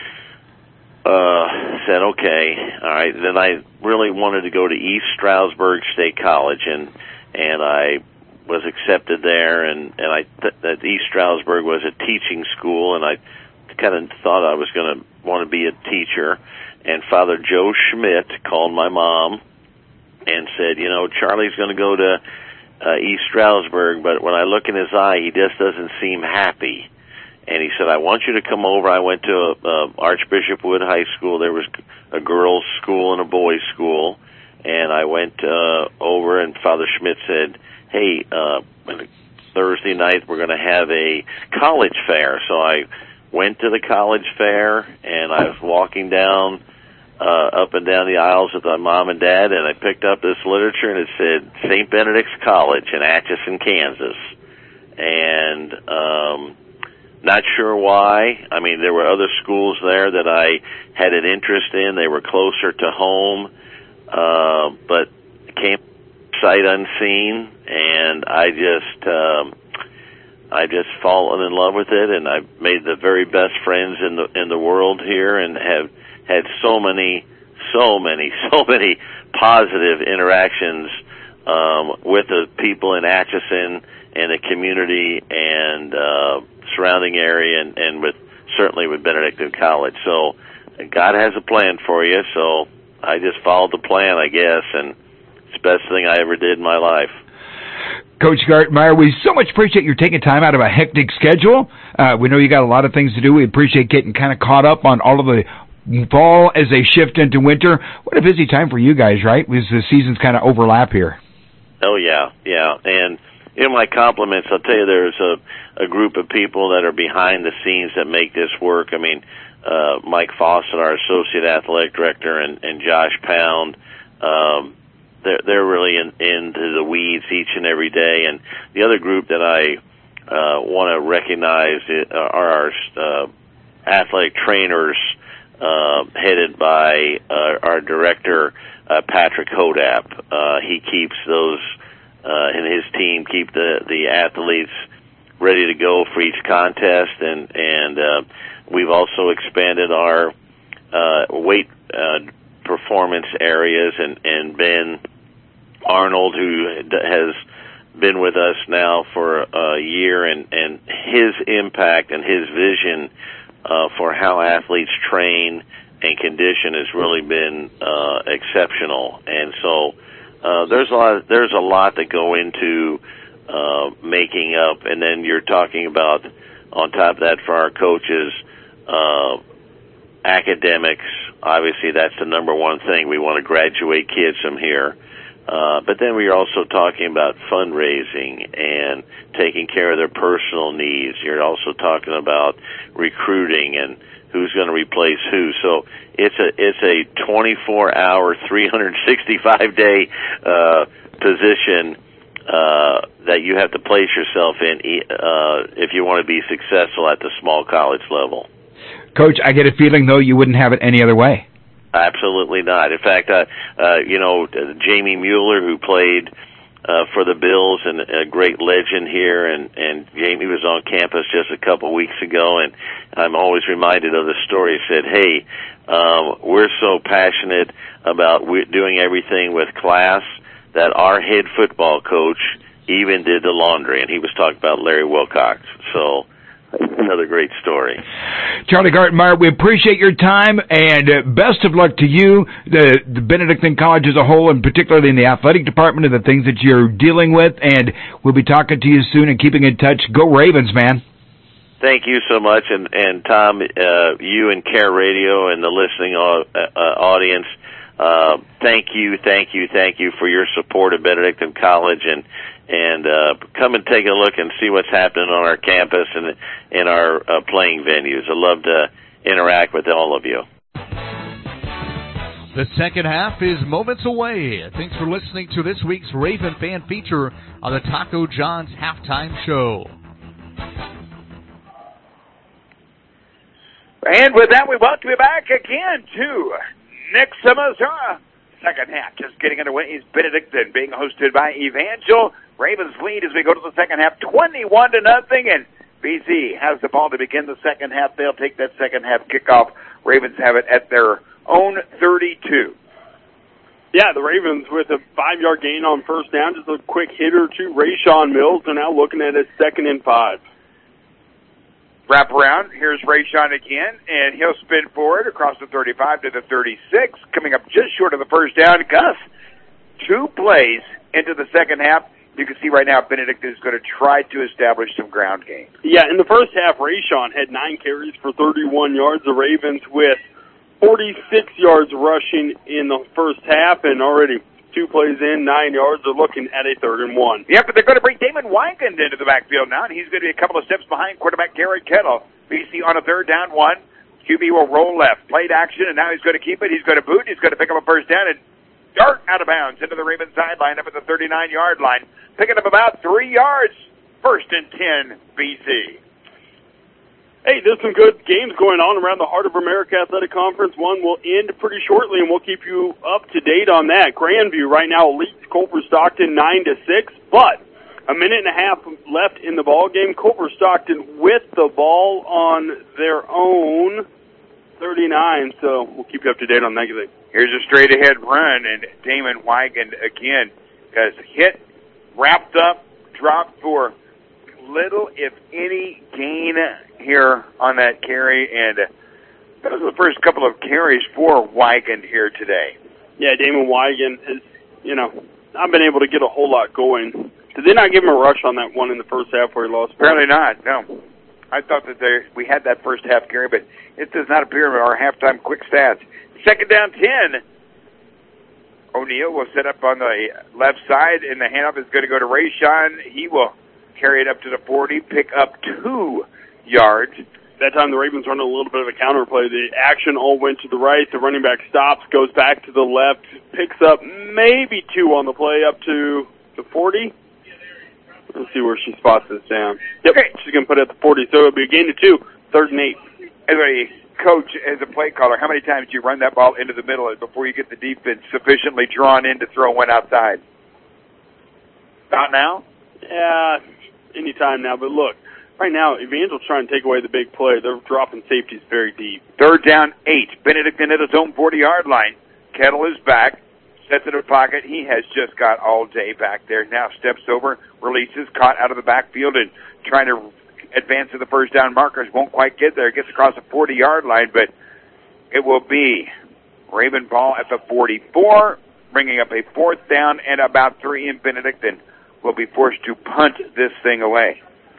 uh, said, okay, all right. Then I really wanted to go to East Stroudsburg State College, and and I was accepted there. And, and I th- that East Stroudsburg was a teaching school, and I kind of thought I was going to want to be a teacher. And Father Joe Schmidt called my mom and said, you know, Charlie's going to go to uh, East Stroudsburg, but when I look in his eye, he just doesn't seem happy. And he said, I want you to come over. I went to a, a Archbishop Wood High School. There was a girls' school and a boys' school. And I went uh, over, and Father Schmidt said, hey, uh, Thursday night we're going to have a college fair. So I went to the college fair, and I was walking down, uh, up and down the aisles with my mom and dad, and I picked up this literature, and it said Saint Benedict's College in Atchison, Kansas. And um, not sure why. I mean, there were other schools there that I had an interest in. They were closer to home, uh, but came sight unseen, and I just... Um, I just fallen in love with it, and I've made the very best friends in the in the world here, and have had so many, so many, so many positive interactions um, with the people in Atchison and the community and uh, surrounding area, and, and with certainly with Benedictine College. So God has a plan for you. So I just followed the plan, I guess, and it's the best thing I ever did in my life. Coach Gartmeyer, we so much appreciate you taking time out of a hectic schedule. Uh, we know you got a lot of things to do. We appreciate getting kind of caught up on all of the fall as they shift into winter. What a busy time for you guys, right? Because the seasons kind of overlap here. Oh, yeah, yeah. And in my compliments, I'll tell you there's a, a group of people that are behind the scenes that make this work. I mean, uh, Mike Fawcett, our Associate Athletic Director, and, and Josh Pound, um, They're, they're really in, into the weeds each and every day. And the other group that I uh, want to recognize are our uh, athletic trainers, uh, headed by uh, our director, uh, Patrick Hodap. Uh, he keeps those, uh, and his team keep the, the athletes ready to go for each contest. And, and uh, we've also expanded our uh, weight uh, performance areas, and, and been Arnold, who has been with us now for a year, and, and his impact and his vision uh, for how athletes train and condition has really been uh, exceptional. And so uh, there's a lot. There's a lot that go into uh, making up. And then you're talking about, on top of that, for our coaches, uh, academics. Obviously, that's the number one thing. We want to graduate kids from here. Uh, but then we are also talking about fundraising and taking care of their personal needs. You're also talking about recruiting and who's going to replace who. So it's a it's a twenty-four hour, three hundred sixty-five day uh, position uh, that you have to place yourself in uh, if you want to be successful at the small college level. Coach, I get a feeling though you wouldn't have it any other way. Absolutely not. In fact, uh, uh, you know, uh, Jamie Mueller, who played uh, for the Bills and a great legend here, and, and Jamie was on campus just a couple weeks ago, and I'm always reminded of the story. He said, hey, um, we're so passionate about we- doing everything with class that our head football coach even did the laundry, and he was talking about Larry Wilcox. So another great story. Charlie Gartmeyer, we appreciate your time, and uh, best of luck to you, the, the Benedictine College as a whole, and particularly in the athletic department and the things that you're dealing with, and we'll be talking to you soon and keeping in touch. Go Ravens, man. Thank you so much, and, and Tom, uh, you and Care Radio and the listening uh, uh, audience, uh, thank you, thank you, thank you for your support of Benedictine College, and and uh, come and take a look and see what's happening on our campus and in our uh, playing venues. I'd love to interact with all of you. The second half is moments away. Thanks for listening to this week's Raven Fan Feature on the Taco John's Halftime Show. And with that, we welcome you back again to Nixa, Missouri. Second half just getting underway is Benedictine being hosted by Evangel. Ravens lead as we go to the second half, twenty-one to nothing, and B C has the ball to begin the second half. They'll take that second half kickoff. Ravens have it at their own thirty-two. Yeah, the Ravens with a five-yard gain on first down, just a quick hitter to Rayshawn Mills. They're now looking at a second and five. Wrap around. Here's Rayshawn again, and he'll spin forward across the thirty-five to the thirty-six, coming up just short of the first down. Gus, two plays into the second half. You can see right now Benedict is going to try to establish some ground game. Yeah, in the first half, Rayshawn had nine carries for thirty-one yards. The Ravens with forty-six yards rushing in the first half, and already two plays in, nine yards. They're looking at a third and one. Yeah, but they're going to bring Damon Wygand into the backfield now, and he's going to be a couple of steps behind quarterback Garrett Kettle. B C on a third down one. Q B will roll left. Played action, and now he's going to keep it. He's going to boot. He's going to pick up a first down and dart out of bounds into the Ravens sideline up at the thirty-nine-yard line. Picking up about three yards. First and ten, B C. Hey, there's some good games going on around the Heart of America Athletic Conference. One will end pretty shortly, and we'll keep you up to date on that. Grandview right now leads Culver Stockton nine to six, but a minute and a half left in the ball game. Culver Stockton with the ball on their own thirty-nine, so we'll keep you up to date on that. Here's a straight-ahead run, and Damon Wygand again has hit, wrapped up, dropped for little, if any, gain here on that carry, and those are the first couple of carries for Wygand here today. Yeah, Damon Wygand has, you know, not been able to get a whole lot going. Did they not give him a rush on that one in the first half where he lost? Apparently not, no. I thought that they, we had that first half carry, but it does not appear in our halftime quick stats. Second down ten. O'Neal will set up on the left side, and the handoff is going to go to Rayshawn. He will carry it up to the forty, pick up two yards. That time the Ravens run a little bit of a counter play. The action all went to the right. The running back stops, goes back to the left, picks up maybe two on the play up to the forty. Let's see where she spots this down. Yep, okay. She's going to put it at the forty, so it'll be a gain of two, third and eight. As a coach, as a play caller, how many times do you run that ball into the middle before you get the defense sufficiently drawn in to throw one outside? Not now? Yeah, any time now. But look, right now, Evangel's trying to take away the big play. They're dropping safeties very deep. Third down, eight. Benedictine at his own forty-yard line. Kettle is back. Sets in the pocket. He has just got all day back there. Now steps over, releases, caught out of the backfield, and trying to advance to the first down markers. Won't quite get there. Gets across the forty-yard line, but it will be Raven ball at the forty-four, bringing up a fourth down and about three, and Benedictine will be forced to punt this thing away.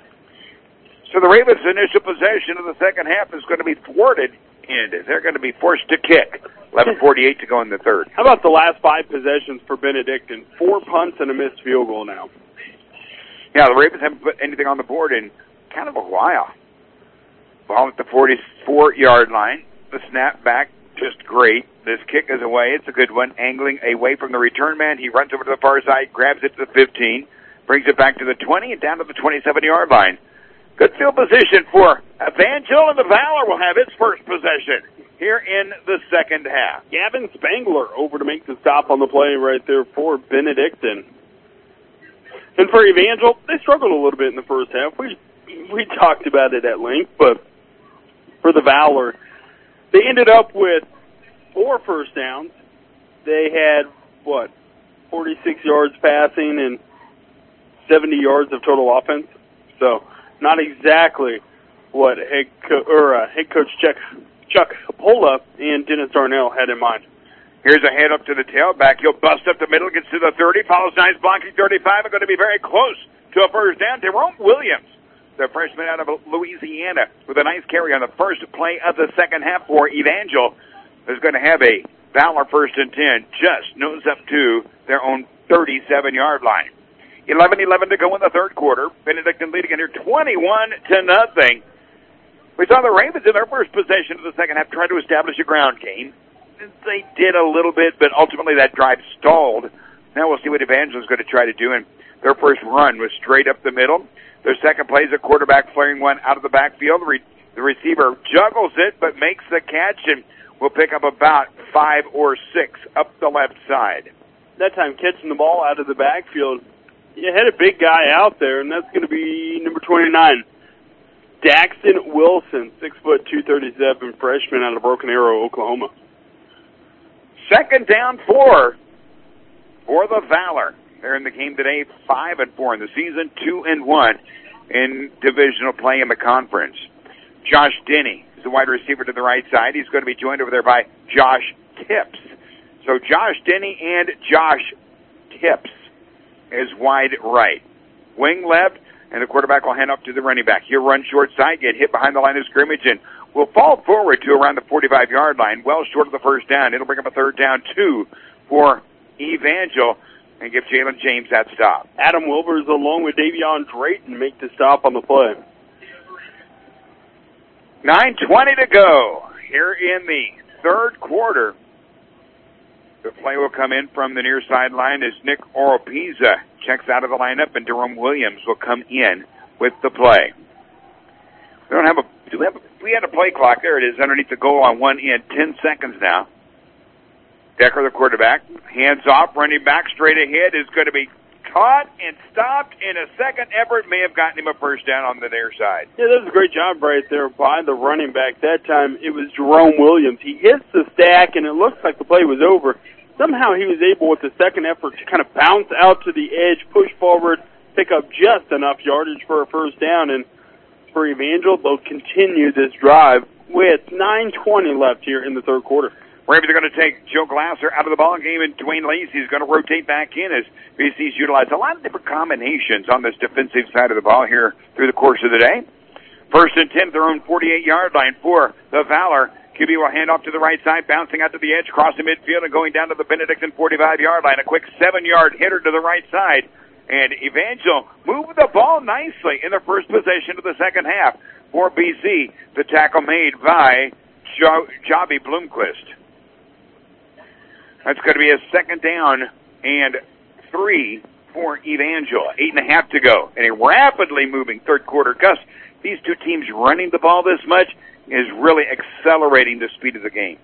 So the Ravens' initial possession of the second half is going to be thwarted, and they're going to be forced to kick. eleven forty-eight to go in the third. How about the last five possessions for Benedictine? Four punts and a missed field goal now. Yeah, the Ravens haven't put anything on the board in kind of a while. Ball at the forty-four-yard line. The snap back, just great. This kick is away. It's a good one. Angling away from the return man. He runs over to the far side, grabs it to the fifteen, brings it back to the twenty, and down to the twenty-seven-yard line. Good field position for Evangel, and the Valor will have its first possession here in the second half. Gavin Spangler over to make the stop on the play right there for Benedictine. And for Evangel, they struggled a little bit in the first half. We we talked about it at length, but for the Valor, they ended up with four first downs. They had, what, forty-six yards passing and seventy yards of total offense. So not exactly what head, co- or, uh, head coach Chuck, Chuck Capola and Dennis Darnell had in mind. Here's a hand up to the tailback. He'll bust up the middle, gets to the thirty, follows nice blocking thirty-five, and going to be very close to a first down. Jerome Williams, the freshman out of Louisiana, with a nice carry on the first play of the second half for Evangel, is going to have a Valor first and ten, just nose up to their own thirty-seven-yard line. eleven eleven to go in the third quarter. Benedictine leading it here twenty-one to nothing. We saw the Ravens in their first possession of the second half try to establish a ground game. They did a little bit, but ultimately that drive stalled. Now we'll see what Evangel is going to try to do. And their first run was straight up the middle. Their second play is a quarterback flaring one out of the backfield. The, re- the receiver juggles it, but makes the catch and will pick up about five or six up the left side. That time catching the ball out of the backfield, you had a big guy out there, and that's going to be number twenty-nine. Daxton Wilson, six foot two thirty-seven, freshman out of Broken Arrow, Oklahoma. Second down four for the Valor. They're in the game today, five and four in the season, two and one in divisional play in the conference. Josh Denny is the wide receiver to the right side. He's going to be joined over there by Josh Tips. So Josh Denny and Josh Tips is wide right. Wing left, and the quarterback will hand up to the running back. He'll run short side, get hit behind the line of scrimmage, and will fall forward to around the forty-five-yard line, well short of the first down. It'll bring up a third down, two for Evangel, and give Jalen James that stop. Adam Wilbers along with Davion Drayton make the stop on the play. nine twenty to go here in the third quarter. The play will come in from the near sideline as Nick Oropeza checks out of the lineup, and Jerome Williams will come in with the play. We don't have a, do we have a, we had a play clock. There it is underneath the goal on one end. Ten seconds now. Decker, the quarterback, hands off, running back straight ahead, is going to be caught and stopped in a second effort. May have gotten him a first down on the near side. Yeah, that was a great job right there by the running back. That time it was Jerome Williams. He hits the stack, and it looks like the play was over. Somehow he was able, with the second effort, to kind of bounce out to the edge, push forward, pick up just enough yardage for a first down. And for Evangel, they'll continue this drive with nine twenty left here in the third quarter. Ravens are going to take Joe Glasser out of the ball game, and Dwayne Lacey is going to rotate back in as B C's utilized a lot of different combinations on this defensive side of the ball here through the course of the day. First and ten, their own forty-eight-yard line for the Valor. Q B will hand off to the right side, bouncing out to the edge, crossing midfield, and going down to the Benedictine forty-five-yard line. A quick seven-yard hitter to the right side. And Evangel moved the ball nicely in the first possession of the second half for B C. The tackle made by jo- Javi Bloomquist. That's going to be a second down and three for Evangel. Eight and a half to go. And a rapidly moving third quarter. Gus, these two teams running the ball this much is really accelerating the speed of the game.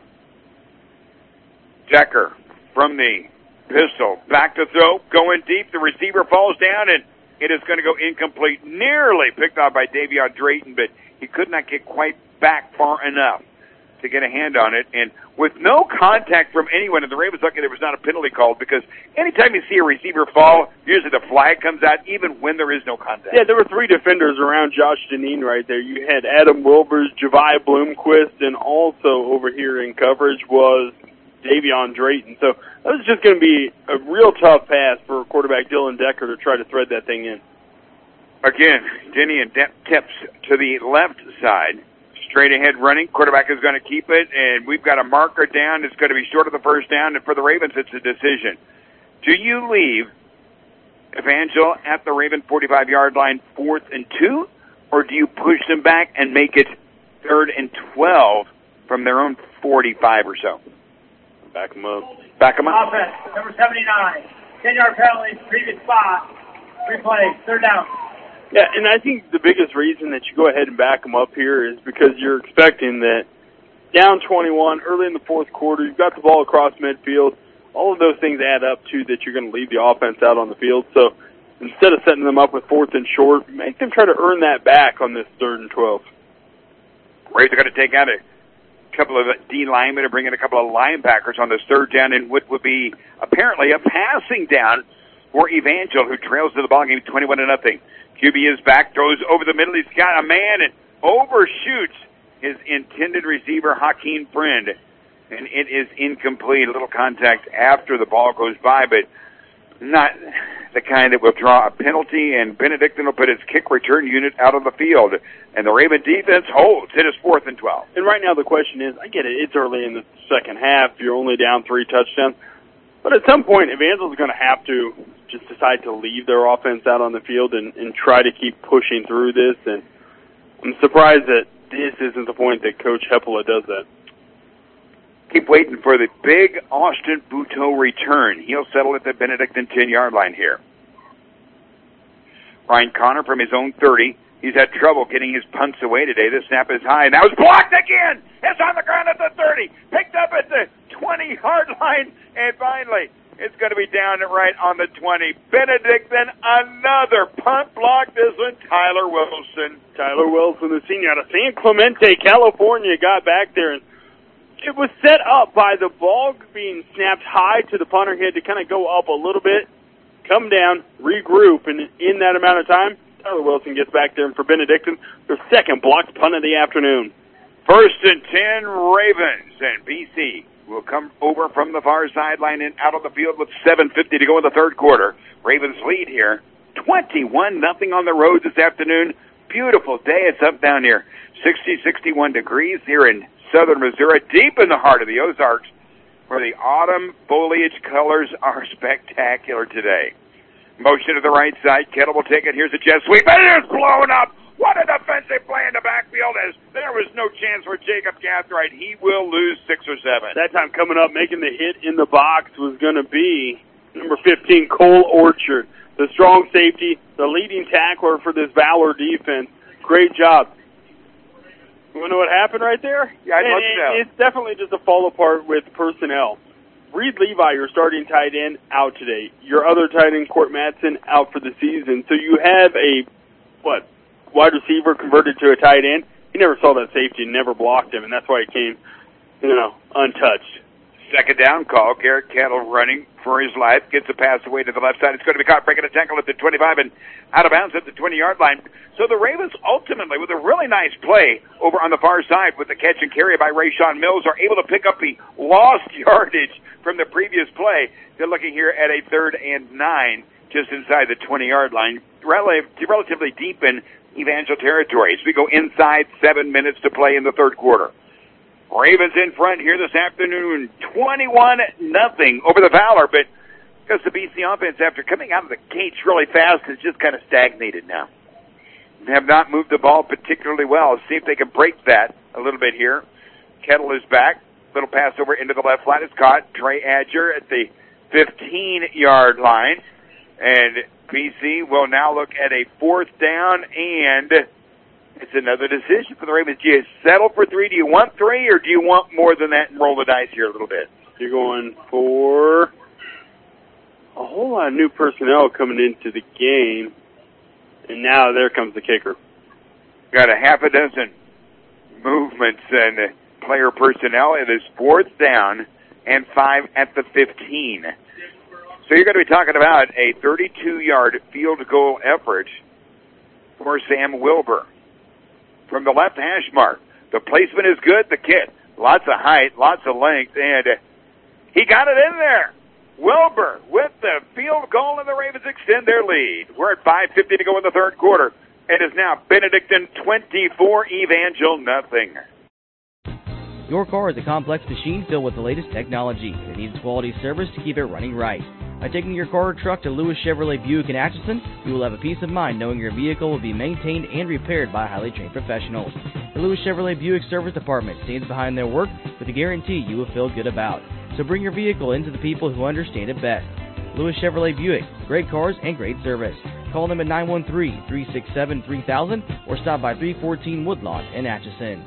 Decker from the pistol. Back to throw. Going deep. The receiver falls down, and it is going to go incomplete. Nearly picked off by Davion Drayton, but he could not get quite back far enough to get a hand on it. And with no contact from anyone, and the Ravens lucky there was not a penalty called, because anytime you see a receiver fall, usually the flag comes out even when there is no contact. Yeah, there were three defenders around Josh Deneen right there. You had Adam Wilbers, Javi Bloomquist, and also over here in coverage was Davion Drayton. So that was just going to be a real tough pass for quarterback Dylan Decker to try to thread that thing in. Again, Denny and De- Tips to the left side. Straight ahead running. Quarterback is going to keep it, and we've got a marker down. It's going to be short of the first down, and for the Ravens, it's a decision. Do you leave Evangel at the Raven forty-five-yard line, fourth and two, or do you push them back and make it third and twelve from their own forty-five or so? Back them up. Back them up. Offense, number seventy-nine. ten-yard penalty, previous spot. Replay, third down. Yeah, and I think the biggest reason that you go ahead and back them up here is because you're expecting that down twenty-one, early in the fourth quarter, you've got the ball across midfield. All of those things add up to that you're going to leave the offense out on the field. So instead of setting them up with fourth and short, make them try to earn that back on this third and twelve. Ravens are going to take out a couple of D linemen and bring in a couple of linebackers on this third down in what would be apparently a passing down for Evangel, who trails to the ball game twenty-one to nothing. Q B is back, throws over the middle. He's got a man and overshoots his intended receiver, Hakeem Friend. And it is incomplete. A little contact after the ball goes by, but not the kind that will draw a penalty, and Benedictine will put its kick return unit out of the field. And the Raven defense holds. It is fourth and twelve. And right now the question is, I get it, it's early in the second half. You're only down three touchdowns. But at some point, Evangel's going to have to just decide to leave their offense out on the field and, and try to keep pushing through this. And I'm surprised that this isn't the point that Coach Heppola does that. Keep waiting for the big Austin Buteau return. He'll settle at the Benedictine ten-yard line here. Ryan Connor from his own thirty. He's had trouble getting his punts away today. The snap is high. Now it's blocked again. It's on the ground at the thirty. Picked up at the twenty-yard line. And finally, it's going to be down right on the twenty. Benedictine, another punt block. This one, Tyler Wilson. Tyler Wilson, the senior out of San Clemente, California, got back there. And it was set up by the ball being snapped high to the punter. He had to kind of go up a little bit, come down, regroup, and in that amount of time, Tyler Wilson gets back there, and for Benedictine, their second blocked punt of the afternoon. First and ten, Ravens, and B C will come over from the far sideline and out of the field with seven fifty to go in the third quarter. Ravens lead here, twenty-one nothing on the road this afternoon. Beautiful day. It's up down here, sixty, sixty-one degrees here in southern Missouri, deep in the heart of the Ozarks, where the autumn foliage colors are spectacular today. Motion to the right side. Kettle will take it. Here's a jet sweep. And it is blown up. What a defensive play in the backfield. As there was no chance for Jacob Gathright. He will lose six or seven. That time coming up, making the hit in the box was going to be number fifteen, Cole Orchard, the strong safety, the leading tackler for this Valor defense. Great job. You want to know what happened right there? Yeah, I'd love to know. It's definitely just a fall apart with personnel. Reed Levi, your starting tight end, out today. Your other tight end, Court Madsen, out for the season. So you have a, what, wide receiver converted to a tight end. He never saw that safety and never blocked him, and that's why he came, you know, untouched. Second down call. Garrett Kettle running for his life. Gets a pass away to the left side. It's going to be caught breaking a tackle at the twenty-five and out of bounds at the twenty-yard line. So the Ravens ultimately, with a really nice play over on the far side with the catch and carry by Rayshawn Mills, are able to pick up the lost yardage from the previous play. They're looking here at a third and nine just inside the twenty-yard line, Rel- relatively deep in Evangel territory. As we go inside, seven minutes to play in the third quarter. Ravens in front here this afternoon, twenty-one nothing over the Valor, but because the B C offense, after coming out of the gates really fast, has just kind of stagnated now. They have not moved the ball particularly well. See if they can break that a little bit here. Kettle is back. Little pass over into the left flat is caught. Trey Adger at the fifteen-yard line. And B C will now look at a fourth down, and it's another decision for the Ravens. Do you settle for three? Do you want three, or do you want more than that and roll the dice here a little bit? You're going for a whole lot of new personnel coming into the game, and now there comes the kicker. Got a half a dozen movements and player personnel. It is fourth down and five at the fifteen. So you're going to be talking about a thirty-two-yard field goal effort for Sam Wilbur. From the left hash mark, the placement is good. The kid, lots of height, lots of length, and he got it in there. Wilbur with the field goal, and the Ravens extend their lead. We're at five fifty to go in the third quarter. It is now Benedictine twenty-four, Evangel nothing. Your car is a complex machine filled with the latest technology. It needs quality service to keep it running right. By taking your car or truck to Lewis Chevrolet Buick in Atchison, you will have a peace of mind knowing your vehicle will be maintained and repaired by highly trained professionals. The Lewis Chevrolet Buick Service Department stands behind their work with a guarantee you will feel good about. So bring your vehicle into the people who understand it best. Lewis Chevrolet Buick, great cars and great service. Call them at nine one three, three six seven, three thousand or stop by three fourteen Woodlawn in Atchison.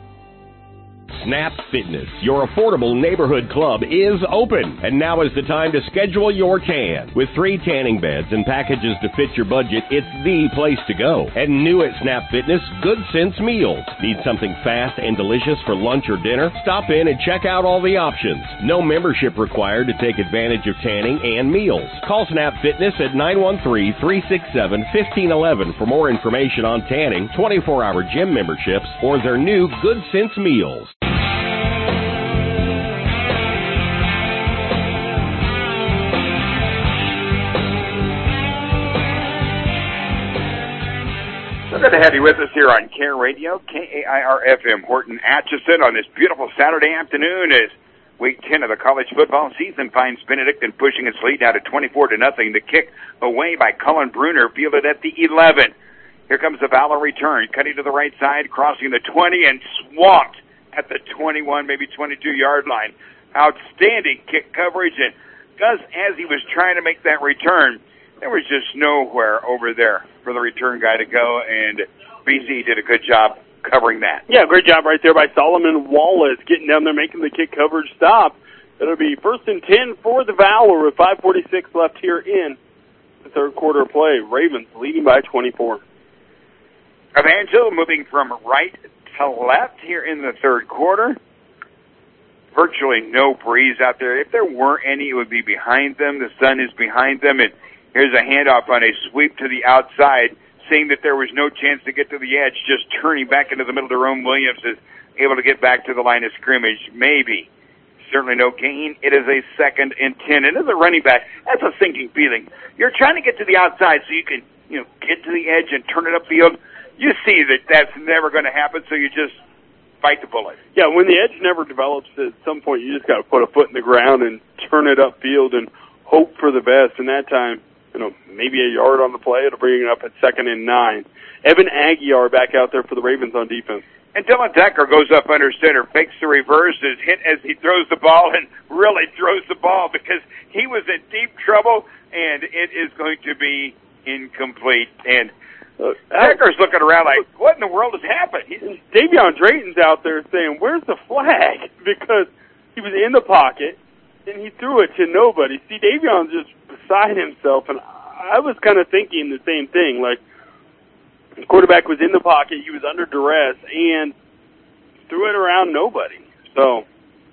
Snap Fitness, your affordable neighborhood club, is open, and now is the time to schedule your tan. With three tanning beds and packages to fit your budget, it's the place to go. And new at Snap Fitness, Good Sense Meals. Need something fast and delicious for lunch or dinner? Stop in and check out all the options. No membership required to take advantage of tanning and meals. Call Snap Fitness at nine one three, three six seven, one five one one for more information on tanning, twenty-four hour gym memberships, or their new Good Sense Meals. So good to have you with us here on Care Radio, K A I R F M, Horton Atchison, on this beautiful Saturday afternoon as Week ten of the college football season finds Benedictine pushing its lead out to twenty-four to nothing. The kick away by Cullen Bruner, fielded at the eleven. Here comes the Valor return, cutting to the right side, crossing the twenty, and swamped at the twenty-one, maybe twenty-two-yard line. Outstanding kick coverage, and Gus, as he was trying to make that return, there was just nowhere over there for the return guy to go, and B C did a good job covering that. Yeah, great job right there by Solomon Wallace, getting down there, making the kick coverage stop. It'll be first and ten for the Valor with five forty-six left here in the third quarter play. Ravens leading by twenty-four. Evangel moving from right to left here in the third quarter. Virtually no breeze out there. If there were any, it would be behind them. The sun is behind them, and here's a handoff on a sweep to the outside, seeing that there was no chance to get to the edge, just turning back into the middle to Rome Williams is able to get back to the line of scrimmage. Maybe. Certainly no gain. It is a second and ten. And as a running back, that's a sinking feeling. You're trying to get to the outside so you can, you know, get to the edge and turn it upfield. You see that that's never going to happen, so you just fight the bullet. Yeah, when the edge never develops, at some point you just got to put a foot in the ground and turn it upfield and hope for the best. And that time, you know, maybe a yard on the play. It'll bring it up at second and nine. Evan Aguiar back out there for the Ravens on defense. And Dylan Decker goes up under center, fakes the reverse, is hit as he throws the ball, and really throws the ball because he was in deep trouble, and it is going to be incomplete. And uh, Decker's looking around like, what in the world has happened? He's, Davion Drayton's out there saying, where's the flag? Because he was in the pocket, and he threw it to nobody. See, Davion's just beside himself, and I was kind of thinking the same thing. Like, the quarterback was in the pocket, he was under duress, and threw it around nobody. So,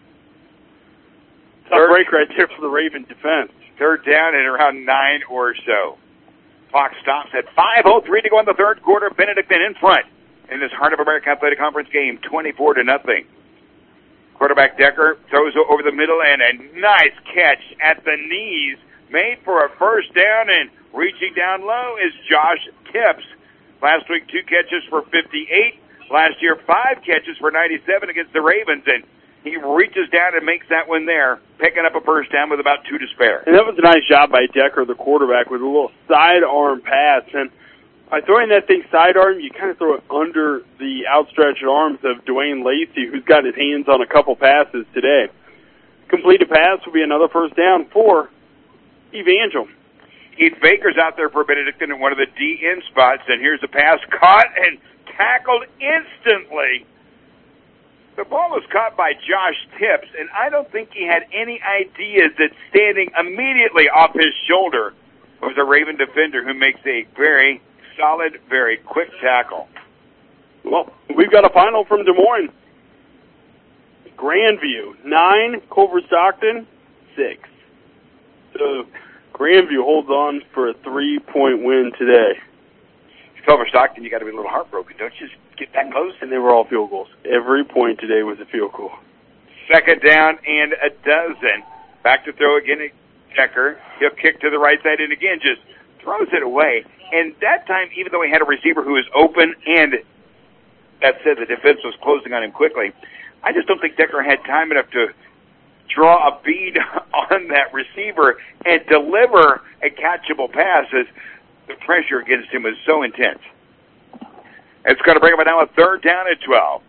tough break right there for the Raven defense. Third down and around nine or so. Clock stops at five oh three to go in the third quarter. Benedictine in front in this Heart of America Athletic Conference game, twenty-four to nothing. Quarterback Decker throws over the middle, and a nice catch at the knees, made for a first down, and reaching down low is Josh Tips. Last week, two catches for fifty-eight. Last year, five catches for ninety-seven against the Ravens, and he reaches down and makes that one there, picking up a first down with about two to spare. And that was a nice job by Decker, the quarterback, with a little sidearm pass. And by throwing that thing sidearm, you kind of throw it under the outstretched arms of Dwayne Lacey, who's got his hands on a couple passes today. Completed pass will be another first down for Evangel. Heath Baker's out there for Benedictine in one of the D N spots, and here's a pass caught and tackled instantly. The ball was caught by Josh Tips, and I don't think he had any idea that standing immediately off his shoulder was a Raven defender who makes a very solid, very quick tackle. Well, we've got a final from Des Moines. Grandview, nine. Culver Stockton, six. So Grandview holds on for a three-point win today. Culver Stockton, you got to be a little heartbroken, don't you? Get that close. And they were all field goals. Every point today was a field goal. Second down and a dozen. Back to throw again at Decker. He'll kick to the right side and again just throws it away. And that time, even though he had a receiver who was open and that said the defense was closing on him quickly, I just don't think Decker had time enough to draw a bead on that receiver and deliver a catchable pass as the pressure against him was so intense. It's going to bring him now a third down at twelve.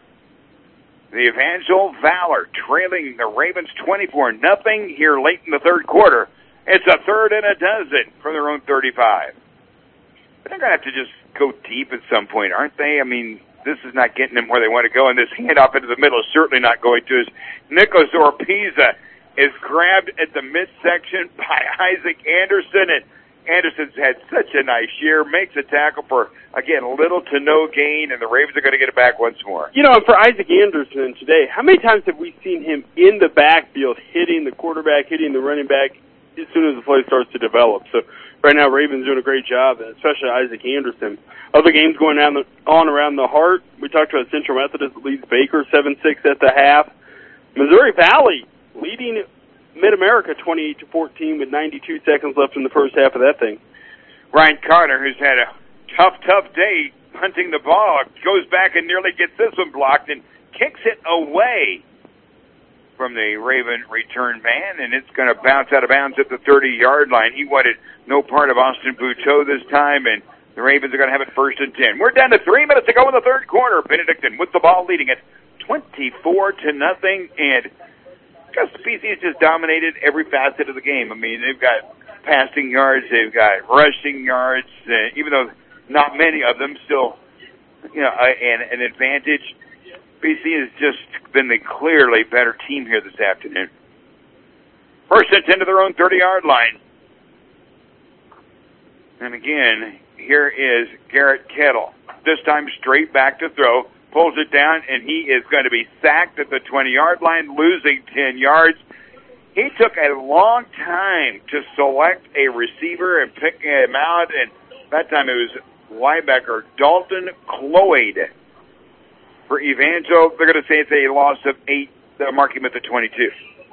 The Evangel Valor trailing the Ravens twenty-four nothing here late in the third quarter. It's a third and a dozen from their own thirty-five. But they're going to have to just go deep at some point, aren't they? I mean, this is not getting them where they want to go, and this handoff into the middle is certainly not going to. As Nikos Orpiza is grabbed at the midsection by Isaac Anderson, and Anderson's had such a nice year, makes a tackle for, again, little to no gain, and the Ravens are going to get it back once more. You know, for Isaac Anderson today, how many times have we seen him in the backfield hitting the quarterback, hitting the running back as soon as the play starts to develop? So right now, Ravens doing a great job, especially Isaac Anderson. Other games going on, on around the Heart. We talked about Central Methodist leads Baker seven six at the half. Missouri Valley leading Mid-America twenty-eight to fourteen with ninety-two seconds left in the first half of that thing. Ryan Carter, who's had a tough, tough day, punting the ball. Goes back and nearly gets this one blocked and kicks it away from the Raven return man, and it's going to bounce out of bounds at the thirty-yard line. He wanted no part of Austin Buteau this time, and the Ravens are going to have it first and ten. We're down to three minutes to go in the third quarter. Benedictine with the ball leading it twenty-four to nothing, and Augusta P C has just dominated every facet of the game. I mean, they've got passing yards, they've got rushing yards, uh, even though not many of them, still, you know, uh, an, an advantage. B C has just been the clearly better team here this afternoon. First and ten to their own thirty-yard line. And again, here is Garrett Kettle. This time straight back to throw. Pulls it down, and he is going to be sacked at the twenty-yard line, losing ten yards. He took a long time to select a receiver and pick him out, and that time it was linebacker Dalton Cloyd. For Evangel, they're going to say it's a loss of eight. They'll mark him at the twenty-two.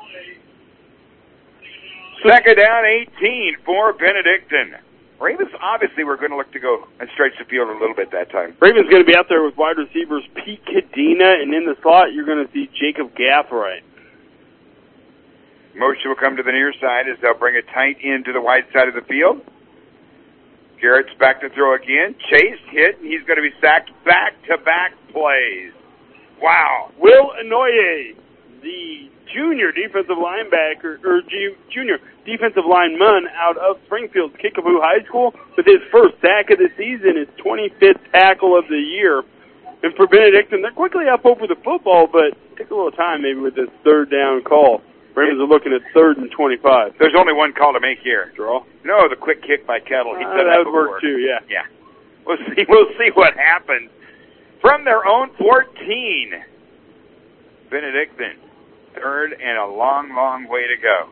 Second down, eighteen for Benedictine. Ravens obviously were going to look to go and stretch the field a little bit that time. Ravens going to be out there with wide receivers Pete Cadena, and in the slot you're going to see Jacob Gaffright. Motion will come to the near side as they'll bring it tight into the wide side of the field. Garrett's back to throw again. Chase hit, and he's going to be sacked back-to-back plays. Wow. Will Inouye, the junior defensive linebacker, or junior defensive lineman out of Springfield's Kickapoo High School, with his first sack of the season, his twenty-fifth tackle of the year. And for Benedictine, they're quickly up over the football, but take a little time maybe with this third down call. Ravens are looking at third and twenty-five. There's only one call to make here. Draw? No, the quick kick by Kettle. He's uh, done that that would before. work too, yeah. Yeah. We'll see, we'll see what happens. From their own fourteen, Benedictine, third and a long, long way to go.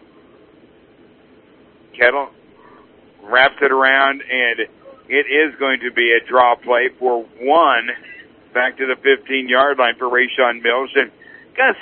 Kettle wraps it around, and it is going to be a draw play for one back to the fifteen-yard line for Rayshon Mills. And Gus,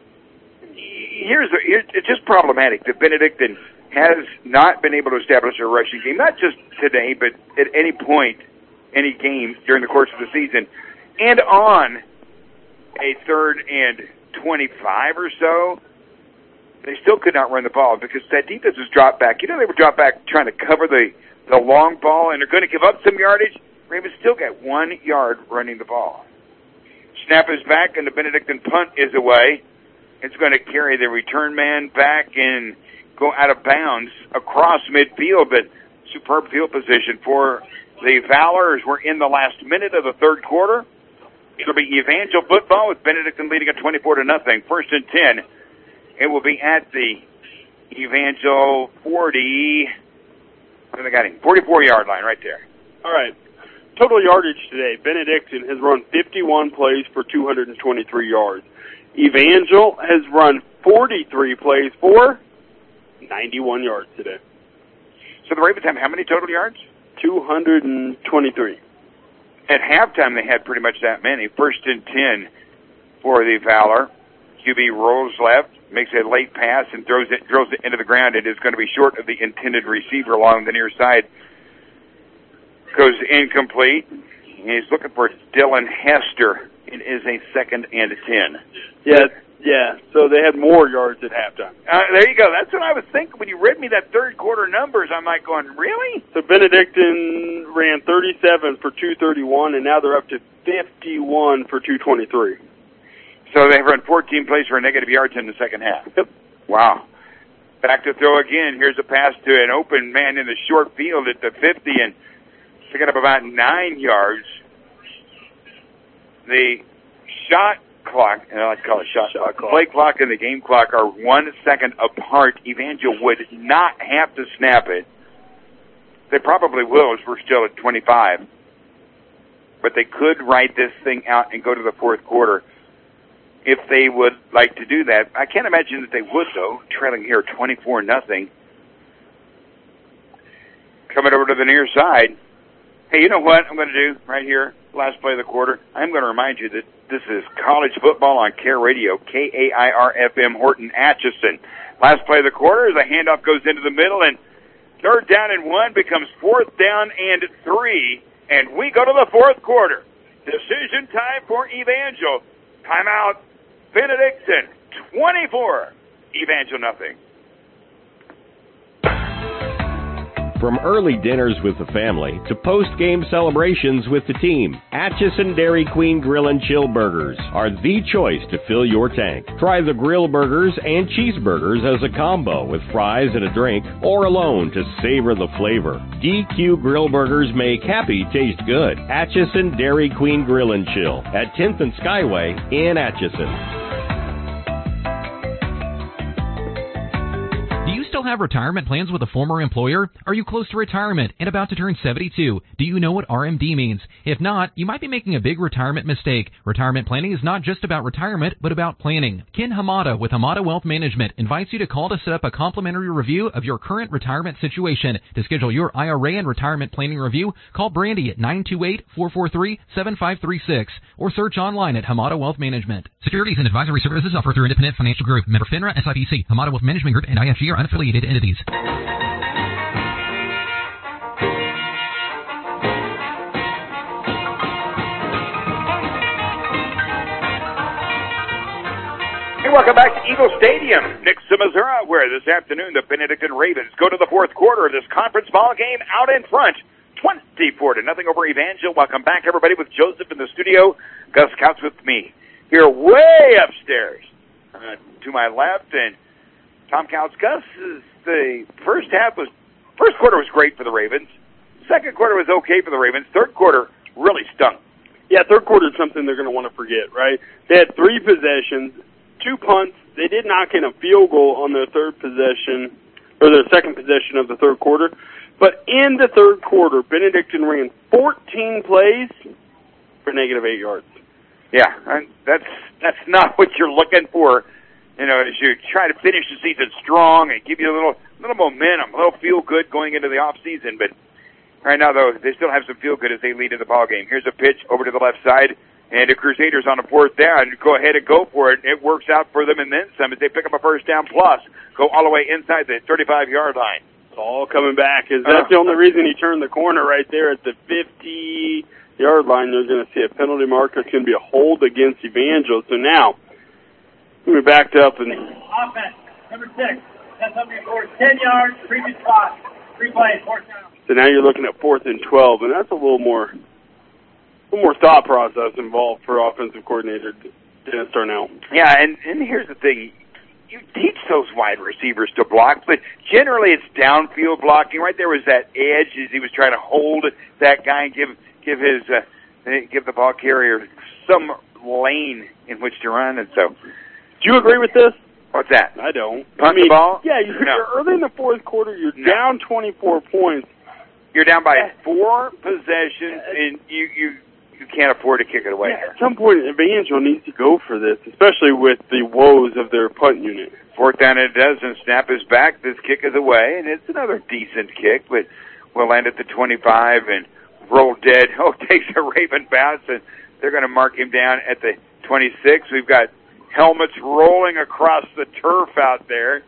here's, a, here's it's just problematic that Benedictine has not been able to establish a rushing game, not just today, but at any point, any game during the course of the season. And on a third and twenty-five or so, they still could not run the ball because that defense was dropped back. You know, they were dropped back trying to cover the, the long ball, and they're going to give up some yardage. Ravens still got one yard running the ball. Snap is back, and the Benedictine punt is away. It's going to carry the return man back and go out of bounds across midfield, but superb field position for the Valors. We're in the last minute of the third quarter. It'll be Evangel football with Benedictine leading at twenty-four to nothing. First and ten. It will be at the Evangel forty. What have I got him? forty-four-yard line right there. All right. Total yardage today. Benedictine has run fifty-one plays for two hundred twenty-three yards. Evangel has run forty-three plays for ninety-one yards today. So the Ravens have how many total yards? two hundred twenty-three. At halftime, they had pretty much that many. First and ten for the Valor. Q B rolls left, makes a late pass, and throws it, drills it into the ground. It is going to be short of the intended receiver along the near side. Goes incomplete. He's looking for Dylan Hester. It is a second and ten. Yeah, yeah. So they had more yards at halftime. Uh, there you go. That's what I was thinking. When you read me that third quarter numbers, I'm like going, really? So Benedictine ran thirty-seven for two thirty-one, and now they're up to fifty-one for two twenty-three. So they've run fourteen plays for negative yards in the second half. Yep. Wow. Back to throw again. Here's a pass to an open man in the short field at the fifty, and picking up about nine yards. The shot clock, and I like to call it shot, shot clock, play clock and the game clock are one second apart. Evangel would not have to snap it. They probably will, as we're still at twenty-five. But they could ride this thing out and go to the fourth quarter if they would like to do that. I can't imagine that they would, though, trailing here twenty-four nothing. Coming over to the near side. Hey, you know what I'm going to do right here, last play of the quarter? I'm going to remind you that this is college football on Care Radio, K A I R F M, Horton Atchison. Last play of the quarter, the handoff goes into the middle, and third down and one becomes fourth down and three And we go to the fourth quarter. Decision time for Evangel. Timeout, Benedictine, twenty-four. Evangel nothing. From early dinners with the family to post-game celebrations with the team, Atchison Dairy Queen Grill and Chill Burgers are the choice to fill your tank. Try the grill burgers and cheeseburgers as a combo with fries and a drink, or alone to savor the flavor. D Q Grill Burgers make happy taste good. Atchison Dairy Queen Grill and Chill at tenth and Skyway in Atchison. Do you still have retirement plans with a former employer? Are you close to retirement and about to turn seventy-two? Do you know what R M D means? If not, you might be making a big retirement mistake. Retirement planning is not just about retirement, but about planning. Ken Hamada with Hamada Wealth Management invites you to call to set up a complimentary review of your current retirement situation. To schedule your I R A and retirement planning review, call Brandy at nine two eight, four four three, seven five three six or search online at Hamada Wealth Management. Securities and advisory services offered through Independent Financial Group. Member FINRA, S I P C. Hamada Wealth Management Group and I F G are unaffiliated entities. Hey, welcome back to Eagle Stadium, Nixa, Missouri, where this afternoon the Benedictine Ravens go to the fourth quarter of this conference ball game out in front, twenty-four to nothing over Evangel. Welcome back, everybody, with Joseph in the studio. Gus Couch with me here way upstairs uh, to my left, and Tom Couch. Gus, the first half was, first quarter was great for the Ravens. Second quarter was okay for the Ravens. Third quarter really stunk. Yeah, third quarter is something they're going to want to forget, right? They had three possessions, two punts. They did knock in a field goal on their third possession, or their second possession of the third quarter. But in the third quarter, Benedictine ran fourteen plays for negative eight yards. Yeah, and that's that's not what you're looking for. You know, as you try to finish the season strong and give you a little little momentum, a little feel good going into the off season. But right now, though, they still have some feel good as they lead in the ball game. Here's a pitch over to the left side, and the Crusaders on a fourth down. Go ahead and go for it. It works out for them and then some as they pick up a first down plus. Go all the way inside the thirty-five yard line. It's all coming back. Is that's uh, the only reason he turned the corner right there at the fifty yard line. They're going to see a penalty marker. It's going to be a hold against Evangel. So now, we backed up and offense number six. That's something for ten yards, previous spot, three plays, fourth down. So now you're looking at fourth and twelve, and that's a little more, a little more thought process involved for offensive coordinator Dennis Darnell. Yeah, and and here's the thing: you teach those wide receivers to block, but generally it's downfield blocking. Right there was that edge as he was trying to hold that guy and give give his uh, give the ball carrier some lane in which to run, and so. Do you agree with this? What's that? I don't. Punt I mean, the ball? Yeah, you're, no. you're early in the fourth quarter. You're no. down twenty-four points. You're down by four possessions, and you, you, you can't afford to kick it away. Yeah, at some point, Evangel needs to go for this, especially with the woes of their punt unit. Fourth down it does, and snap is back. This kick is away, and it's another decent kick, but we'll land at the twenty-five and roll dead. Oh, takes a Raven bounce, and they're going to mark him down at the twenty-six. We've got helmets rolling across the turf out there.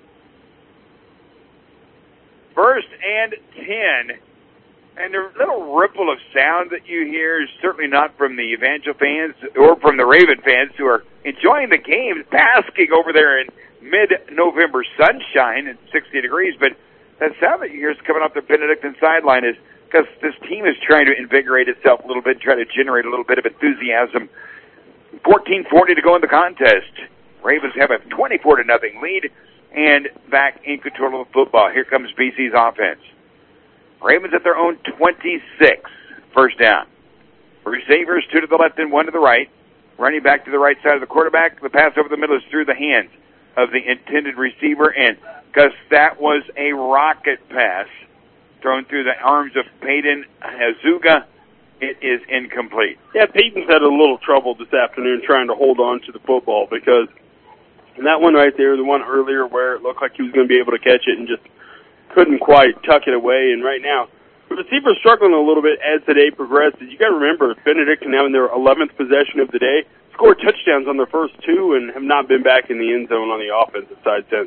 First and ten. And the little ripple of sound that you hear is certainly not from the Evangel fans or from the Raven fans who are enjoying the game, basking over there in mid-November sunshine at sixty degrees. But that sound that you hear is coming off the Benedictine sideline is because this team is trying to invigorate itself a little bit, try to generate a little bit of enthusiasm. fourteen forty to go in the contest. Ravens have a twenty-four to nothing lead and back in control of the football. Here comes B C's offense. Ravens at their own twenty-six. First down. Receivers, two to the left and one to the right. Running back to the right side of the quarterback. The pass over the middle is through the hands of the intended receiver. And because that was a rocket pass thrown through the arms of Peyton Hazuga, it is incomplete. Yeah, Peyton's had a little trouble this afternoon trying to hold on to the football because that one right there, the one earlier where it looked like he was going to be able to catch it and just couldn't quite tuck it away. And right now, the receiver's struggling a little bit as the day progresses. You got to remember, Benedictine now in their eleventh possession of the day, scored touchdowns on their first two and have not been back in the end zone on the offensive side since.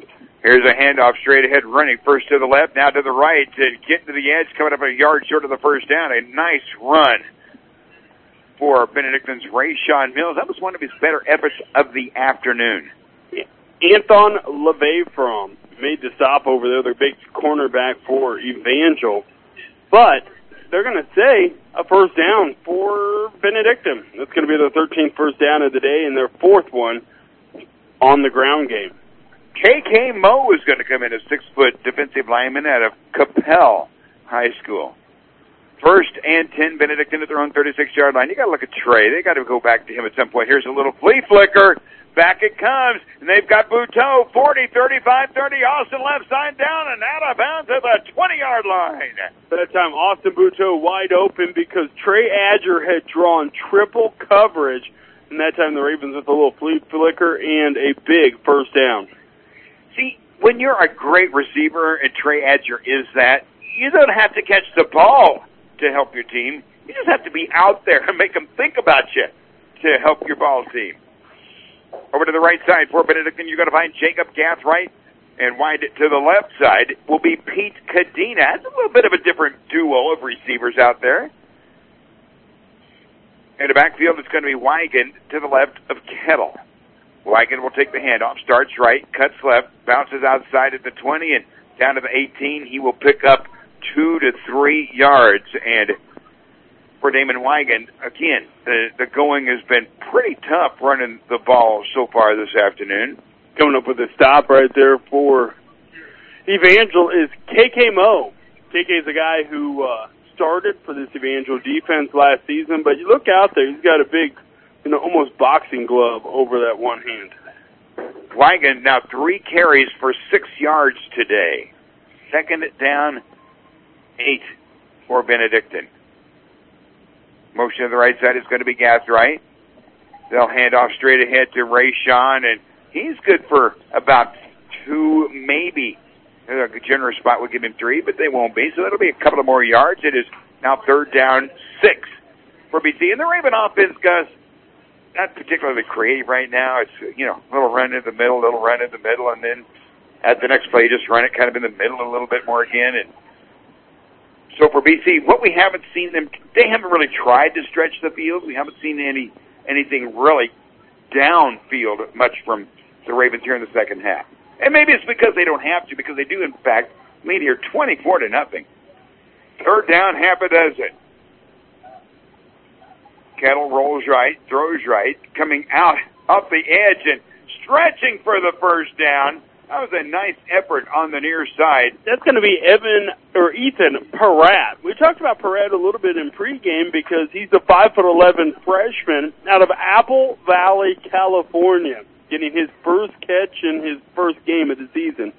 Here's a handoff straight ahead running. First to the left, now to the right. And getting to the edge, coming up a yard short of the first down. A nice run for Benedictine's Rayshawn Mills. That was one of his better efforts of the afternoon. Anton LeVay-From made the stop over there, their big cornerback for Evangel. But they're going to say a first down for Benedictine. That's going to be their thirteenth first down of the day and their fourth one on the ground game. K K Moe is going to come in, a six-foot defensive lineman out of Capel High School. First and ten, Benedictine at their own thirty-six-yard line. You got to look at Trey. They got to go back to him at some point. Here's a little flea flicker. Back it comes, and they've got Buteau, forty, thirty-five, thirty, Austin left side down and out of bounds at the twenty-yard line. That time, Austin Buteau wide open because Trey Adger had drawn triple coverage, and that time the Ravens with a little flea flicker and a big first down. See, when you're a great receiver, and Trey Adger is that, you don't have to catch the ball to help your team. You just have to be out there and make them think about you to help your ball team. Over to the right side for Benedictine, you're going to find Jacob Gathright, and wide it to the left side will be Pete Cadena. That's a little bit of a different duo of receivers out there. In the backfield, it's going to be Weigand to the left of Kettle. Weigand will take the handoff, starts right, cuts left, bounces outside at the twenty, and down to the eighteen. He will pick up two to three yards. And for Damon Weigand, again, the, the going has been pretty tough running the ball so far this afternoon. Coming up with a stop right there for Evangel is K K Moe. K K is a guy who uh, started for this Evangel defense last season, but you look out there, he's got a big, you know, almost boxing glove over that one hand. Weigand now three carries for six yards today. Second down, eight for Benedictine. Motion to the right side is going to be Gathright. They'll hand off straight ahead to Rayshawn, and he's good for about two, maybe. A generous spot would give him three, but they won't be, so it'll be a couple of more yards. It is now third down, six for B C. And the Raven offense, Gus, not particularly creative right now. It's, you know, a little run in the middle, a little run in the middle, and then at the next play, just run it kind of in the middle a little bit more again. And so for B C, what we haven't seen them, they haven't really tried to stretch the field. We haven't seen any anything really downfield much from the Ravens here in the second half. And maybe it's because they don't have to, because they do, in fact, lead here twenty-four to nothing. Third down, half a dozen. Kettle rolls right, throws right, coming out off the edge and stretching for the first down. That was a nice effort on the near side. That's going to be Evan or Ethan Peratt. We talked about Peratt a little bit in pregame because he's a five foot eleven freshman out of Apple Valley, California, getting his first catch in his first game of the season.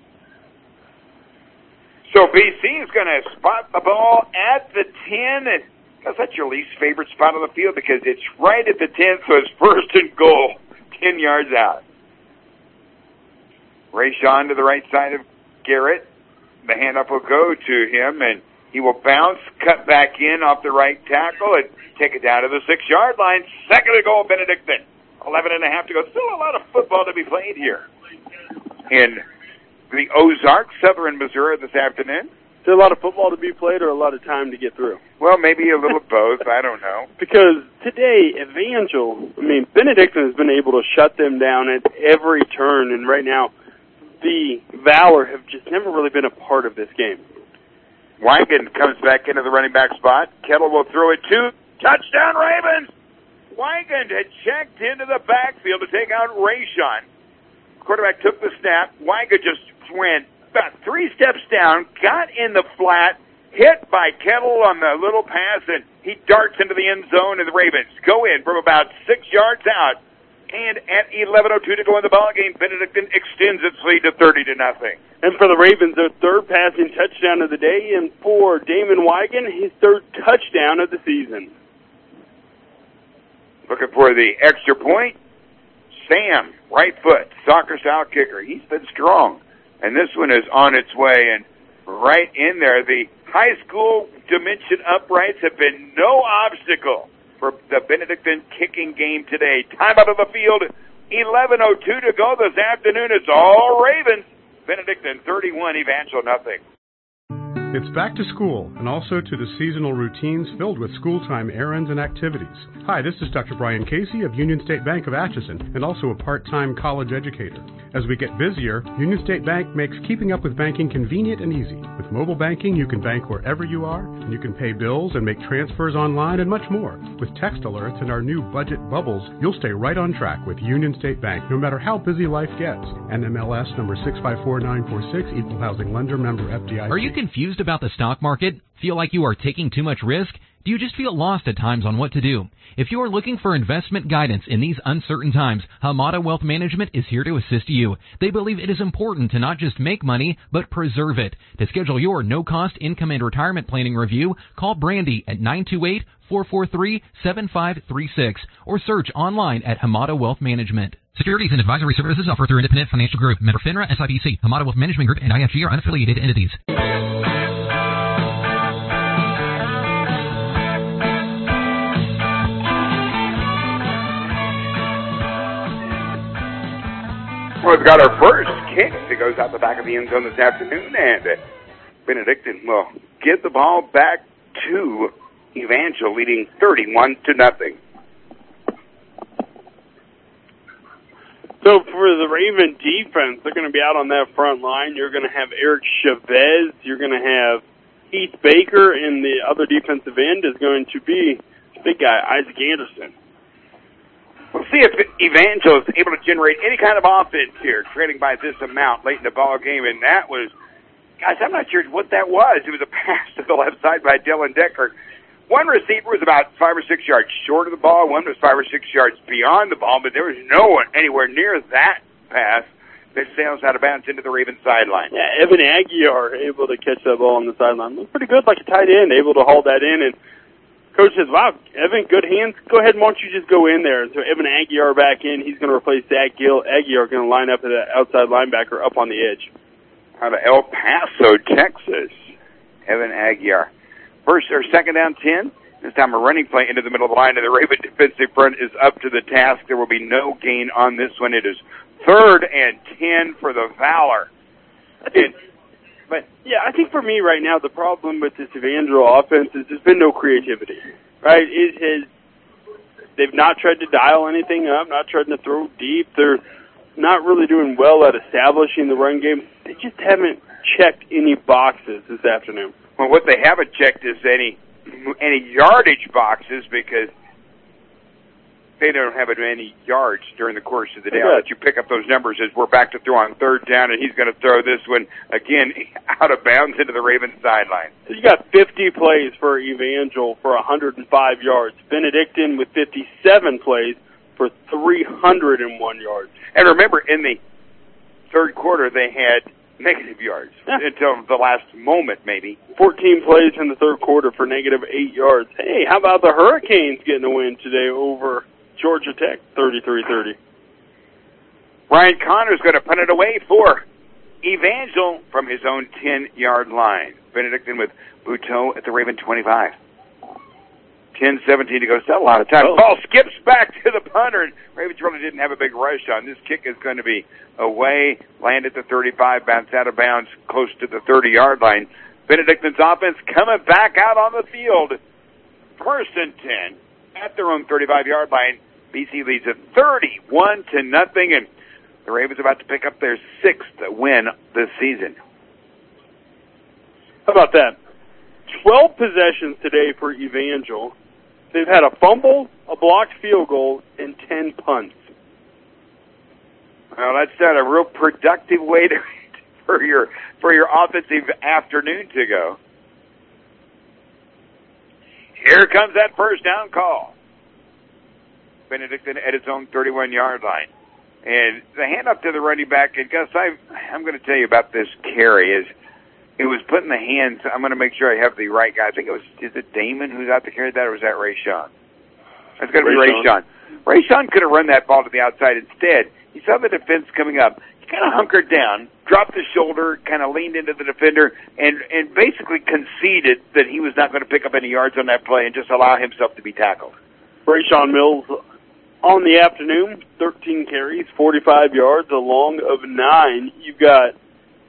So B C is going to spot the ball at the ten, and that's your least favorite spot on the field because it's right at the ten, so it's first and goal, ten yards out. Rayshawn to the right side of Garrett. The handoff will go to him, and he will bounce, cut back in off the right tackle, and take it down to the six-yard line. Second and goal, Benedictine. Eleven and a half to go. Still a lot of football to be played here in the Ozarks, Southern Missouri this afternoon. Is there a lot of football to be played or a lot of time to get through? Well, maybe a little of both. I don't know. Because today, Evangel, I mean, Benedictine has been able to shut them down at every turn, and right now, the Valor have just never really been a part of this game. Weigand comes back into the running back spot. Kettle will throw it to touchdown Ravens. Weigand had checked into the backfield to take out Rayshawn. Quarterback took the snap. Weigand just went about three steps down, got in the flat, hit by Kettle on the little pass, and he darts into the end zone, and the Ravens go in from about six yards out. And at eleven oh two to go in the ballgame, Benedictine extends its lead to thirty to nothing. And for the Ravens, their third passing touchdown of the day, and for Damon Weigand, his third touchdown of the season. Looking for the extra point. Sam, right foot, soccer-style kicker. He's been strong. And this one is on its way, and right in there. The high school dimension uprights have been no obstacle for the Benedictine kicking game today. Time out of the field, eleven oh two to go this afternoon. It's all Ravens. Benedictine thirty-one, Evangel nothing. It's back to school, and also to the seasonal routines filled with school-time errands and activities. Hi, this is Doctor Brian Casey of Union State Bank of Atchison, and also a part-time college educator. As we get busier, Union State Bank makes keeping up with banking convenient and easy. With mobile banking, you can bank wherever you are, and you can pay bills and make transfers online and much more. With text alerts and our new budget bubbles, you'll stay right on track with Union State Bank, no matter how busy life gets. N M L S number six five four nine four six, Equal Housing Lender, member F D I C. Are you confused about the stock market? Feel like you are taking too much risk? Do you just feel lost at times on what to do? If you are looking for investment guidance in these uncertain times, Hamada Wealth Management is here to assist you. They believe it is important to not just make money, but preserve it. To schedule your no-cost income and retirement planning review, call Brandy at nine two eight, four four three, seven five three six or search online at Hamada Wealth Management. Securities and advisory services offered through Independent Financial Group, member FINRA, S I P C. Hamada Wealth Management Group and I F G are unaffiliated entities. Well, we've got our first kick that goes out the back of the end zone this afternoon, and Benedictine will get the ball back to Evangel, leading thirty-one to nothing. So for the Raven defense, they're going to be out on that front line. You're going to have Eric Chavez. You're going to have Heath Baker, and the other defensive end is going to be the big guy, Isaac Anderson. We'll see if Evangel is able to generate any kind of offense here, trading by this amount late in the ball game. And that was, guys, I'm not sure what that was. It was a pass to the left side by Dylan Decker. One receiver was about five or six yards short of the ball. One was five or six yards beyond the ball, but there was no one anywhere near that pass that sails out of bounds into the Raven sideline. Yeah, Evan Aguiar able to catch that ball on the sideline. Looked pretty good, like a tight end, able to haul that in. And Coach says, wow, Evan, good hands. Go ahead and why don't you just go in there. So Evan Aguiar back in. He's going to replace Zach Gill. Aguiar going to line up as an outside linebacker up on the edge. Out of El Paso, Texas, Evan Aguiar. First or second down, ten. This time a running play into the middle of the line, and the Raven defensive front is up to the task. There will be no gain on this one. It is third and ten for the Valor. And But, yeah, I think for me right now, the problem with this Evangel offense is there's been no creativity, right? It has, they've not tried to dial anything up, not trying to throw deep. They're not really doing well at establishing the run game. They just haven't checked any boxes this afternoon. Well, what they haven't checked is any any yardage boxes, because they don't have any yards during the course of the day. I'll let you pick up those numbers as we're back to throw on third down, and he's going to throw this one, again, out of bounds into the Ravens sideline. So you got fifty plays for Evangel for one hundred five yards. Benedictine with fifty-seven plays for three hundred one yards. And remember, in the third quarter, they had negative yards yeah. until the last moment, maybe. fourteen plays in the third quarter for negative eight yards. Hey, how about the Hurricanes getting a win today over Georgia Tech, thirty-three thirty. Ryan Connor's going to punt it away for Evangel from his own ten-yard line. Benedictine with Buteau at the Raven twenty-five. ten seventeen to go. Still a lot of time. Oh. Ball skips back to the punter, and Ravens really didn't have a big rush on. This kick is going to be away, land at the thirty-five, bounce out of bounds close to the thirty-yard line. Benedictine's offense coming back out on the field. First and ten at their own thirty-five-yard line. B C leads at thirty-one to nothing, and the Ravens about to pick up their sixth win this season. How about that? twelve possessions today for Evangel. They've had a fumble, a blocked field goal, and ten punts. Well, that's not a real productive way to for your for your offensive afternoon to go. Here comes that first down call. Benedictine at its own thirty-one-yard line. And the handoff to the running back, and Gus, I, I'm going to tell you about this carry, is it was put in the hands. I'm going to make sure I have the right guy. I think it was, is it Damon who's out to carry that, or was that Ray Sean? It's going to be Ray Sean. Ray Sean could have run that ball to the outside. Instead, he saw the defense coming up. He kind of hunkered down, dropped his shoulder, kind of leaned into the defender, and, and basically conceded that he was not going to pick up any yards on that play and just allow himself to be tackled. Ray Sean Mills on the afternoon, thirteen carries, forty-five yards, a long of nine. You've got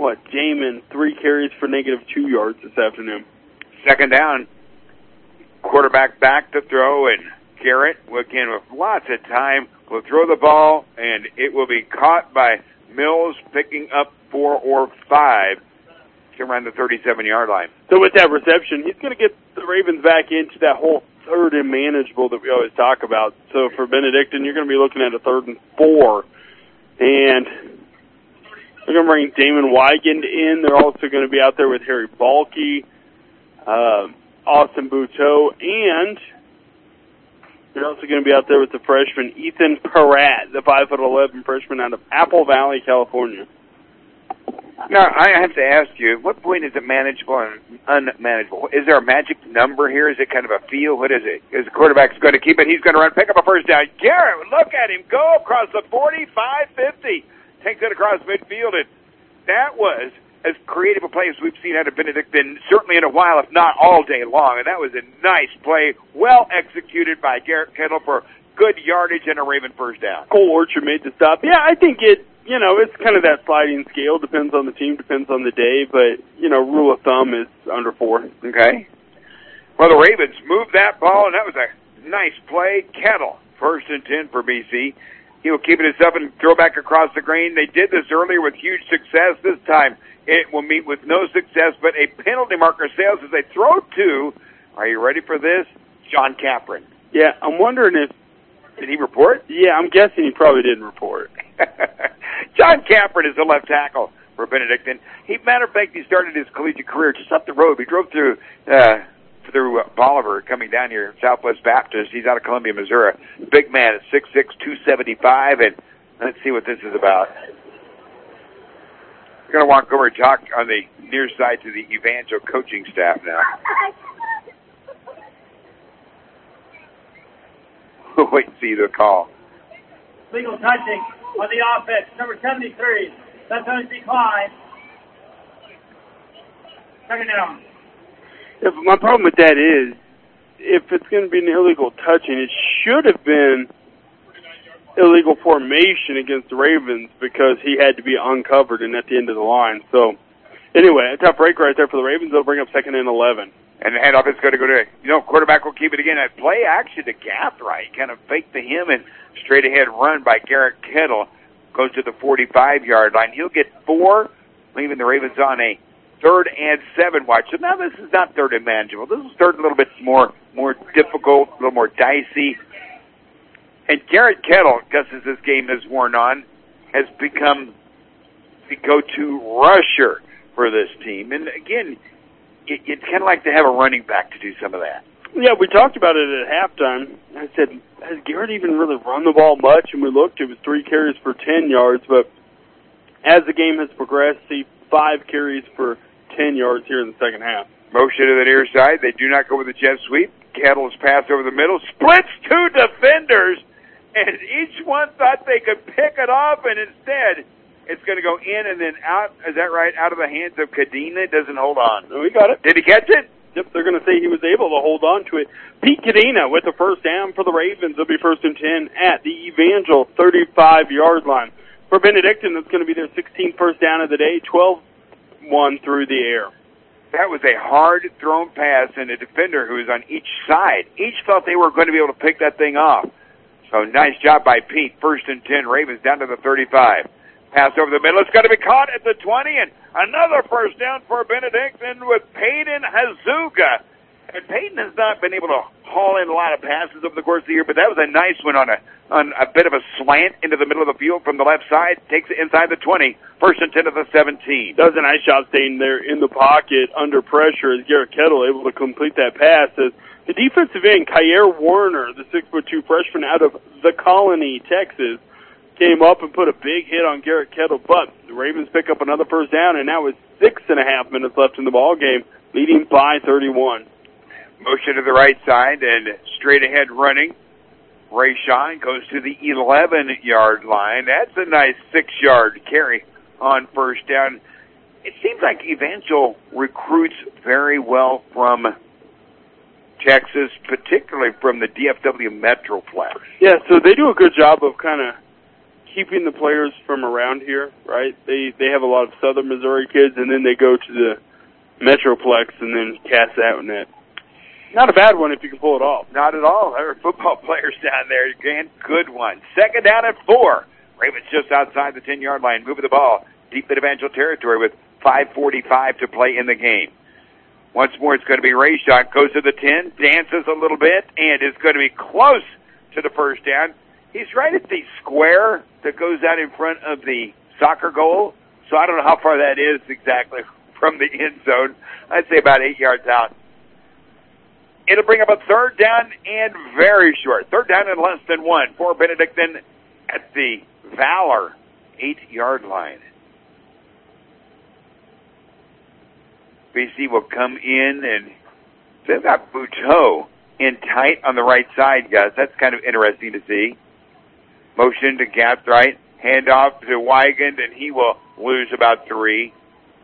what, Jamin, three carries for negative two yards this afternoon. Second down. Quarterback back to throw, and Garrett, again, with lots of time, will throw the ball, and it will be caught by Mills, picking up four or five to around the thirty-seven-yard line. So with that reception, he's going to get the Ravens back into that whole third and manageable that we always talk about. So for Benedictine, you're going to be looking at a third and four. And they're going to bring Damon Wigand in. They're also going to be out there with Harry Balke, uh, Austin Buteau, and they're also going to be out there with the freshman Ethan Peratt, the five foot eleven freshman out of Apple Valley, California. Now, I have to ask you, at what point is it manageable and unmanageable? Is there a magic number here? Is it kind of a feel? What is it? Is the quarterback's going to keep it? He's going to run, pick up a first down. Garrett, look at him go across the forty-five fifty. Takes it across midfield, and that was as creative a play as we've seen out of Benedictine, certainly in a while, if not all day long. And that was a nice play, well executed by Garrett Kettle for good yardage and a Raven first down. Cole Orchard made the stop. Yeah, I think it, you know, it's kind of that sliding scale. Depends on the team, depends on the day. But, you know, rule of thumb is under four. Okay. Well, the Ravens moved that ball, and that was a nice play. Kettle, first and ten for B C. He'll keep it himself and throw back across the green. They did this earlier with huge success. This time it will meet with no success, but a penalty marker sails as they throw to, are you ready for this? John Capron. Yeah, I'm wondering if... Did he report? Yeah, I'm guessing he probably didn't report. John Capron is the left tackle for Benedictine. He, matter of fact, he started his collegiate career just up the road. He drove through uh, through uh, Bolivar, coming down here, Southwest Baptist. He's out of Columbia, Missouri. Big man at six six, two seventy-five, and let's see what this is about. We're going to walk over and talk on the near side to the Evangel coaching staff now. We'll wait and see the call. Legal touching on the offense, number seventy-three. That's going to decline. Second down. Yeah, but my problem with that is, if it's going to be an illegal touching, it should have been illegal formation against the Ravens because he had to be uncovered and at the end of the line. So, anyway, a tough break right there for the Ravens. They'll bring up second and eleven. And the handoff is going to go to, you know, quarterback will keep it again. That play action to Gathright, kind of fake to him, and straight ahead run by Garrett Kettle goes to the forty-five-yard line. He'll get four, leaving the Ravens on a third and seven watch. So now this is not third and manageable. This is third and a little bit more, more difficult, a little more dicey. And Garrett Kettle, just as this game has worn on, has become the go-to rusher for this team. And again, it, it's kind of like to have a running back to do some of that. Yeah, we talked about it at halftime. I said, has Garrett even really run the ball much? And we looked, it was three carries for ten yards. But as the game has progressed, see five carries for ten yards here in the second half. Motion to the near side. They do not go with the jet sweep. Kettle's pass over the middle. Splits two defenders. And each one thought they could pick it off, and instead it's going to go in and then out. Is that right? Out of the hands of Cadena. Doesn't hold on. We got it. Did he catch it? Yep, they're going to say he was able to hold on to it. Pete Cadena with the first down for the Ravens. It'll be first and ten at the Evangel thirty-five-yard line. For Benedictine, that's going to be their sixteenth first down of the day, twelve one through the air. That was a hard-thrown pass, and a defender who was on each side. Each thought they were going to be able to pick that thing off. So nice job by Pete. First and ten, Ravens down to the thirty-five. Pass over the middle. It's going to be caught at the twenty, and another first down for Benedictine with Peyton Hazuga. And Peyton has not been able to haul in a lot of passes over the course of the year, but that was a nice one on a on a bit of a slant into the middle of the field from the left side. Takes it inside the twenty. First and ten to the seventeen. Does a nice job staying there in the pocket under pressure as Garrett Kettle able to complete that pass. As the defensive end, Kyer Warner, the six foot two freshman out of the Colony, Texas, came up and put a big hit on Garrett Kettle, but the Ravens pick up another first down, and now with six and a half minutes left in the ball game, leading by thirty-one. Motion to the right side and straight ahead running. Ray Shine goes to the eleven-yard line. That's a nice six-yard carry on first down. It seems like Evangel recruits very well from Texas, particularly from the D F W Metroplex. Yeah, so they do a good job of kind of keeping the players from around here, right? They they have a lot of Southern Missouri kids, and then they go to the Metroplex and then cast that net. Not a bad one if you can pull it off. Not at all. There are football players down there again. Good one. Second down at four. Ravens just outside the ten-yard line, moving the ball deep in Evangel territory with five forty-five to play in the game. Once more, it's going to be Rayshot. Goes to the ten, dances a little bit, and is going to be close to the first down. He's right at the square that goes out in front of the soccer goal, so I don't know how far that is exactly from the end zone. I'd say about eight yards out. It'll bring up a third down and very short. Third down and less than one for Benedictine at the Valor eight-yard line. B C will come in, and they've got Buteau in tight on the right side, guys. That's kind of interesting to see. Motion to Gathright, handoff to Wygand, and he will lose about three.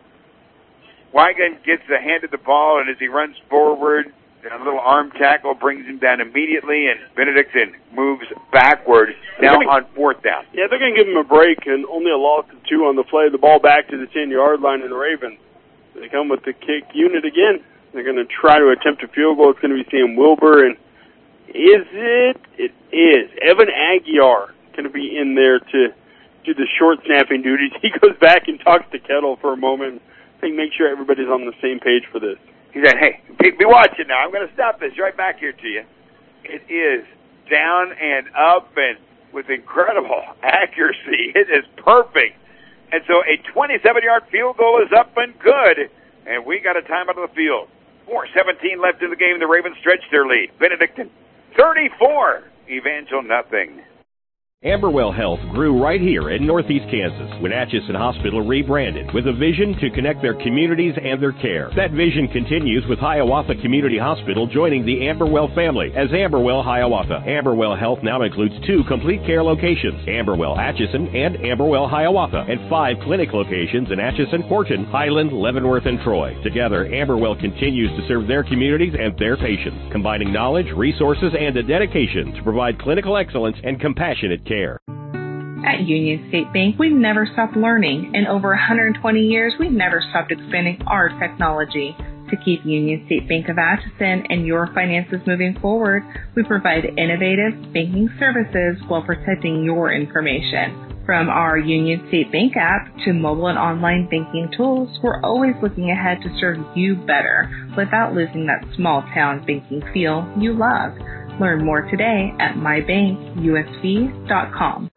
Wygand gets the hand of the ball, and as he runs forward, a little arm tackle brings him down immediately, and Benedictine moves backward now gonna, on fourth down. Yeah, they're going to give him a break, and only a loss of two on the play. The ball back to the ten-yard line, and the Ravens, they come with the kick unit again. They're going to try to attempt a field goal. It's going to be Sam Wilbur, and is it? It is. Evan Aguiar going to be in there to do the short snapping duties. He goes back and talks to Kettle for a moment. I think make sure everybody's on the same page for this. He said, hey, be watching now. I'm going to stop this right back here to you. It is down and up and with incredible accuracy. It is perfect. And so a twenty-seven-yard field goal is up and good. And we got a time out of the field. four seventeen left in the game. The Ravens stretch their lead. Benedictine thirty-four. Evangel nothing. Amberwell Health grew right here in Northeast Kansas when Atchison Hospital rebranded with a vision to connect their communities and their care. That vision continues with Hiawatha Community Hospital joining the Amberwell family as Amberwell Hiawatha. Amberwell Health now includes two complete care locations, Amberwell Atchison and Amberwell Hiawatha, and five clinic locations in Atchison, Horton, Highland, Leavenworth, and Troy. Together, Amberwell continues to serve their communities and their patients, combining knowledge, resources, and a dedication to provide clinical excellence and compassionate care. At Union State Bank, we've never stopped learning. In over one hundred twenty years, we've never stopped expanding our technology. To keep Union State Bank of Atchison and your finances moving forward, we provide innovative banking services while protecting your information. From our Union State Bank app to mobile and online banking tools, we're always looking ahead to serve you better without losing that small town banking feel you love. Learn more today at my bank U S V dot com.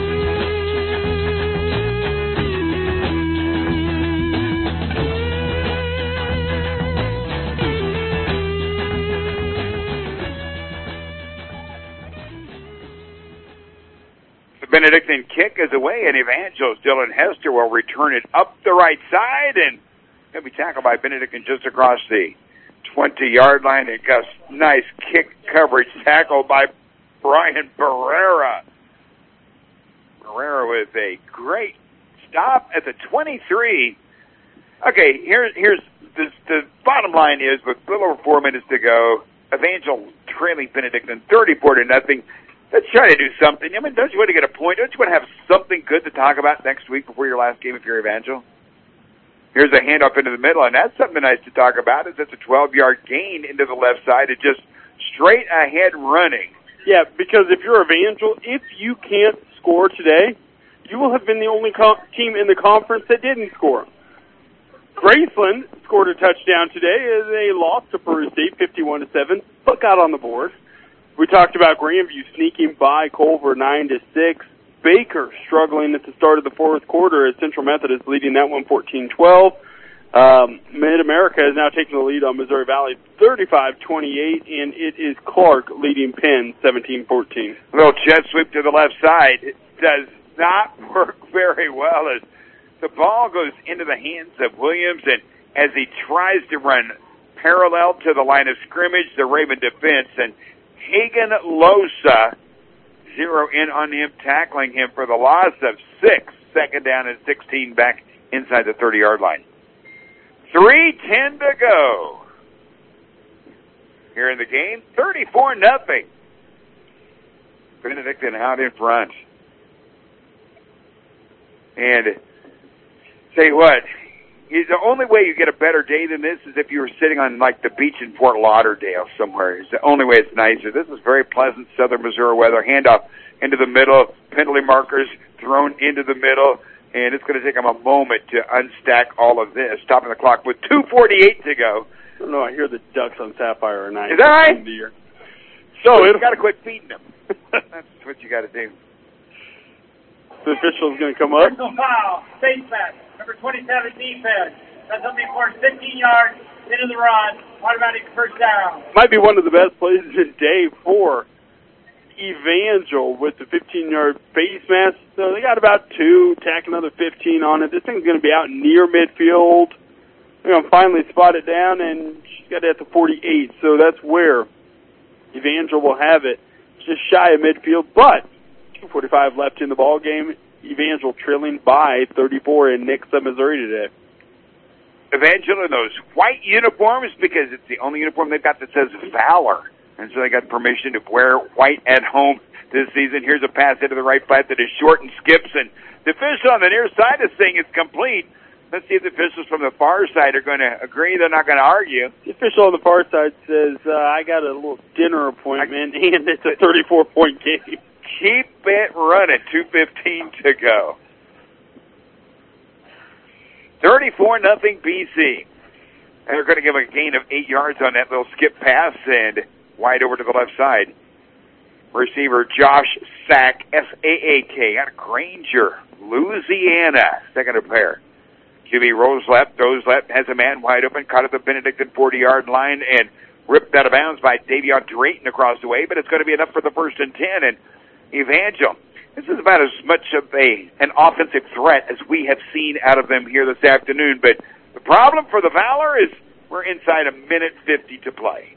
The Benedictine kick is away, and Evangel Dylan Hester will return it up the right side, and he'll be tackled by Benedictine just across the twenty-yard line. It got nice kick coverage tackle by Brian Barrera. Barrera with a great stop at the twenty-three. Okay, here, here's the, the bottom line is with a little over four minutes to go, Evangel trailing Benedictine thirty-four to nothing. Let's try to do something. I mean, don't you want to get a point? Don't you want to have something good to talk about next week before your last game if you're Evangel? Here's a handoff into the middle, and that's something nice to talk about. Is it's a twelve-yard gain into the left side. It's just straight ahead running. Yeah, because if you're Evangel, if you can't score today, you will have been the only co- team in the conference that didn't score. Graceland scored a touchdown today as they lost to Peru State fifty-one to seven, but got on the board. We talked about Grandview sneaking by Culver nine to six. Baker struggling at the start of the fourth quarter as Central Methodist leading that one fourteen twelve. Um, Mid-America is now taking the lead on Missouri Valley thirty-five twenty-eight, and it is Clark leading Penn seventeen fourteen. A little jet sweep to the left side. It does not work very well as the ball goes into the hands of Williams, and as he tries to run parallel to the line of scrimmage, the Raven defense, and Hagan Losa zero in on him, tackling him for the loss of six. Second down and sixteen back inside the thirty-yard line. three ten to go. Here in the game, thirty-four nothing. Benedictine out in front. And tell you what, the only way you get a better day than this is if you were sitting on, like, the beach in Fort Lauderdale somewhere. It's the only way it's nicer. This is very pleasant southern Missouri weather. Handoff into the middle, penalty markers thrown into the middle, and it's going to take them a moment to unstack all of this. Stopping the clock with two forty-eight to go. I don't know, I hear the ducks on Sapphire are nice. Is that right? So you got to quit feeding them. That's what you got to do. The official's going to come up. Personal foul, face back, number twenty-seven defense. That's something for fifteen yards into the run. Automatic first down. Might be one of the best plays of the day for Evangel with the fifteen-yard face mask. So they got about two, tack another fifteen on it. This thing's going to be out near midfield. They're going to finally spot it down, and she's got it at the forty-eight. So that's where Evangel will have it, just shy of midfield. But two forty-five left in the ball game. Evangel trailing by thirty-four in Nixa, Missouri today. Evangel in those white uniforms because it's the only uniform they've got that says Valor. And so they got permission to wear white at home this season. Here's a pass into the right flat that is short and skips. And the official on the near side is saying it's complete. Let's see if the officials from the far side are going to agree. They're not going to argue. The official on the far side says, uh, I got a little dinner appointment, I, and it's a thirty-four point game. Keep it running. two fifteen to go. thirty-four nothing B C. And they're going to give a gain of eight yards on that little skip pass, and wide over to the left side. Receiver Josh Sack, S A A K, out of Granger, Louisiana. Second pair. Q B rolls left, goes left, has a man wide open, caught at the Benedictine forty-yard line, and ripped out of bounds by Davion Drayton across the way, but it's going to be enough for the first and ten. And Evangel, this is about as much of a an offensive threat as we have seen out of them here this afternoon. But the problem for the Valor is we're inside a minute fifty to play.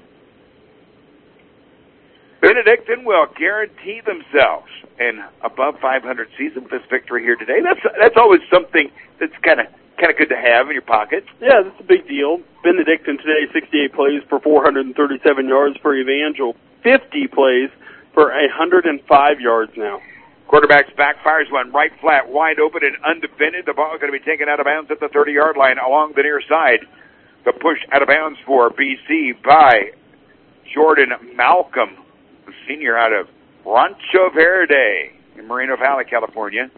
Benedictine will guarantee themselves an above five hundred season with this victory here today. That's that's always something that's kind of kind of good to have in your pocket. Yeah, that's a big deal. Benedictine today, sixty-eight plays for four hundred thirty-seven yards for Evangel, fifty plays for one hundred five yards now. Quarterback's backfires one right flat, wide open and undefended. The ball is going to be taken out of bounds at the thirty-yard line along the near side. The push out of bounds for B C by Jordan Malcolm, a senior out of Rancho Verde in Moreno Valley, California.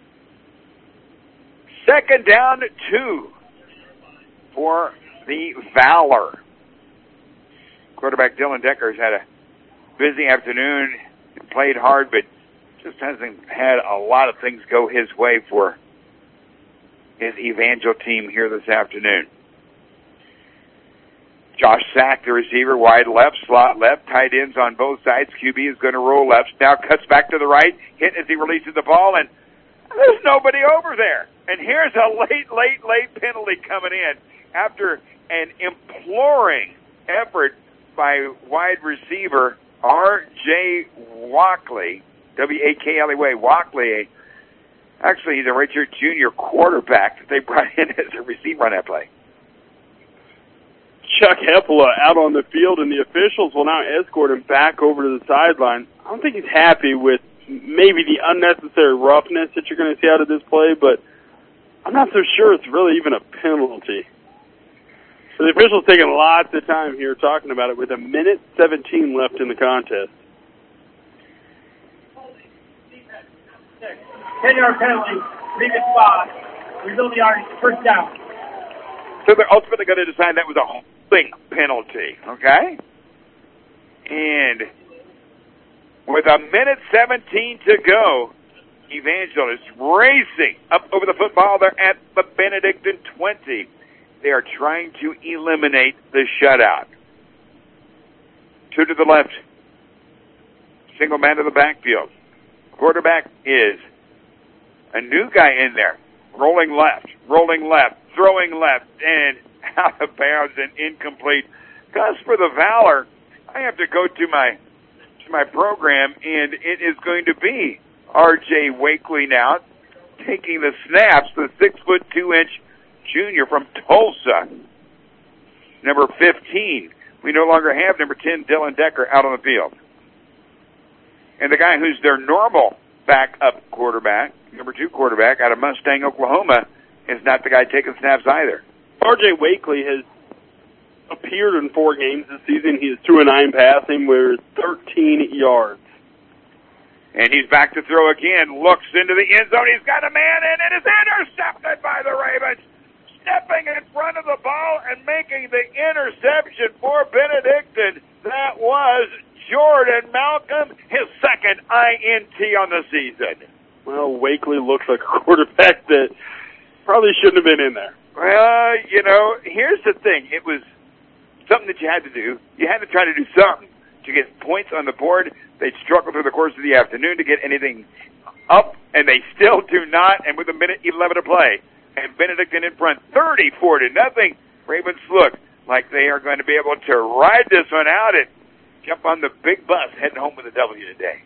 Second down, two for the Valor. Quarterback Dylan Decker has had a busy afternoon and played hard, but just hasn't had a lot of things go his way for his Evangel team here this afternoon. Josh Sack, the receiver, wide left, slot left, tight ends on both sides. Q B is going to roll left. Now cuts back to the right, hit as he releases the ball, and there's nobody over there. And here's a late, late, late penalty coming in after an imploring effort by wide receiver R J Walkley, W A K L E Y, Walkley. Actually, he's a redshirt junior quarterback that they brought in as a receiver on that play. Chuck Heppola out on the field, and the officials will now escort him back over to the sideline. I don't think he's happy with maybe the unnecessary roughness that you're going to see out of this play, but I'm not so sure it's really even a penalty. So the officials taking lots of time here talking about it with a minute seventeen left in the contest. ten-yard penalty, leave it spot. Rebuild the yard, first down. So they're ultimately going to decide that was a holding penalty, okay? And with a minute seventeen to go, Evangel is racing up over the football. They're at the Benedictine twenty. They are trying to eliminate the shutout. Two to the left. Single man to the backfield. Quarterback is a new guy in there. Rolling left, rolling left, throwing left, and out of bounds and incomplete. Because for the Valor, I have to go to my to my program, and it is going to be R J Wakely now taking the snaps, the six foot two inch junior from Tulsa. Number fifteen. We no longer have number ten, Dylan Decker, out on the field. And the guy who's their normal backup quarterback number two quarterback out of Mustang, Oklahoma, is not the guy taking snaps either. R J Wakely has appeared in four games this season. He is two and nine passing with thirteen yards. And he's back to throw again. Looks into the end zone. He's got a man, and it is intercepted by the Ravens. Stepping in front of the ball and making the interception for Benedictine. That was Jordan Malcolm, his second I N T on the season. Well, Wakely looks like a quarterback that probably shouldn't have been in there. Well, you know, here's the thing. It was something that you had to do. You had to try to do something to get points on the board. They struggled through the course of the afternoon to get anything up, and they still do not, and with a minute eleven to play. And Benedictine in front, thirty-four to nothing. Ravens look like they are going to be able to ride this one out and jump on the big bus heading home with a W today.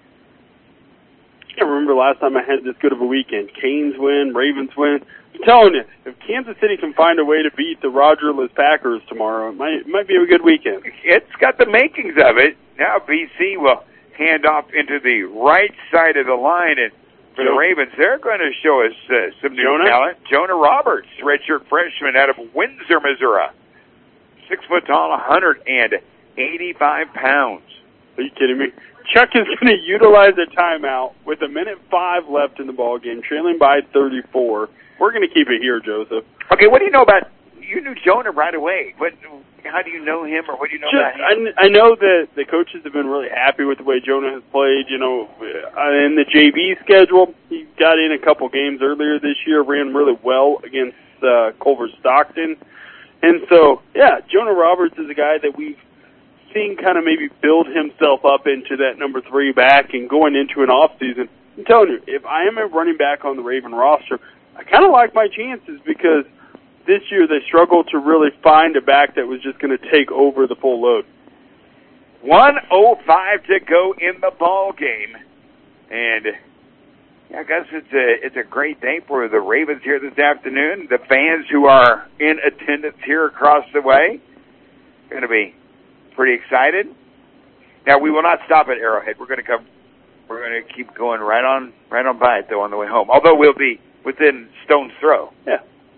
I can't remember last time I had this good of a weekend. Canes win, Ravens win. I'm telling you, if Kansas City can find a way to beat the Rogerless Packers tomorrow, it might, it might be a good weekend. It's got the makings of it. Now B C will hand off into the right side of the line, and for the Ravens, they're going to show us uh, some new Jonah? talent. Jonah Roberts, redshirt freshman out of Windsor, Missouri. Six foot tall, one hundred eighty-five pounds. Are you kidding me? Chuck is going to utilize a timeout with a minute five left in the ball game, trailing by thirty-four. We're going to keep it here, Joseph. Okay, what do you know about? You knew Jonah right away. What? How do you know him, or what do you know Just, about him? I, I know that the coaches have been really happy with the way Jonah has played. You know, in the J V schedule, he got in a couple games earlier this year, ran really well against uh, Culver Stockton. And so, yeah, Jonah Roberts is a guy that we've seen kind of maybe build himself up into that number three back and going into an off season. I'm telling you, if I am a running back on the Raven roster, I kind of like my chances because this year they struggled to really find a back that was just going to take over the full load. one oh five to go in the ball game. And yeah, I guess it's a, it's a great day for the Ravens here this afternoon. The fans who are in attendance here across the way are going to be pretty excited. Now, we will not stop at Arrowhead. We're going to come, we're going to keep going right on, right on by it, though, on the way home. Although we'll be within stone's throw. Yeah.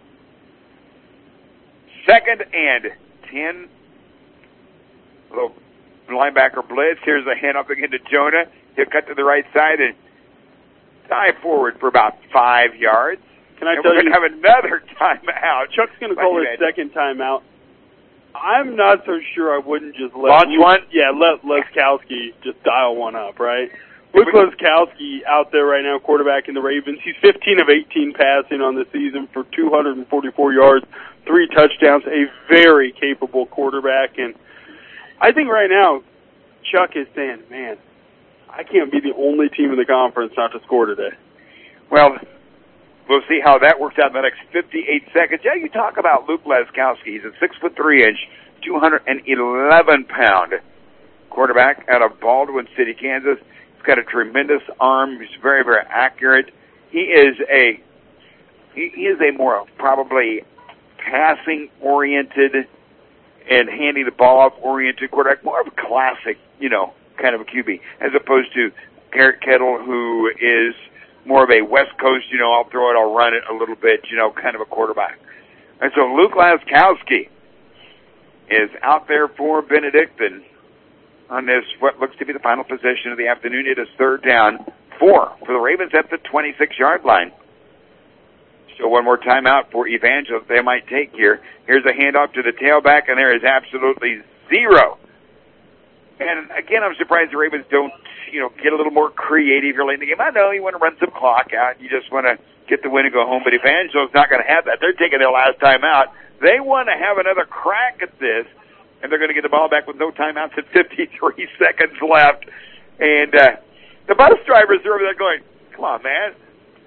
Second and ten. Little linebacker blitz. Here's a hand up again to Jonah. He'll cut to the right side and dive forward for about five yards. Can I and tell we're you? We're going to have another timeout. Chuck's going to call his second timeout. I'm not so sure I wouldn't just let launch Luke, one. Yeah, let Leskowski just dial one up, right? Luke Leskowski out there right now, quarterback in the Ravens. He's fifteen of eighteen passing on the season for two hundred forty-four yards, three touchdowns. A very capable quarterback, and I think right now Chuck is saying, "Man, I can't be the only team in the conference not to score today." Well, we'll see how that works out in the next fifty-eight seconds. Yeah, you talk about Luke Leskowski. He's a six foot three inch, two hundred eleven pound quarterback out of Baldwin City, Kansas. He's got a tremendous arm. He's very, very accurate. He is a he, he is a more probably passing oriented and handing the ball off oriented quarterback, more of a classic, you know, kind of a Q B, as opposed to Garrett Kettle, who is more of a West Coast, you know, I'll throw it, I'll run it a little bit, you know, kind of a quarterback. And so Luke Laskowski is out there for Benedictine on this, what looks to be the final possession of the afternoon. It is third down, four for the Ravens at the twenty-six yard line. So one more timeout for Evangel they might take here. Here's a handoff to the tailback, and there is absolutely zero. And again, I'm surprised the Ravens don't, you know, get a little more creative early in the game. I know you want to run some clock out. You just want to get the win and go home. But Evangel's not going to have that. They're taking their last time out. They want to have another crack at this, and they're going to get the ball back with no timeouts at fifty-three seconds left. And uh, the bus drivers are over there going, come on, man.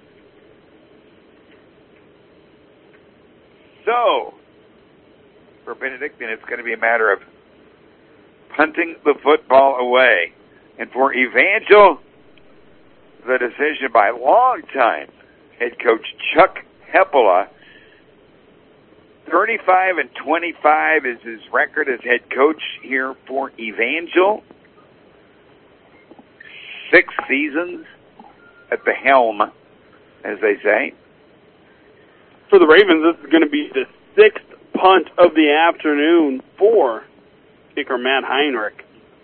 So, for Benedictine, it's going to be a matter of punting the football away. And for Evangel, the decision by longtime head coach Chuck Hepola, thirty-five and twenty-five is his record as head coach here for Evangel. Six seasons at the helm as they say. For the Ravens, this is going to be the sixth punt of the afternoon for kicker Matt Heinrich.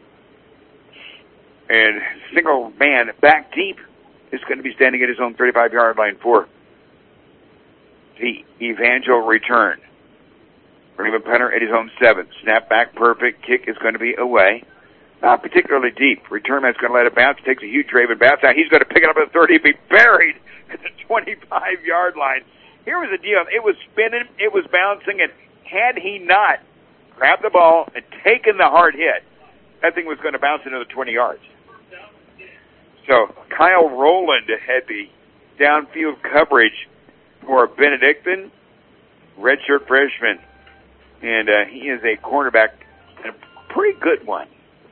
And single man back deep is going to be standing at his own thirty-five-yard line for the Evangel return. Raven punter at his own seven. Snap back perfect. Kick is going to be away. Not particularly deep. Return man's going to let it bounce. Takes a huge Raven bounce. Now he's going to pick it up at the thirty and be buried at the twenty-five-yard line. Here was the deal. It was spinning. It was bouncing. And had he not grabbed the ball and taken the hard hit, that thing was going to bounce into the twenty yards. So Kyle Rowland had the downfield coverage for Benedictine, redshirt freshman. And uh, he is a cornerback, and a pretty good one.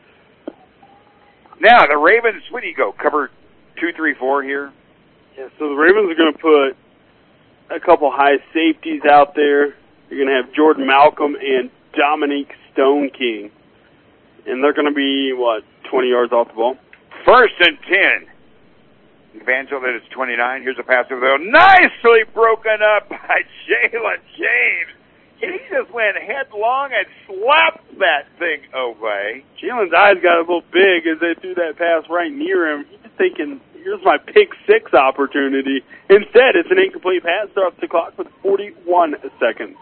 Now, the Ravens, where do you go? Cover two, three, four here? Yeah, so the Ravens are going to put a couple high safeties out there. You're going to have Jordan Malcolm and Dominique Stone King. And they're going to be, what, twenty yards off the ball? First and ten. Evangel at its twenty-nine. Here's a pass over there. Nicely broken up by Jalen James. He just went headlong and slapped that thing away. Jalen's eyes got a little big as they threw that pass right near him. He's thinking, here's my pick six opportunity. Instead, it's an incomplete pass. Starts the clock with forty-one seconds.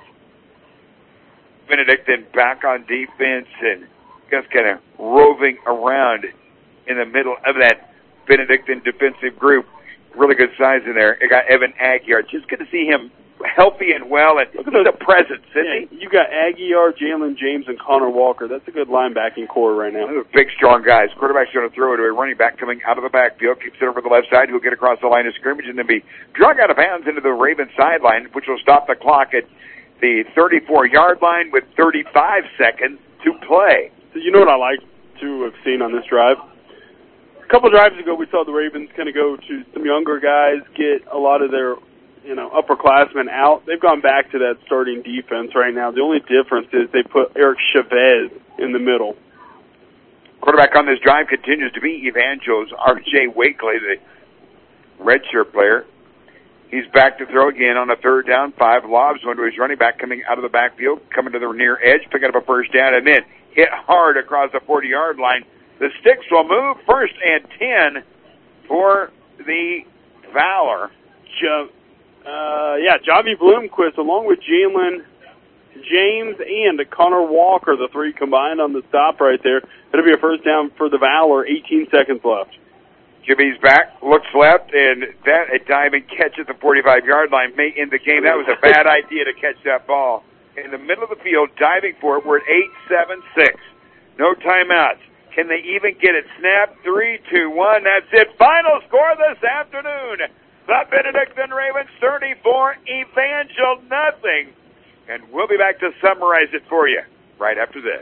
Benedictine back on defense and just kind of roving around in the middle of that Benedictine defensive group. Really good size in there. It got Evan Aguiar. Just good to see him healthy and well, and look at the presence, isn't he? You got Aguiar, Jalen James, and Connor Walker. That's a good linebacking core right now. Those are big, strong guys. Quarterback's going to throw it to a running back coming out of the backfield, keeps it over the left side, who'll get across the line of scrimmage and then be drug out of bounds into the Ravens sideline, which will stop the clock at the thirty-four-yard line with thirty-five seconds to play. So you know what I like to have seen on this drive? A couple drives ago, we saw the Ravens kind of go to some younger guys, get a lot of their you know, upperclassmen out. They've gone back to that starting defense right now. The only difference is they put Eric Chavez in the middle. Quarterback on this drive continues to be Evangel's R J Wakely, the redshirt player. He's back to throw again on a third down, five lobs, one to his running back coming out of the backfield, coming to the near edge, picking up a first down, and then hit hard across the forty-yard line. The sticks will move first and ten for the Valor. Jo- Uh, yeah, Javi Bloomquist, along with Jalen James and Connor Walker, the three combined on the stop right there. It'll be a first down for the Valor, eighteen seconds left. Jimmy's back, looks left, and that a diving catch at the forty-five-yard line may end the game. That was a bad idea to catch that ball. In the middle of the field, diving for it, we're at eight seven six. No timeouts. Can they even get it snapped? three, two, one, that's it. Final score this afternoon. The Benedictine Ravens thirty-four, Evangel nothing. And we'll be back to summarize it for you right after this.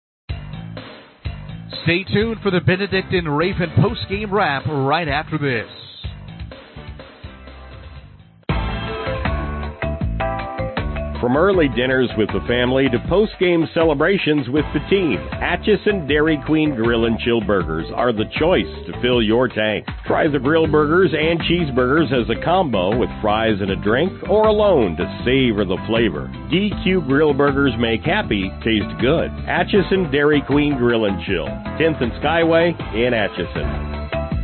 Stay tuned for the Benedictine Raven post-game wrap right after this. From early dinners with the family to post-game celebrations with the team, Atchison Dairy Queen Grill and Chill Burgers are the choice to fill your tank. Try the grill burgers and cheeseburgers as a combo with fries and a drink, or alone to savor the flavor. D Q Grill Burgers make happy taste good. Atchison Dairy Queen Grill and Chill, tenth and Skyway in Atchison.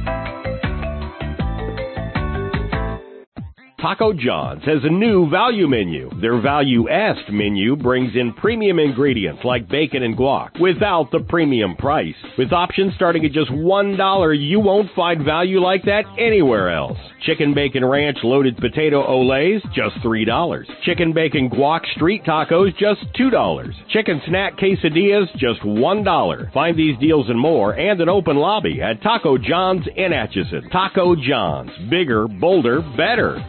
Taco John's has a new value menu. Their value-est menu brings in premium ingredients like bacon and guac without the premium price. With options starting at just one dollar, you won't find value like that anywhere else. Chicken bacon ranch loaded potato olays, just three dollars. Chicken bacon guac street tacos, just two dollars. Chicken snack quesadillas, just one dollar. Find these deals and more and an open lobby at Taco John's in Atchison. Taco John's. Bigger, bolder, better.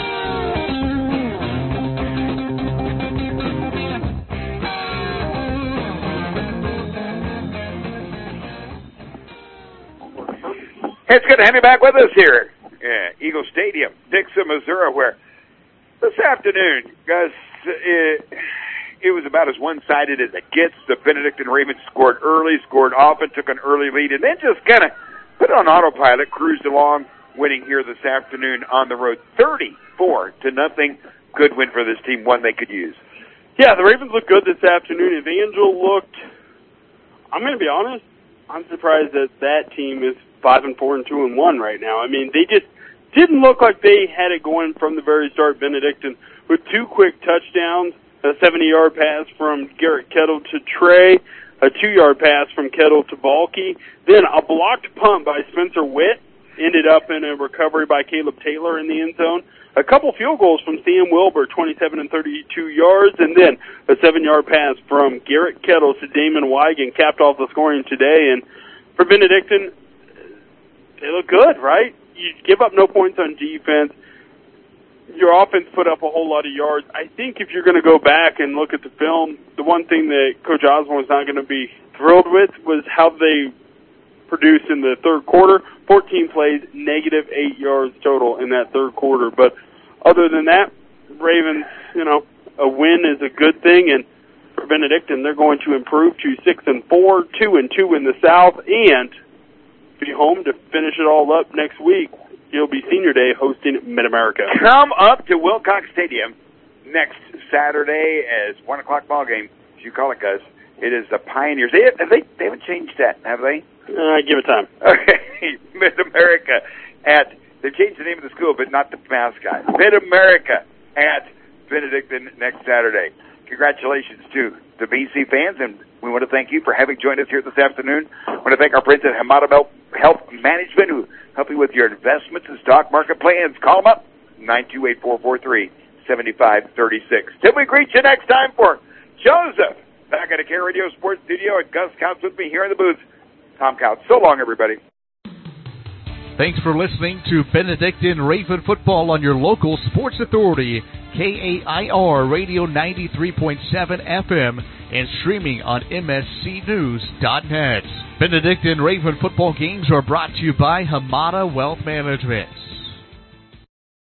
It's good to have you back with us here at Eagle Stadium, Dixon, Missouri, where this afternoon, guys, it, it was about as one-sided as it gets. The Benedictine Ravens scored early, scored often, took an early lead, and then just kind of put it on autopilot, cruised along winning here this afternoon on the road, thirty-four to nothing. Good win for this team, one they could use. Yeah, the Ravens looked good this afternoon. Evangel looked, I'm going to be honest, I'm surprised that that team is five and four and two and one right now. I mean, they just didn't look like they had it going from the very start. Benedictine with two quick touchdowns, a seventy-yard pass from Garrett Kettle to Trey, a two-yard pass from Kettle to Balky, then a blocked punt by Spencer Witt, ended up in a recovery by Caleb Taylor in the end zone. A couple field goals from Sam Wilbur, twenty-seven and thirty-two yards, and then a seven-yard pass from Garrett Kettle to Damon Wigan capped off the scoring today. And for Benedictine, they look good, right? You give up no points on defense. Your offense put up a whole lot of yards. I think if you're going to go back and look at the film, the one thing that Coach Osborne's not going to be thrilled with was how they produced in the third quarter. fourteen plays, negative eight yards total in that third quarter. But other than that, Ravens, you know, a win is a good thing. And for Benedictine, they're going to improve to six and four, two and two in the South, and be home to finish it all up next week. It'll be Senior Day hosting Mid-America. Come up to Wilcox Stadium next Saturday as one o'clock ball game, as you call it, Gus. It is the Pioneers. They, have they, they haven't changed that, have they? Uh, give it time. Okay, Mid-America at, they've changed the name of the school, but not the mascot. Mid-America at Benedictine next Saturday. Congratulations to the B C fans, and we want to thank you for having joined us here this afternoon. I want to thank our friends at Hamada Health Management who help you with your investments and stock market plans. Call them up, nine two eight, four four three, seven five three six. Till we greet you next time for Joseph back at the Care Radio Sports Studio, and Gus Counts with me here in the booth. Tom Counts. So long, everybody. Thanks for listening to Benedictine Raven Football on your local sports authority, K A I R Radio ninety-three point seven F M, and streaming on M S C news dot net. Benedictine Raven football games are brought to you by Hamada Wealth Management.